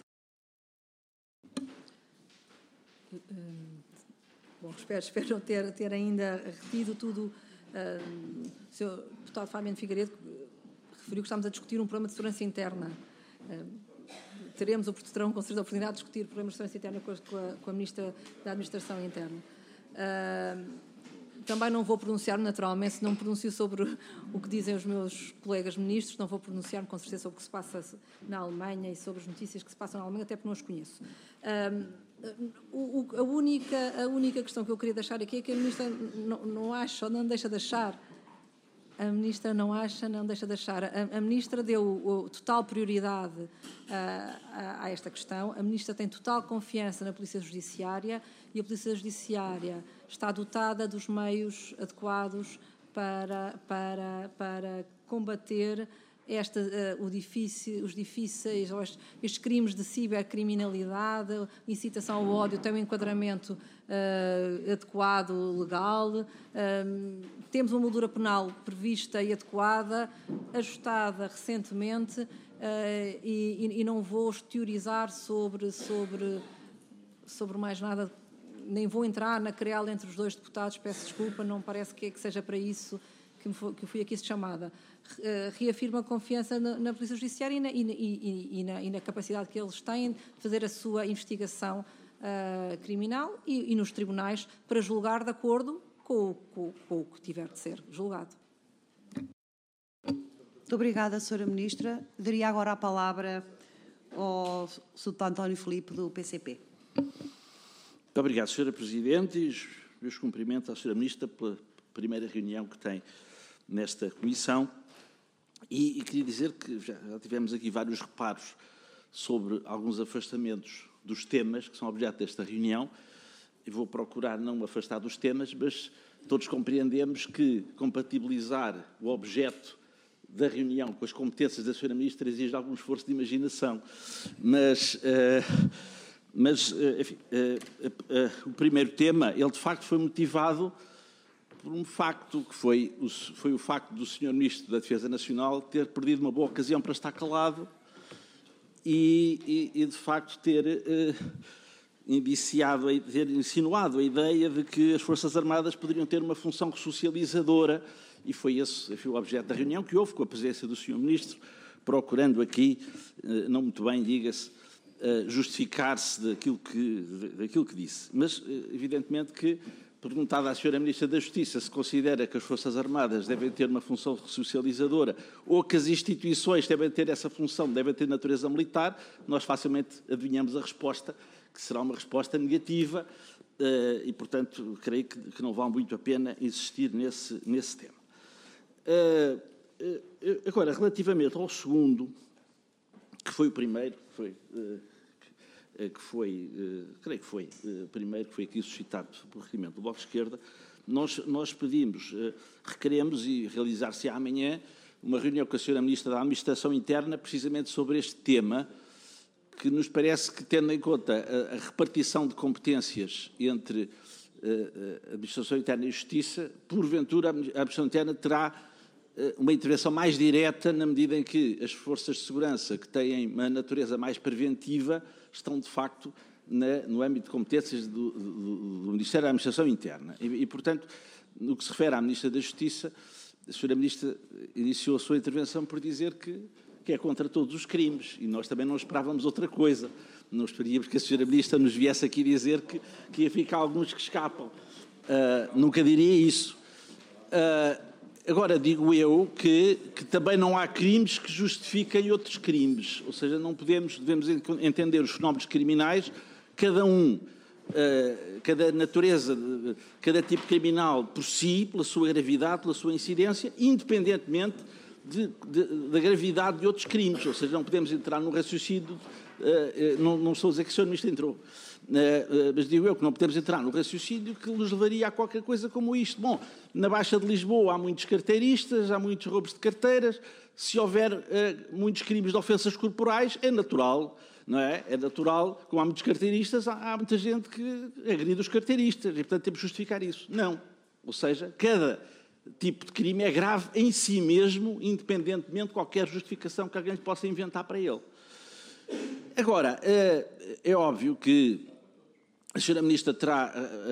Bom, espero, espero ter, ter ainda retido tudo. Uh, o senhor deputado Fabiano Figueiredo referiu que estamos a discutir um problema de segurança interna. Uh, teremos, terão com certeza a oportunidade de discutir problemas de segurança interna com a, com a Ministra da Administração Interna. Uh, Também não vou pronunciar-me, naturalmente, se não me pronuncio sobre o que dizem os meus colegas ministros, não vou pronunciar-me com certeza sobre o que se passa na Alemanha e sobre as notícias que se passam na Alemanha, até porque não as conheço. Um, o, a, única, a única questão que eu queria deixar aqui é que a Ministra não, não acha ou não deixa de achar, a Ministra não acha, não deixa de achar, a, a Ministra deu o, total prioridade a, a, a esta questão, a Ministra tem total confiança na Polícia Judiciária e a Polícia Judiciária está dotada dos meios adequados para, para, para combater esta, uh, o difícil, os difíceis, estes crimes de cibercriminalidade, incitação ao ódio, tem um enquadramento uh, adequado, legal. Um, temos uma moldura penal prevista e adequada, ajustada recentemente, uh, e, e não vou teorizar sobre, sobre, sobre mais nada. Nem vou entrar na querela entre os dois deputados, peço desculpa, não parece que, que seja para isso que, me foi, que fui aqui chamada. Reafirmo a confiança na, na Polícia Judiciária e na, e, e, e, na, e na capacidade que eles têm de fazer a sua investigação uh, criminal e, e nos tribunais para julgar de acordo com, com, com o que tiver de ser julgado. Muito obrigada, senhora Ministra. Daria agora a palavra ao senhor Deputado António Filipe, do P C P. Muito obrigado, senhora Presidente, e os meus cumprimentos à senhora Ministra pela primeira reunião que tem nesta Comissão. E, e queria dizer que já, já tivemos aqui vários reparos sobre alguns afastamentos dos temas que são objeto desta reunião, e vou procurar não me afastar dos temas, mas todos compreendemos que compatibilizar o objeto da reunião com as competências da senhora Ministra exige algum esforço de imaginação. Mas, uh, mas uh, enfim, uh, uh, uh, o primeiro tema, ele de facto foi motivado por um facto, que foi o, foi o facto do senhor Ministro da Defesa Nacional ter perdido uma boa ocasião para estar calado e, e, e de facto, ter... Uh, indiciado, ter insinuado a ideia de que as Forças Armadas poderiam ter uma função socializadora, e foi esse enfim, o objeto da reunião que houve com a presença do senhor Ministro, procurando aqui, não muito bem, diga-se, justificar-se daquilo que, daquilo que disse. Mas, evidentemente, que, perguntada à senhora Ministra da Justiça se considera que as Forças Armadas devem ter uma função socializadora ou que as instituições devem ter essa função, devem ter natureza militar, nós facilmente adivinhamos a resposta, que será uma resposta negativa e, portanto, creio que, que não vale muito a pena insistir nesse, nesse tema. Agora, relativamente ao segundo, que foi o primeiro, foi, que foi, creio que foi o primeiro, que foi aqui suscitado por requerimento do Bloco de Esquerda, nós, nós pedimos, requeremos e realizar-se amanhã uma reunião com a senhora Ministra da Administração Interna precisamente sobre este tema, que nos parece que, tendo em conta a, a repartição de competências entre a, a Administração Interna e a Justiça, porventura a Administração Interna terá a, uma intervenção mais direta na medida em que as forças de segurança, que têm uma natureza mais preventiva, estão, de facto, na, no âmbito de competências do, do, do Ministério da Administração Interna. E, e, portanto, no que se refere à Ministra da Justiça, a senhora Ministra iniciou a sua intervenção por dizer que que é contra todos os crimes, e nós também não esperávamos outra coisa. Não esperíamos que a senhora Ministra nos viesse aqui dizer que, que ia ficar alguns que escapam. Uh, nunca diria isso. Uh, agora, digo eu que, que também não há crimes que justifiquem outros crimes, ou seja, não podemos, devemos entender os fenómenos criminais, cada um, uh, cada natureza, cada tipo criminal por si, pela sua gravidade, pela sua incidência, independentemente De, de, da gravidade de outros crimes, ou seja, não podemos entrar no raciocínio, uh, uh, não, não estou a dizer que o senhor Ministro entrou, uh, uh, mas digo eu que não podemos entrar no raciocínio que nos levaria a qualquer coisa como isto. Bom, na Baixa de Lisboa há muitos carteiristas, há muitos roubos de carteiras, se houver uh, muitos crimes de ofensas corporais, é natural, não é? É natural, como há muitos carteiristas, há, há muita gente que agride os carteiristas, e portanto temos que justificar isso. Não. Ou seja, cada tipo de crime é grave em si mesmo, independentemente de qualquer justificação que alguém possa inventar para ele. Agora, é óbvio que a senhora Ministra terá,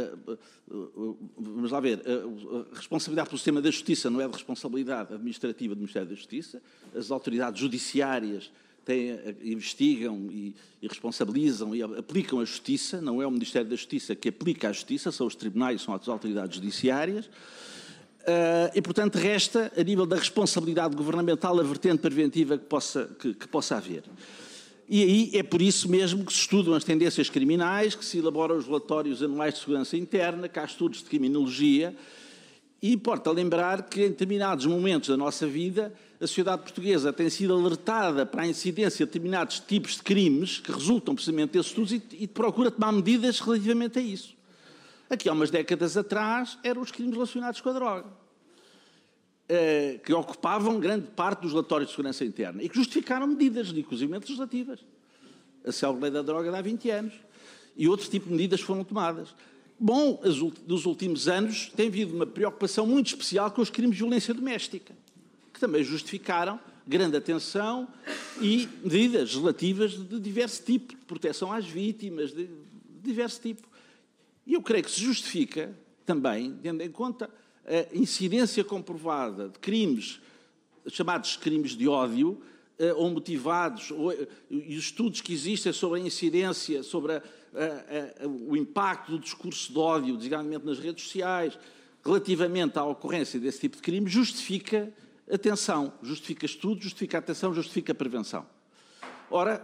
vamos lá ver, a responsabilidade pelo sistema da Justiça não é de responsabilidade administrativa do Ministério da Justiça, as autoridades judiciárias têm, investigam e, e responsabilizam e aplicam a Justiça, não é o Ministério da Justiça que aplica a Justiça, são os tribunais, são as autoridades judiciárias. Uh, e, portanto, resta, a nível da responsabilidade governamental, a vertente preventiva que possa, que, que possa haver. E aí é por isso mesmo que se estudam as tendências criminais, que se elaboram os relatórios anuais de segurança interna, que há estudos de criminologia, e importa lembrar que, em determinados momentos da nossa vida, a sociedade portuguesa tem sido alertada para a incidência de determinados tipos de crimes que resultam precisamente desses estudos e, e procura tomar medidas relativamente a isso. Aqui há umas décadas atrás eram os crimes relacionados com a droga, que ocupavam grande parte dos relatórios de segurança interna e que justificaram medidas, inclusive legislativas. A célebre lei da droga de há vinte anos. E outros tipos de medidas foram tomadas. Bom, nos últimos anos tem havido uma preocupação muito especial com os crimes de violência doméstica, que também justificaram grande atenção e medidas relativas de diverso tipo, de proteção às vítimas, de diverso tipo. E eu creio que se justifica também, tendo em conta a incidência comprovada de crimes, chamados crimes de ódio, ou motivados, ou, e os estudos que existem sobre a incidência, sobre a, a, a, o impacto do discurso de ódio, designadamente nas redes sociais, relativamente à ocorrência desse tipo de crime, justifica atenção, justifica estudo, justifica atenção, justifica prevenção. Ora,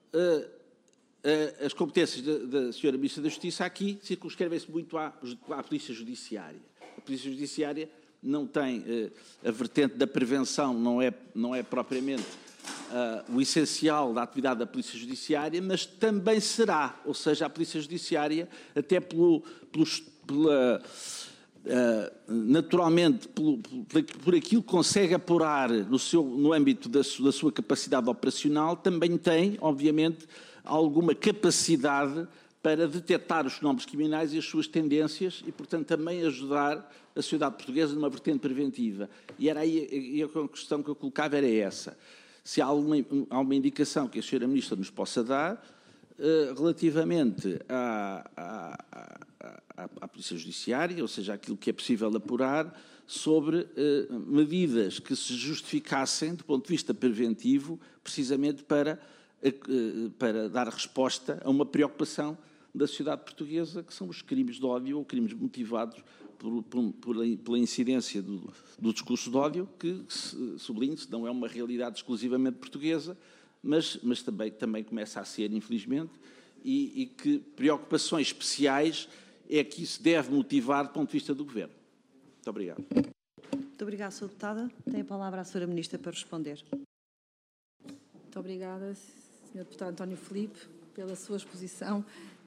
as competências da, da senhora Ministra da Justiça aqui circunscrevem-se muito à, à Polícia Judiciária. A Polícia Judiciária não tem uh, a vertente da prevenção, não é, não é propriamente uh, o essencial da atividade da Polícia Judiciária, mas também será, ou seja, a Polícia Judiciária, até pelo, pelos, pela, uh, naturalmente, pelo, por, por aquilo que consegue apurar no, seu, no âmbito da, da sua capacidade operacional, também tem, obviamente, alguma capacidade para detectar os fenómenos criminais e as suas tendências e, portanto, também ajudar a sociedade portuguesa numa vertente preventiva. E era aí a questão que eu colocava era essa. Se há alguma, há uma indicação que a senhora Ministra nos possa dar uh, relativamente à, à, à, à Polícia Judiciária, ou seja, aquilo que é possível apurar, sobre uh, medidas que se justificassem, do ponto de vista preventivo, precisamente para, uh, para dar resposta a uma preocupação da sociedade portuguesa, que são os crimes de ódio ou crimes motivados por, por, por, pela incidência do, do discurso de ódio, que, sublinho-se, não é uma realidade exclusivamente portuguesa, mas, mas também, também começa a ser, infelizmente, e, e que preocupações especiais é que isso deve motivar do ponto de vista do Governo. Muito obrigado. Muito obrigada, senhora Deputada. Tem a palavra a senhora Ministra para responder. Muito obrigada, senhor Deputado António Filipe, pela sua exposição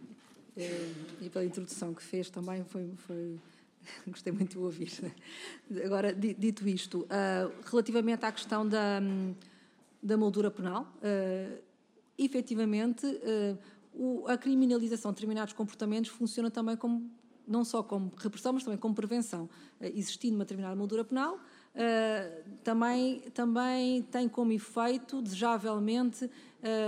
e pela introdução que fez também. Foi, foi... Gostei muito de ouvir. Agora, dito isto, uh, relativamente à questão da, da moldura penal, uh, efetivamente, uh, o, a criminalização de determinados comportamentos funciona também como, não só como repressão, mas também como prevenção. Uh, existindo uma determinada moldura penal, uh, também, também tem como efeito, desejavelmente, uh,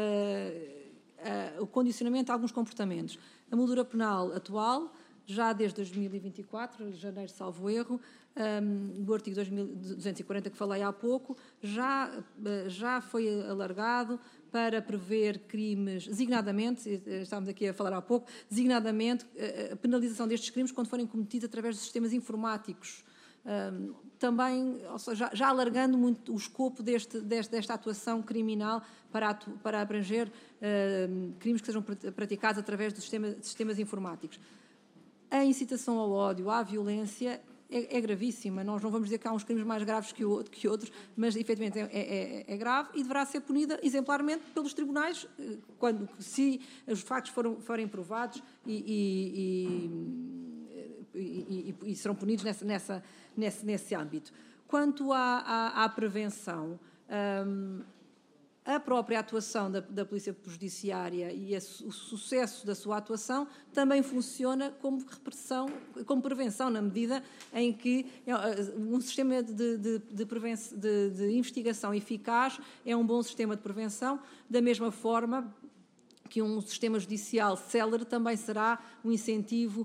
uh, o condicionamento de alguns comportamentos. A moldura penal atual, já desde dois mil e vinte e quatro, janeiro, salvo erro, um, do artigo dois mil duzentos e quarenta que falei há pouco, já, já foi alargado para prever crimes, designadamente, estávamos aqui a falar há pouco, designadamente a penalização destes crimes quando forem cometidos através de sistemas informáticos. Um, também, ou seja, já, já alargando muito o escopo deste, deste, desta atuação criminal para, atu, para abranger uh, crimes que sejam praticados através de, sistema, de sistemas informáticos. A incitação ao ódio, à violência, é, é gravíssima. Nós não vamos dizer que há uns crimes mais graves que, o, que outros, mas, efetivamente, é, é, é grave e deverá ser punida exemplarmente pelos tribunais, quando, se os factos foram, forem provados e, e, e, e, e, e serão punidos nessa, nessa, nesse, nesse âmbito. Quanto à, à, à prevenção, hum, a própria atuação da, da Polícia Judiciária e a, o sucesso da sua atuação também funciona como repressão, como prevenção, na medida em que um sistema de, de, de, prevenção, de, de investigação eficaz é um bom sistema de prevenção, da mesma forma que um sistema judicial célere também será um incentivo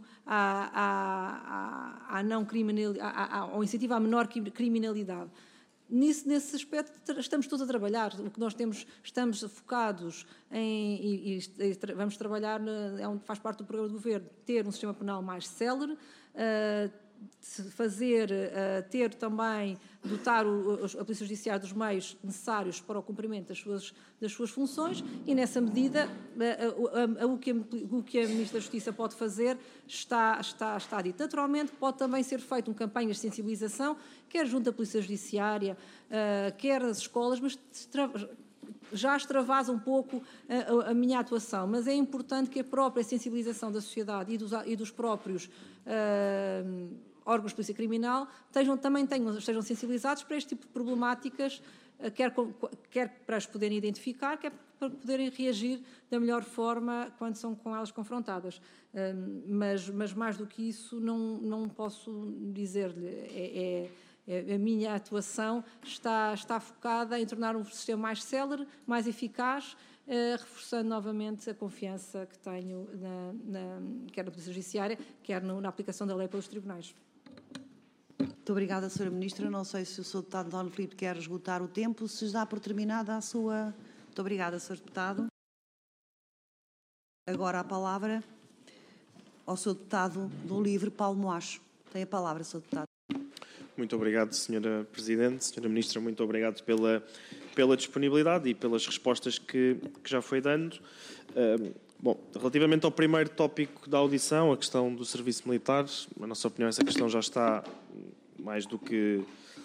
à, à, à não criminalidade, ao incentivo à menor criminalidade. Nisso, nesse aspecto, estamos todos a trabalhar. O que nós temos, estamos focados em, e, e tra, vamos trabalhar, é onde faz parte do programa do Governo, ter um sistema penal mais célere, uh, fazer, uh, ter também, dotar o, a Polícia Judiciária dos meios necessários para o cumprimento das suas, das suas funções e, nessa medida, uh, uh, uh, o, que a, o que a Ministra da Justiça pode fazer está, está, está dito. Naturalmente, pode também ser feito uma campanha de sensibilização, quer junto à Polícia Judiciária, uh, quer às escolas, mas já extravasa um pouco a, a minha atuação, mas é importante que a própria sensibilização da sociedade e dos, e dos próprios uh, órgãos de polícia criminal estejam, também tenham, estejam sensibilizados para este tipo de problemáticas, uh, quer, quer para as poderem identificar, quer para poderem reagir da melhor forma quando são com elas confrontadas. Uh, mas, mas mais do que isso não, não posso dizer-lhe. É, é, A minha atuação está, está focada em tornar um sistema mais célere, mais eficaz, eh, reforçando novamente a confiança que tenho na, na, quer na Polícia Judiciária, quer no, na aplicação da lei pelos tribunais. Muito obrigada, senhora Ministra. Não sei se o senhor Deputado António Filipe quer esgotar o tempo, se dá por terminada a sua... Muito obrigada, senhor Deputado. Agora a palavra ao senhor Deputado do Livre, Paulo Moacho. Tem a palavra, senhor Deputado. Muito obrigado, senhora Presidente. senhora Ministra, muito obrigado pela, pela disponibilidade e pelas respostas que, que já foi dando. Uh, bom, relativamente ao primeiro tópico da audição, a questão do serviço militar, na nossa opinião essa questão já está mais do que,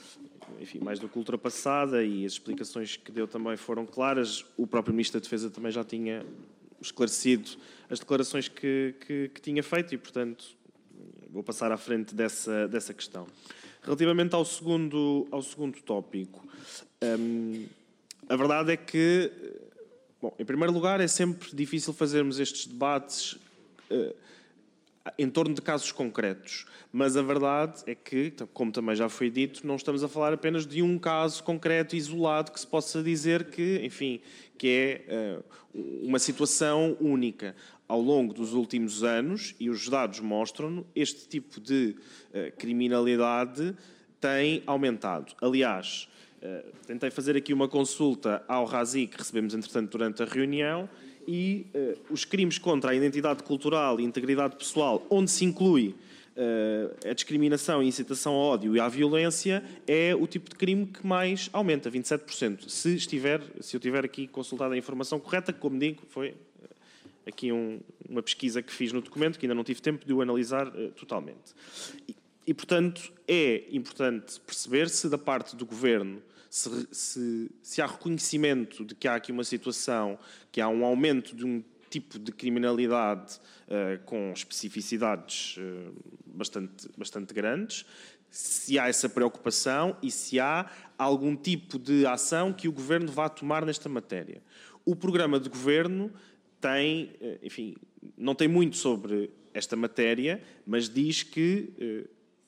enfim, mais do que ultrapassada e as explicações que deu também foram claras. O próprio Ministro da Defesa também já tinha esclarecido as declarações que, que, que tinha feito e, portanto, vou passar à frente dessa, dessa questão. Relativamente ao segundo, ao segundo tópico, hum, a verdade é que, bom, em primeiro lugar, é sempre difícil fazermos estes debates uh, em torno de casos concretos, mas a verdade é que, como também já foi dito, não estamos a falar apenas de um caso concreto, isolado, que se possa dizer que, enfim, que é uh, uma situação única. Ao longo dos últimos anos, e os dados mostram-no, este tipo de uh, criminalidade tem aumentado. Aliás, uh, tentei fazer aqui uma consulta ao RASI, que recebemos, entretanto, durante a reunião, e uh, os crimes contra a identidade cultural e integridade pessoal, onde se inclui uh, a discriminação, a incitação ao ódio e à violência, é o tipo de crime que mais aumenta, vinte e sete por cento. Se, estiver, se eu tiver aqui consultado a informação correta, que, como digo, foi aqui um, uma pesquisa que fiz no documento, que ainda não tive tempo de o analisar uh, totalmente. E, e, portanto, é importante perceber se da parte do Governo se, se, se há reconhecimento de que há aqui uma situação, que há um aumento de um tipo de criminalidade uh, com especificidades uh, bastante, bastante grandes, se há essa preocupação e se há algum tipo de ação que o Governo vá tomar nesta matéria. O programa de Governo tem, enfim, não tem muito sobre esta matéria, mas diz que eh,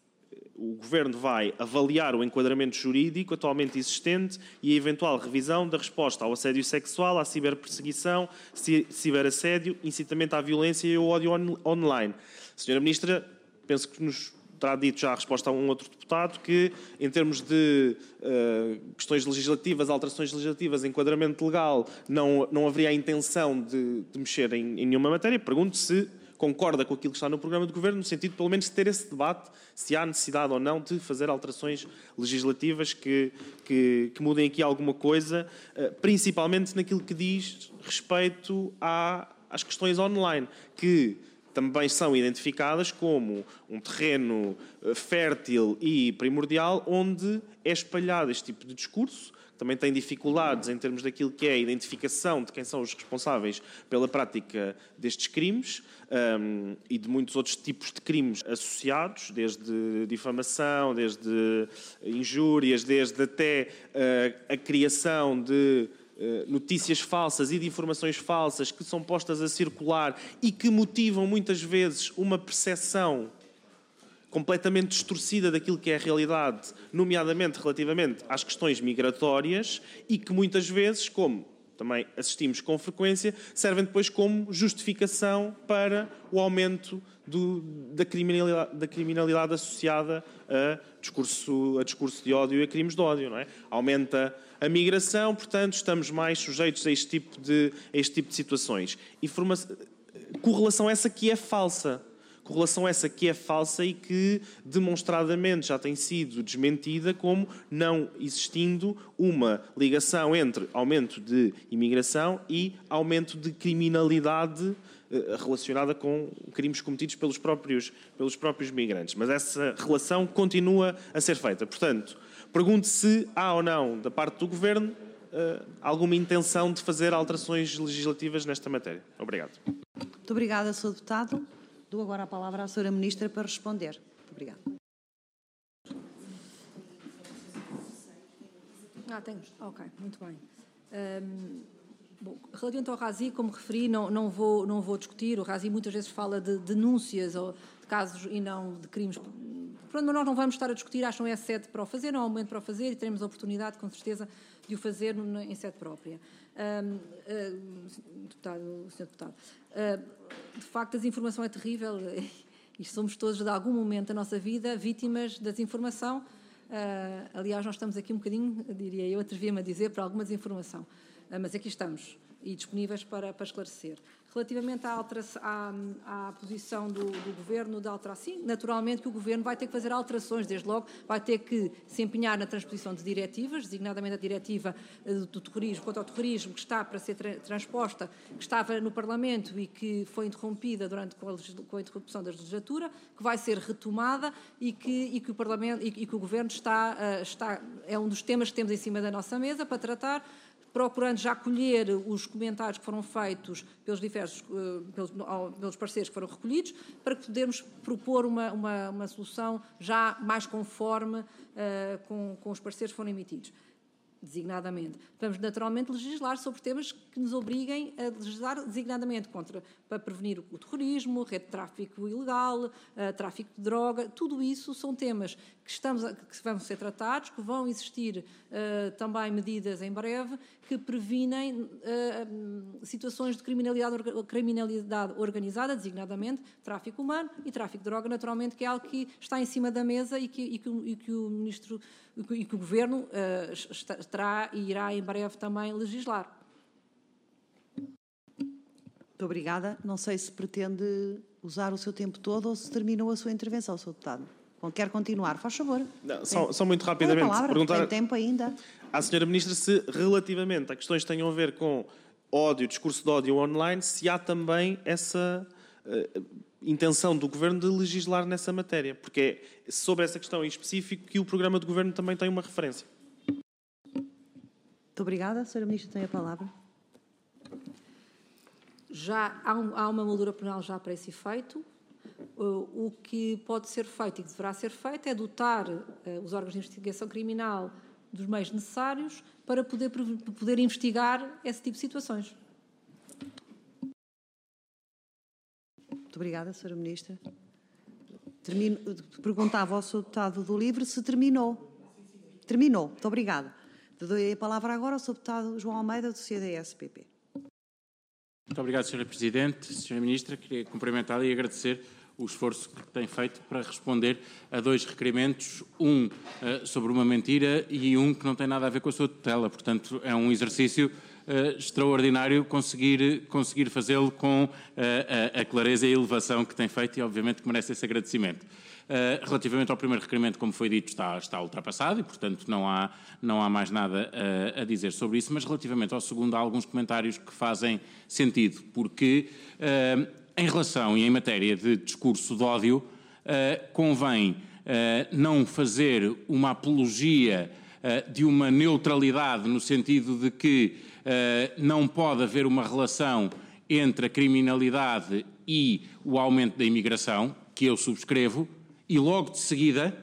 o Governo vai avaliar o enquadramento jurídico atualmente existente e a eventual revisão da resposta ao assédio sexual, à ciberperseguição, ciberassédio, incitamento à violência e ao ódio on online. Senhora Ministra, penso que nos terá dito já a resposta a um outro deputado que, em termos de uh, questões legislativas, alterações legislativas, enquadramento legal, não, não haveria a intenção de, de mexer em, em nenhuma matéria. Pergunto se concorda com aquilo que está no programa de Governo, no sentido, pelo menos, de ter esse debate, se há necessidade ou não de fazer alterações legislativas que, que, que mudem aqui alguma coisa, uh, principalmente naquilo que diz respeito à, às questões online, que também são identificadas como um terreno fértil e primordial onde é espalhado este tipo de discurso, que também tem dificuldades em termos daquilo que é a identificação de quem são os responsáveis pela prática destes crimes um, e de muitos outros tipos de crimes associados, desde difamação, desde injúrias, desde até uh, a criação de notícias falsas e de informações falsas que são postas a circular e que motivam muitas vezes uma percepção completamente distorcida daquilo que é a realidade, nomeadamente relativamente às questões migratórias e que muitas vezes, como também assistimos com frequência, servem depois como justificação para o aumento do, da, criminalidade, da criminalidade associada a discurso, a discurso de ódio e a crimes de ódio, não é? Aumenta a migração, portanto, estamos mais sujeitos a este tipo de, a este tipo de situações. Informa- correlação essa que é falsa. Correlação essa que é falsa e que demonstradamente já tem sido desmentida como não existindo uma ligação entre aumento de imigração e aumento de criminalidade relacionada com crimes cometidos pelos próprios, pelos próprios migrantes. Mas essa relação continua a ser feita. Portanto, pergunto se há ou não, da parte do Governo, alguma intenção de fazer alterações legislativas nesta matéria. Obrigado. Muito obrigada, senhor Deputado. Dou agora a palavra à senhora Ministra para responder. Muito obrigada. Ah, tenho. Ok, muito bem. Um, bom, relativamente ao RASI, como referi, não, não, vou, não vou discutir. O RASI muitas vezes fala de denúncias ou de casos e não de crimes. Pronto, nós não vamos estar a discutir, acho que não é sede para o fazer, não é o momento para o fazer e teremos a oportunidade, com certeza, de o fazer em sede própria. Um, uh, deputado, senhor Deputado, uh, de facto a desinformação é terrível e somos todos, de algum momento da nossa vida, vítimas da desinformação. Uh, aliás, nós estamos aqui um bocadinho, diria eu, atrevia-me a dizer, para alguma desinformação. Uh, mas aqui estamos e disponíveis para, para esclarecer. Relativamente à, à, à posição do, do Governo de alterar, sim, naturalmente que o Governo vai ter que fazer alterações, desde logo vai ter que se empenhar na transposição de diretivas, designadamente a diretiva do terrorismo, contra o terrorismo, que está para ser tra transposta, que estava no Parlamento e que foi interrompida durante com a, com a interrupção da legislatura, que vai ser retomada e que, e que o Parlamento e, e que o Governo está, uh, está, é um dos temas que temos em cima da nossa mesa para tratar, procurando já colher os comentários que foram feitos pelos diversos pelos, pelos parceiros que foram recolhidos, para que podermos propor uma, uma, uma solução já mais conforme uh, com, com os parceiros que foram emitidos, designadamente. Vamos naturalmente legislar sobre temas que nos obriguem a legislar designadamente contra, para prevenir o terrorismo, rede de tráfico ilegal, uh, tráfico de droga, tudo isso são temas que, estamos a, que vão ser tratados, que vão existir uh, também medidas em breve que previnem uh, situações de criminalidade, criminalidade organizada, designadamente tráfico humano e tráfico de droga, naturalmente, que é algo que está em cima da mesa e que, e que, e que o Ministro e que o Governo uh, estará e irá em breve também legislar. Muito obrigada. Não sei se pretende usar o seu tempo todo ou se terminou a sua intervenção, senhor Deputado. Quer continuar? Faz favor. Não, só, só muito rapidamente. Palavra, perguntar tem tempo ainda. À senhora Ministra se, relativamente a questões que tenham a ver com ódio, discurso de ódio online, se há também essa uh, intenção do Governo de legislar nessa matéria, porque é sobre essa questão em específico que o programa de Governo também tem uma referência. Muito obrigada. senhora Ministra tem a palavra. Já há, um, há uma moldura penal já para esse efeito. Uh, o que pode ser feito e que deverá ser feito é dotar uh, os órgãos de investigação criminal dos meios necessários para poder, poder investigar esse tipo de situações. Muito obrigada, senhora Ministra. Termino, perguntava ao senhor Deputado do Livre se terminou. Terminou. Muito obrigada. Dou a palavra agora ao senhor Deputado João Almeida, do C D S P P. Muito obrigado, senhora Presidente. senhora Ministra, queria cumprimentá-la e agradecer o esforço que tem feito para responder a dois requerimentos, um uh, sobre uma mentira e um que não tem nada a ver com a sua tutela. Portanto, é um exercício uh, extraordinário conseguir, conseguir fazê-lo com uh, a, a clareza e a elevação que tem feito e, obviamente, que merece esse agradecimento. Uh, relativamente ao primeiro requerimento, como foi dito, está, está ultrapassado e, portanto, não há, não há mais nada uh, a dizer sobre isso, mas relativamente ao segundo há alguns comentários que fazem sentido, porque uh, em relação e em matéria de discurso de ódio, uh, convém uh, não fazer uma apologia uh, de uma neutralidade no sentido de que uh, não pode haver uma relação entre a criminalidade e o aumento da imigração, que eu subscrevo, e logo de seguida,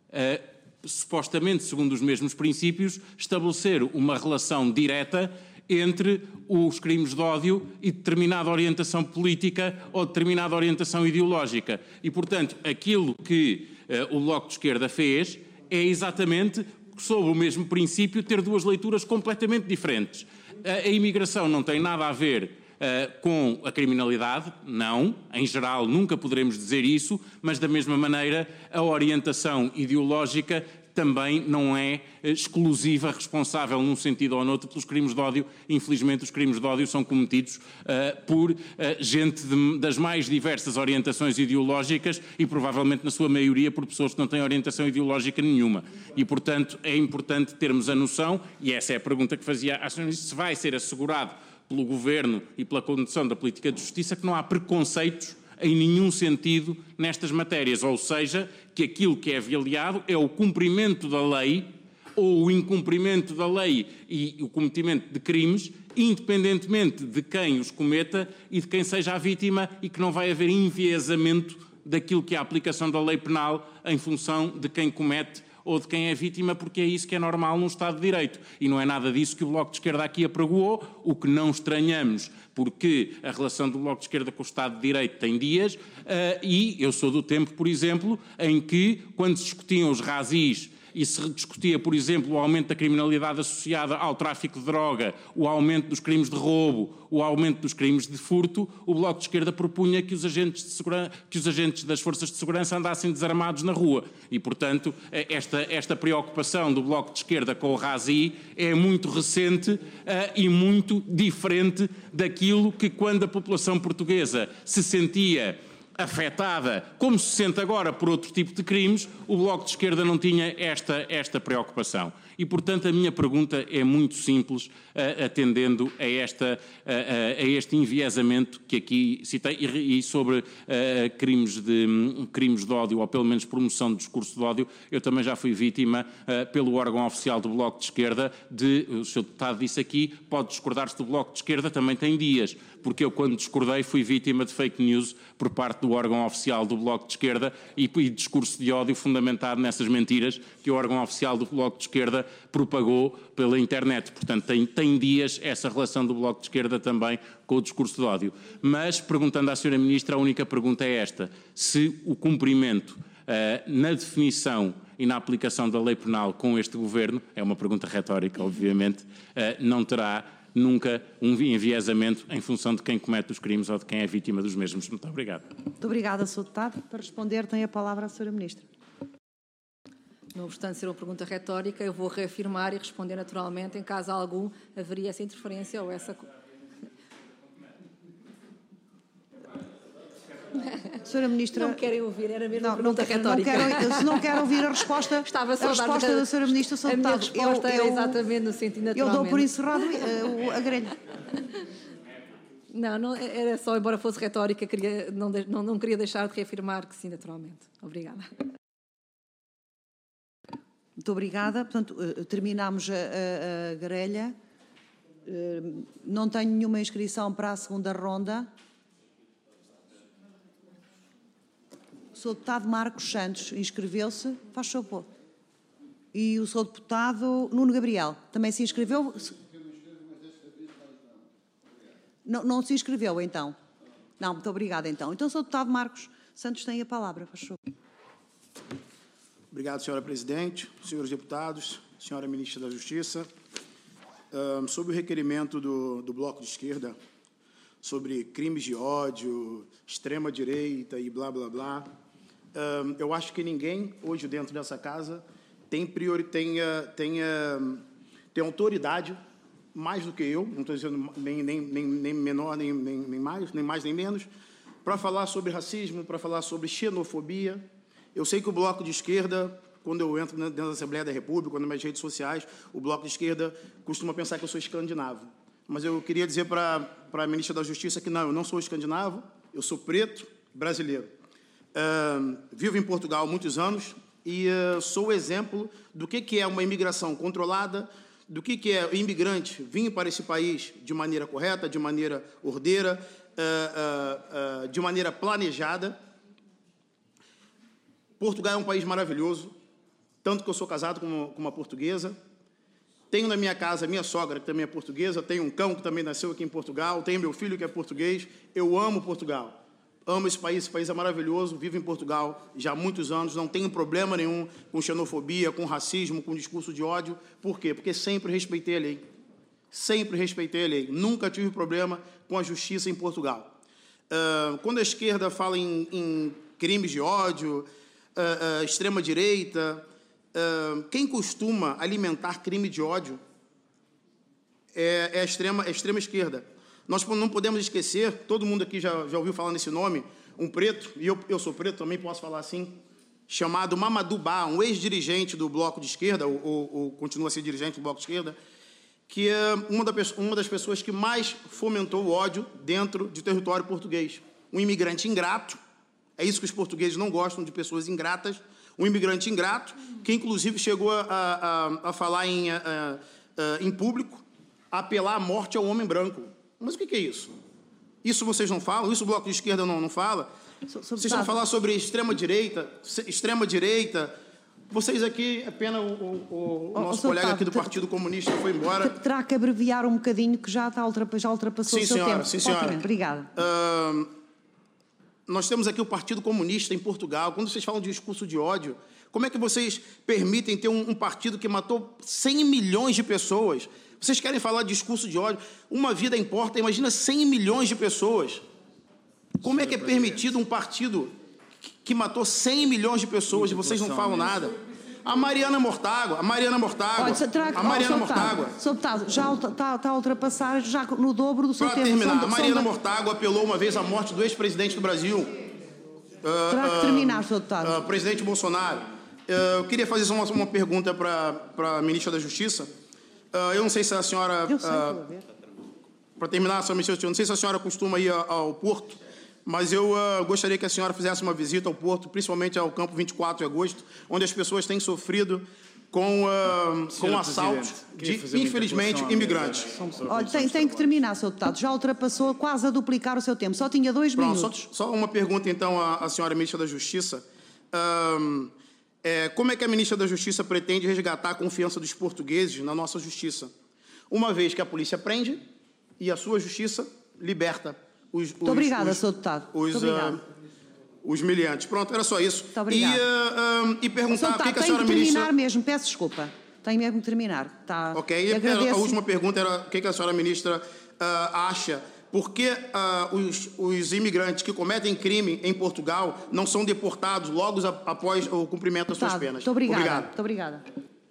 uh, supostamente segundo os mesmos princípios, estabelecer uma relação direta entre os crimes de ódio e determinada orientação política ou determinada orientação ideológica. E, portanto, aquilo que uh, o Bloco de Esquerda fez é exatamente, sob o mesmo princípio, ter duas leituras completamente diferentes. Uh, a imigração não tem nada a ver Uh, com a criminalidade, não, em geral nunca poderemos dizer isso, mas da mesma maneira a orientação ideológica também não é exclusiva, responsável num sentido ou noutro pelos crimes de ódio. Infelizmente os crimes de ódio são cometidos uh, por uh, gente de, das mais diversas orientações ideológicas e provavelmente na sua maioria por pessoas que não têm orientação ideológica nenhuma. E portanto é importante termos a noção, e essa é a pergunta que fazia à senhora Ministra, se vai ser assegurado pelo Governo e pela condução da política de justiça que não há preconceitos em nenhum sentido nestas matérias, ou seja, que aquilo que é avaliado é o cumprimento da lei ou o incumprimento da lei e o cometimento de crimes, independentemente de quem os cometa e de quem seja a vítima, e que não vai haver enviesamento daquilo que é a aplicação da lei penal em função de quem comete ou de quem é vítima, porque é isso que é normal num Estado de Direito. E não é nada disso que o Bloco de Esquerda aqui apregoou, o que não estranhamos, porque a relação do Bloco de Esquerda com o Estado de Direito tem dias, uh, e eu sou do tempo, por exemplo, em que, quando se discutiam os razis e se discutia, por exemplo, o aumento da criminalidade associada ao tráfico de droga, o aumento dos crimes de roubo, o aumento dos crimes de furto, o Bloco de Esquerda propunha que os agentes, de segurança, que os agentes das forças de segurança andassem desarmados na rua. E, portanto, esta, esta preocupação do Bloco de Esquerda com o Razi é muito recente uh, e muito diferente daquilo que, quando a população portuguesa se sentia afetada, como se sente agora por outro tipo de crimes, o Bloco de Esquerda não tinha esta, esta preocupação. E, portanto, a minha pergunta é muito simples, uh, atendendo a, esta, uh, a este enviesamento que aqui citei, e, e sobre uh, crimes, de, um, crimes de ódio, ou pelo menos promoção do discurso de ódio. Eu também já fui vítima, uh, pelo órgão oficial do Bloco de Esquerda, de, o senhor deputado disse aqui, pode discordar-se do Bloco de Esquerda, também tem dias, porque eu, quando discordei, fui vítima de fake news por parte do órgão oficial do Bloco de Esquerda e, e discurso de ódio fundamentado nessas mentiras que o órgão oficial do Bloco de Esquerda propagou pela internet. Portanto, tem, tem dias essa relação do Bloco de Esquerda também com o discurso de ódio. Mas, perguntando à senhora Ministra, a única pergunta é esta: se o cumprimento uh, na definição e na aplicação da lei penal com este Governo, é uma pergunta retórica, obviamente, uh, não terá nunca um enviesamento em função de quem comete os crimes ou de quem é vítima dos mesmos. Muito obrigado. Muito obrigada, senhor Deputado. Para responder, tem a palavra a senhora Ministra. Não obstante ser uma pergunta retórica, eu vou reafirmar e responder naturalmente em caso algum haveria essa interferência ou essa... Senhora Ministra... Não querem ouvir, era mesmo não, uma pergunta não, retórica. Não quero, se não quero ouvir a resposta, Estava só a resposta dar, da senhora Ministra, senhor Deputado. A Deputado, minha resposta eu, era eu, exatamente no sentido naturalmente. Eu dou por encerrado uh, a grelha. Não, não, era só, embora fosse retórica, queria, não, não, não queria deixar de reafirmar que sim, naturalmente. Obrigada. Muito obrigada. Portanto, terminamos a, a, a grelha. Não tenho nenhuma inscrição para a segunda ronda. O senhor Deputado Marcos Santos inscreveu-se. Faz favor. E o senhor Deputado Nuno Gabriel também se inscreveu? Não, não se inscreveu, então? Não, muito obrigada, então. Então, o senhor Deputado Marcos Santos tem a palavra. Faz favor. Obrigado, senhora Presidente, senhores deputados, senhora Ministra da Justiça. Um, sobre o requerimento do, do Bloco de Esquerda sobre crimes de ódio, extrema-direita e blá, blá, blá, um, eu acho que ninguém hoje dentro dessa casa tem, priori, tem, tem, tem autoridade mais do que eu, não estou dizendo nem, nem, nem, nem menor, nem, nem, nem mais, nem mais nem menos, para falar sobre racismo, para falar sobre xenofobia. Eu sei que o Bloco de Esquerda, quando eu entro dentro da Assembleia da República, nas minhas redes sociais, o Bloco de Esquerda costuma pensar que eu sou escandinavo. Mas eu queria dizer para, para a Ministra da Justiça que não, eu não sou escandinavo, eu sou preto, brasileiro. Uh, vivo em Portugal há muitos anos e uh, sou o exemplo do que, que é uma imigração controlada, do que, que é o imigrante vir para esse país de maneira correta, de maneira ordeira, uh, uh, uh, de maneira planejada. Portugal é um país maravilhoso, tanto que eu sou casado com uma portuguesa. Tenho na minha casa a minha sogra, que também é portuguesa, tenho um cão que também nasceu aqui em Portugal, tenho meu filho que é português. Eu amo Portugal, amo esse país, esse país é maravilhoso, vivo em Portugal já há muitos anos, não tenho problema nenhum com xenofobia, com racismo, com discurso de ódio. Por quê? Porque sempre respeitei a lei, sempre respeitei a lei, nunca tive problema com a justiça em Portugal. Uh, quando a esquerda fala em, em crimes de ódio, Uh, uh, extrema-direita, uh, quem costuma alimentar crime de ódio é, é a extrema, é a extrema-esquerda. Nós não podemos esquecer, todo mundo aqui já, já ouviu falar nesse nome, um preto, e eu, eu sou preto, também posso falar assim, chamado Mamadou Ba, um ex-dirigente do Bloco de Esquerda, ou, ou, ou continua a ser dirigente do Bloco de Esquerda, que é uma, da, uma das pessoas que mais fomentou o ódio dentro do território português. Um imigrante ingrato. É isso que os portugueses não gostam, de pessoas ingratas. Um imigrante ingrato, que inclusive chegou a, a, a falar em, a, a, em público, a apelar à morte ao homem branco. Mas o que é isso? Isso vocês não falam? Isso o Bloco de Esquerda não, não fala? So, so, vocês vão falar sobre extrema-direita, extrema-direita. Vocês aqui, é pena o, o, o nosso oh, colega aqui do Partido Comunista foi embora. Terá que abreviar um bocadinho, que já, está ultrapa, já ultrapassou sim, o seu senhora, tempo. Sim, senhora. Obrigada. Uh, Nós temos aqui o Partido Comunista em Portugal. Quando vocês falam de discurso de ódio, Como é que vocês permitem ter um, um partido que matou cem milhões de pessoas? Vocês querem falar de discurso de ódio? Uma vida importa, imagina cem milhões de pessoas. Como é que é permitido um partido que matou cem milhões de pessoas e vocês não falam nada? A Mariana Mortágua, a Mariana Mortágua, Olha, terá que- a Mariana oh, Mortágua. Senhor Deputado, já está, está a ultrapassar já no dobro do seu Para tempo. terminar, São- a Mariana são da- Mortágua apelou uma vez à morte do ex-presidente do Brasil. Terá que terminar, senhor Deputado. Uh, presidente Bolsonaro, uh, eu queria fazer só uma, uma pergunta para a ministra da Justiça. Uh, eu não sei se a senhora... Eu sei, Uh, para terminar, senhora ministra, eu não sei se a senhora costuma ir ao, ao Porto, mas eu uh, gostaria que a senhora fizesse uma visita ao Porto, principalmente ao campo vinte e quatro de agosto, onde as pessoas têm sofrido com, uh, com assaltos de, infelizmente, imigrantes. Olha, tem, tem que terminar, senhor Deputado. Já ultrapassou quase a duplicar o seu tempo. Só tinha dois Pronto, minutos. só, só uma pergunta, então, à, à senhora ministra da Justiça. Um, é, como é que a ministra da Justiça pretende resgatar a confiança dos portugueses na nossa justiça? Uma vez que a polícia prende e a sua justiça liberta os... Muito os, obrigada, os, senhor Deputado. Os, Muito obrigada. uh, os miliantes. Pronto, era só isso. Muito obrigada. E, uh, um, e perguntar Senhor o que, Deputado, que a tem senhora que terminar ministra... mesmo. Peço desculpa. Tem mesmo que terminar. Tá. Ok, e a, Agradeço. a última pergunta era o que, que a senhora ministra uh, acha. Por que uh, os, os imigrantes que cometem crime em Portugal não são deportados logo a, após o cumprimento das suas Deputado, penas? Muito obrigada. Obrigado. Muito obrigada.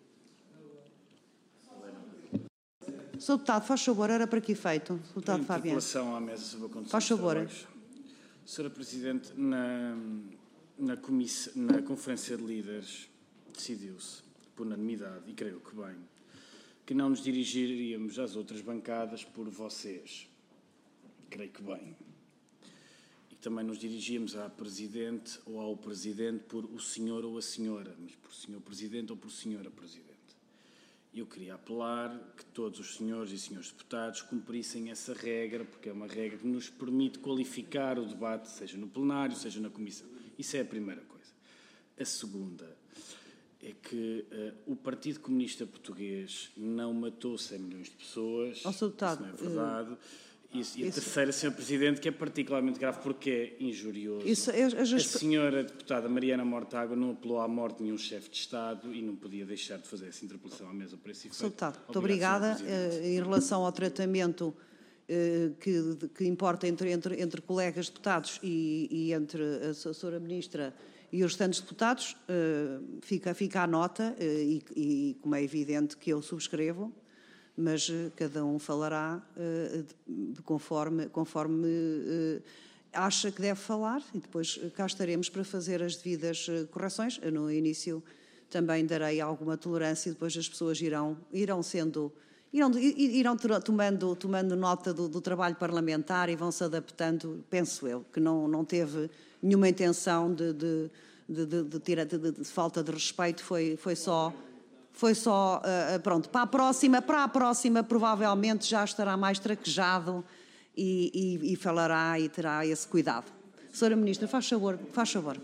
Senhor Deputado, faz favor, era para que efeito? Senhor Deputado Fabiano. Interpelação à mesa sobre a condução Faz dos favor. trabalhos. senhora Presidente, na, na, comiss, na Conferência de Líderes decidiu-se, por unanimidade, e creio que bem, que não nos dirigiríamos às outras bancadas por vocês. Creio que bem. E também nos dirigíamos à Presidente ou ao Presidente por o senhor ou a senhora, mas por senhor Presidente ou por senhora Presidente. Eu queria apelar que todos os senhores e senhores deputados cumprissem essa regra, porque é uma regra que nos permite qualificar o debate, seja no plenário, seja na comissão. Isso é a primeira coisa. A segunda é que uh, o Partido Comunista Português não matou cem milhões de pessoas. Oh, senhor Deputado, isso não é verdade. Uh... Isso, e a Isso- terceira, senhor Presidente, que é particularmente grave porque é injurioso. Isso, eu- eu já A espe- senhora deputada Mariana Mortágua não apelou à morte de nenhum chefe de Estado e não podia deixar de fazer essa interpelação à mesa por esse efeito. Senhor Deputado, muito Obrigado, obrigada. senhor Presidente. Eh, Em relação ao tratamento eh, que, de- que importa entre, entre, entre colegas deputados e, e entre a senhora Ministra e os restantes deputados, eh, fica, fica a nota eh, e, e, como é evidente, que eu subscrevo, mas eh, cada um falará eh, de- de conforme, conforme eh, acha que deve falar e depois eh, cá estaremos para fazer as devidas eh, correções. Eu, no início também darei alguma tolerância e depois as pessoas irão, irão sendo, irão, i- irão ter- tomando, tomando nota do, do trabalho parlamentar e vão se adaptando, penso eu, que não, não teve nenhuma intenção de, de, de, de, de, tira- de- de- de falta de respeito, foi, foi só... Foi só, uh, pronto, para a próxima, para a próxima provavelmente já estará mais traquejado e, e, e falará e terá esse cuidado. senhora Ministra, faz favor, faz favor.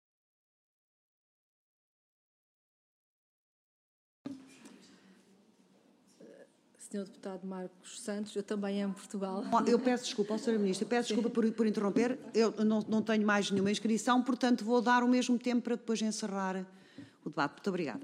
senhor Deputado Marcos Santos, eu também amo Portugal. Eu peço desculpa, senhora Ministra, peço desculpa por, por interromper, eu não, não tenho mais nenhuma inscrição, portanto vou dar o mesmo tempo para depois encerrar o debate. Muito obrigada.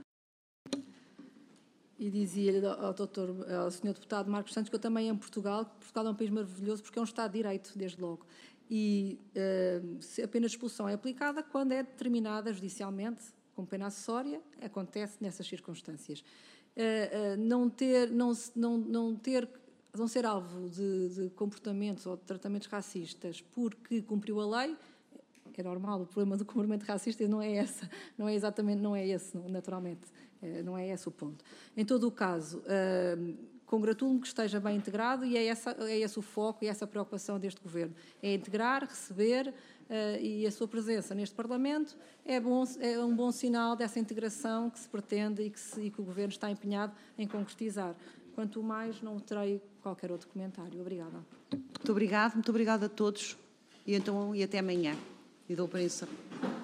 E dizia-lhe ao, doutor, ao senhor Deputado Marcos Santos que eu também amo Portugal, que Portugal é um país maravilhoso porque é um Estado de Direito, desde logo. E uh, se a pena de expulsão é aplicada quando é determinada judicialmente, com pena acessória, acontece nessas circunstâncias. Uh, uh, não ter, não, não, não ter, não ser alvo de, de comportamentos ou de tratamentos racistas porque cumpriu a lei, é normal. O problema do comportamento racista não é essa, não é exatamente, não é esse, naturalmente, uh, não é esse o ponto. Em todo o caso, uh, congratulo-me que esteja bem integrado e é, essa, é esse o foco e essa preocupação deste Governo, é integrar, receber. Uh, e a sua presença neste Parlamento é, bom, é um bom sinal dessa integração que se pretende e que, se, e que o Governo está empenhado em concretizar. Quanto mais, não terei qualquer outro comentário. Obrigada. Muito obrigado, muito obrigada a todos e, então, e até amanhã. E dou para encerrar.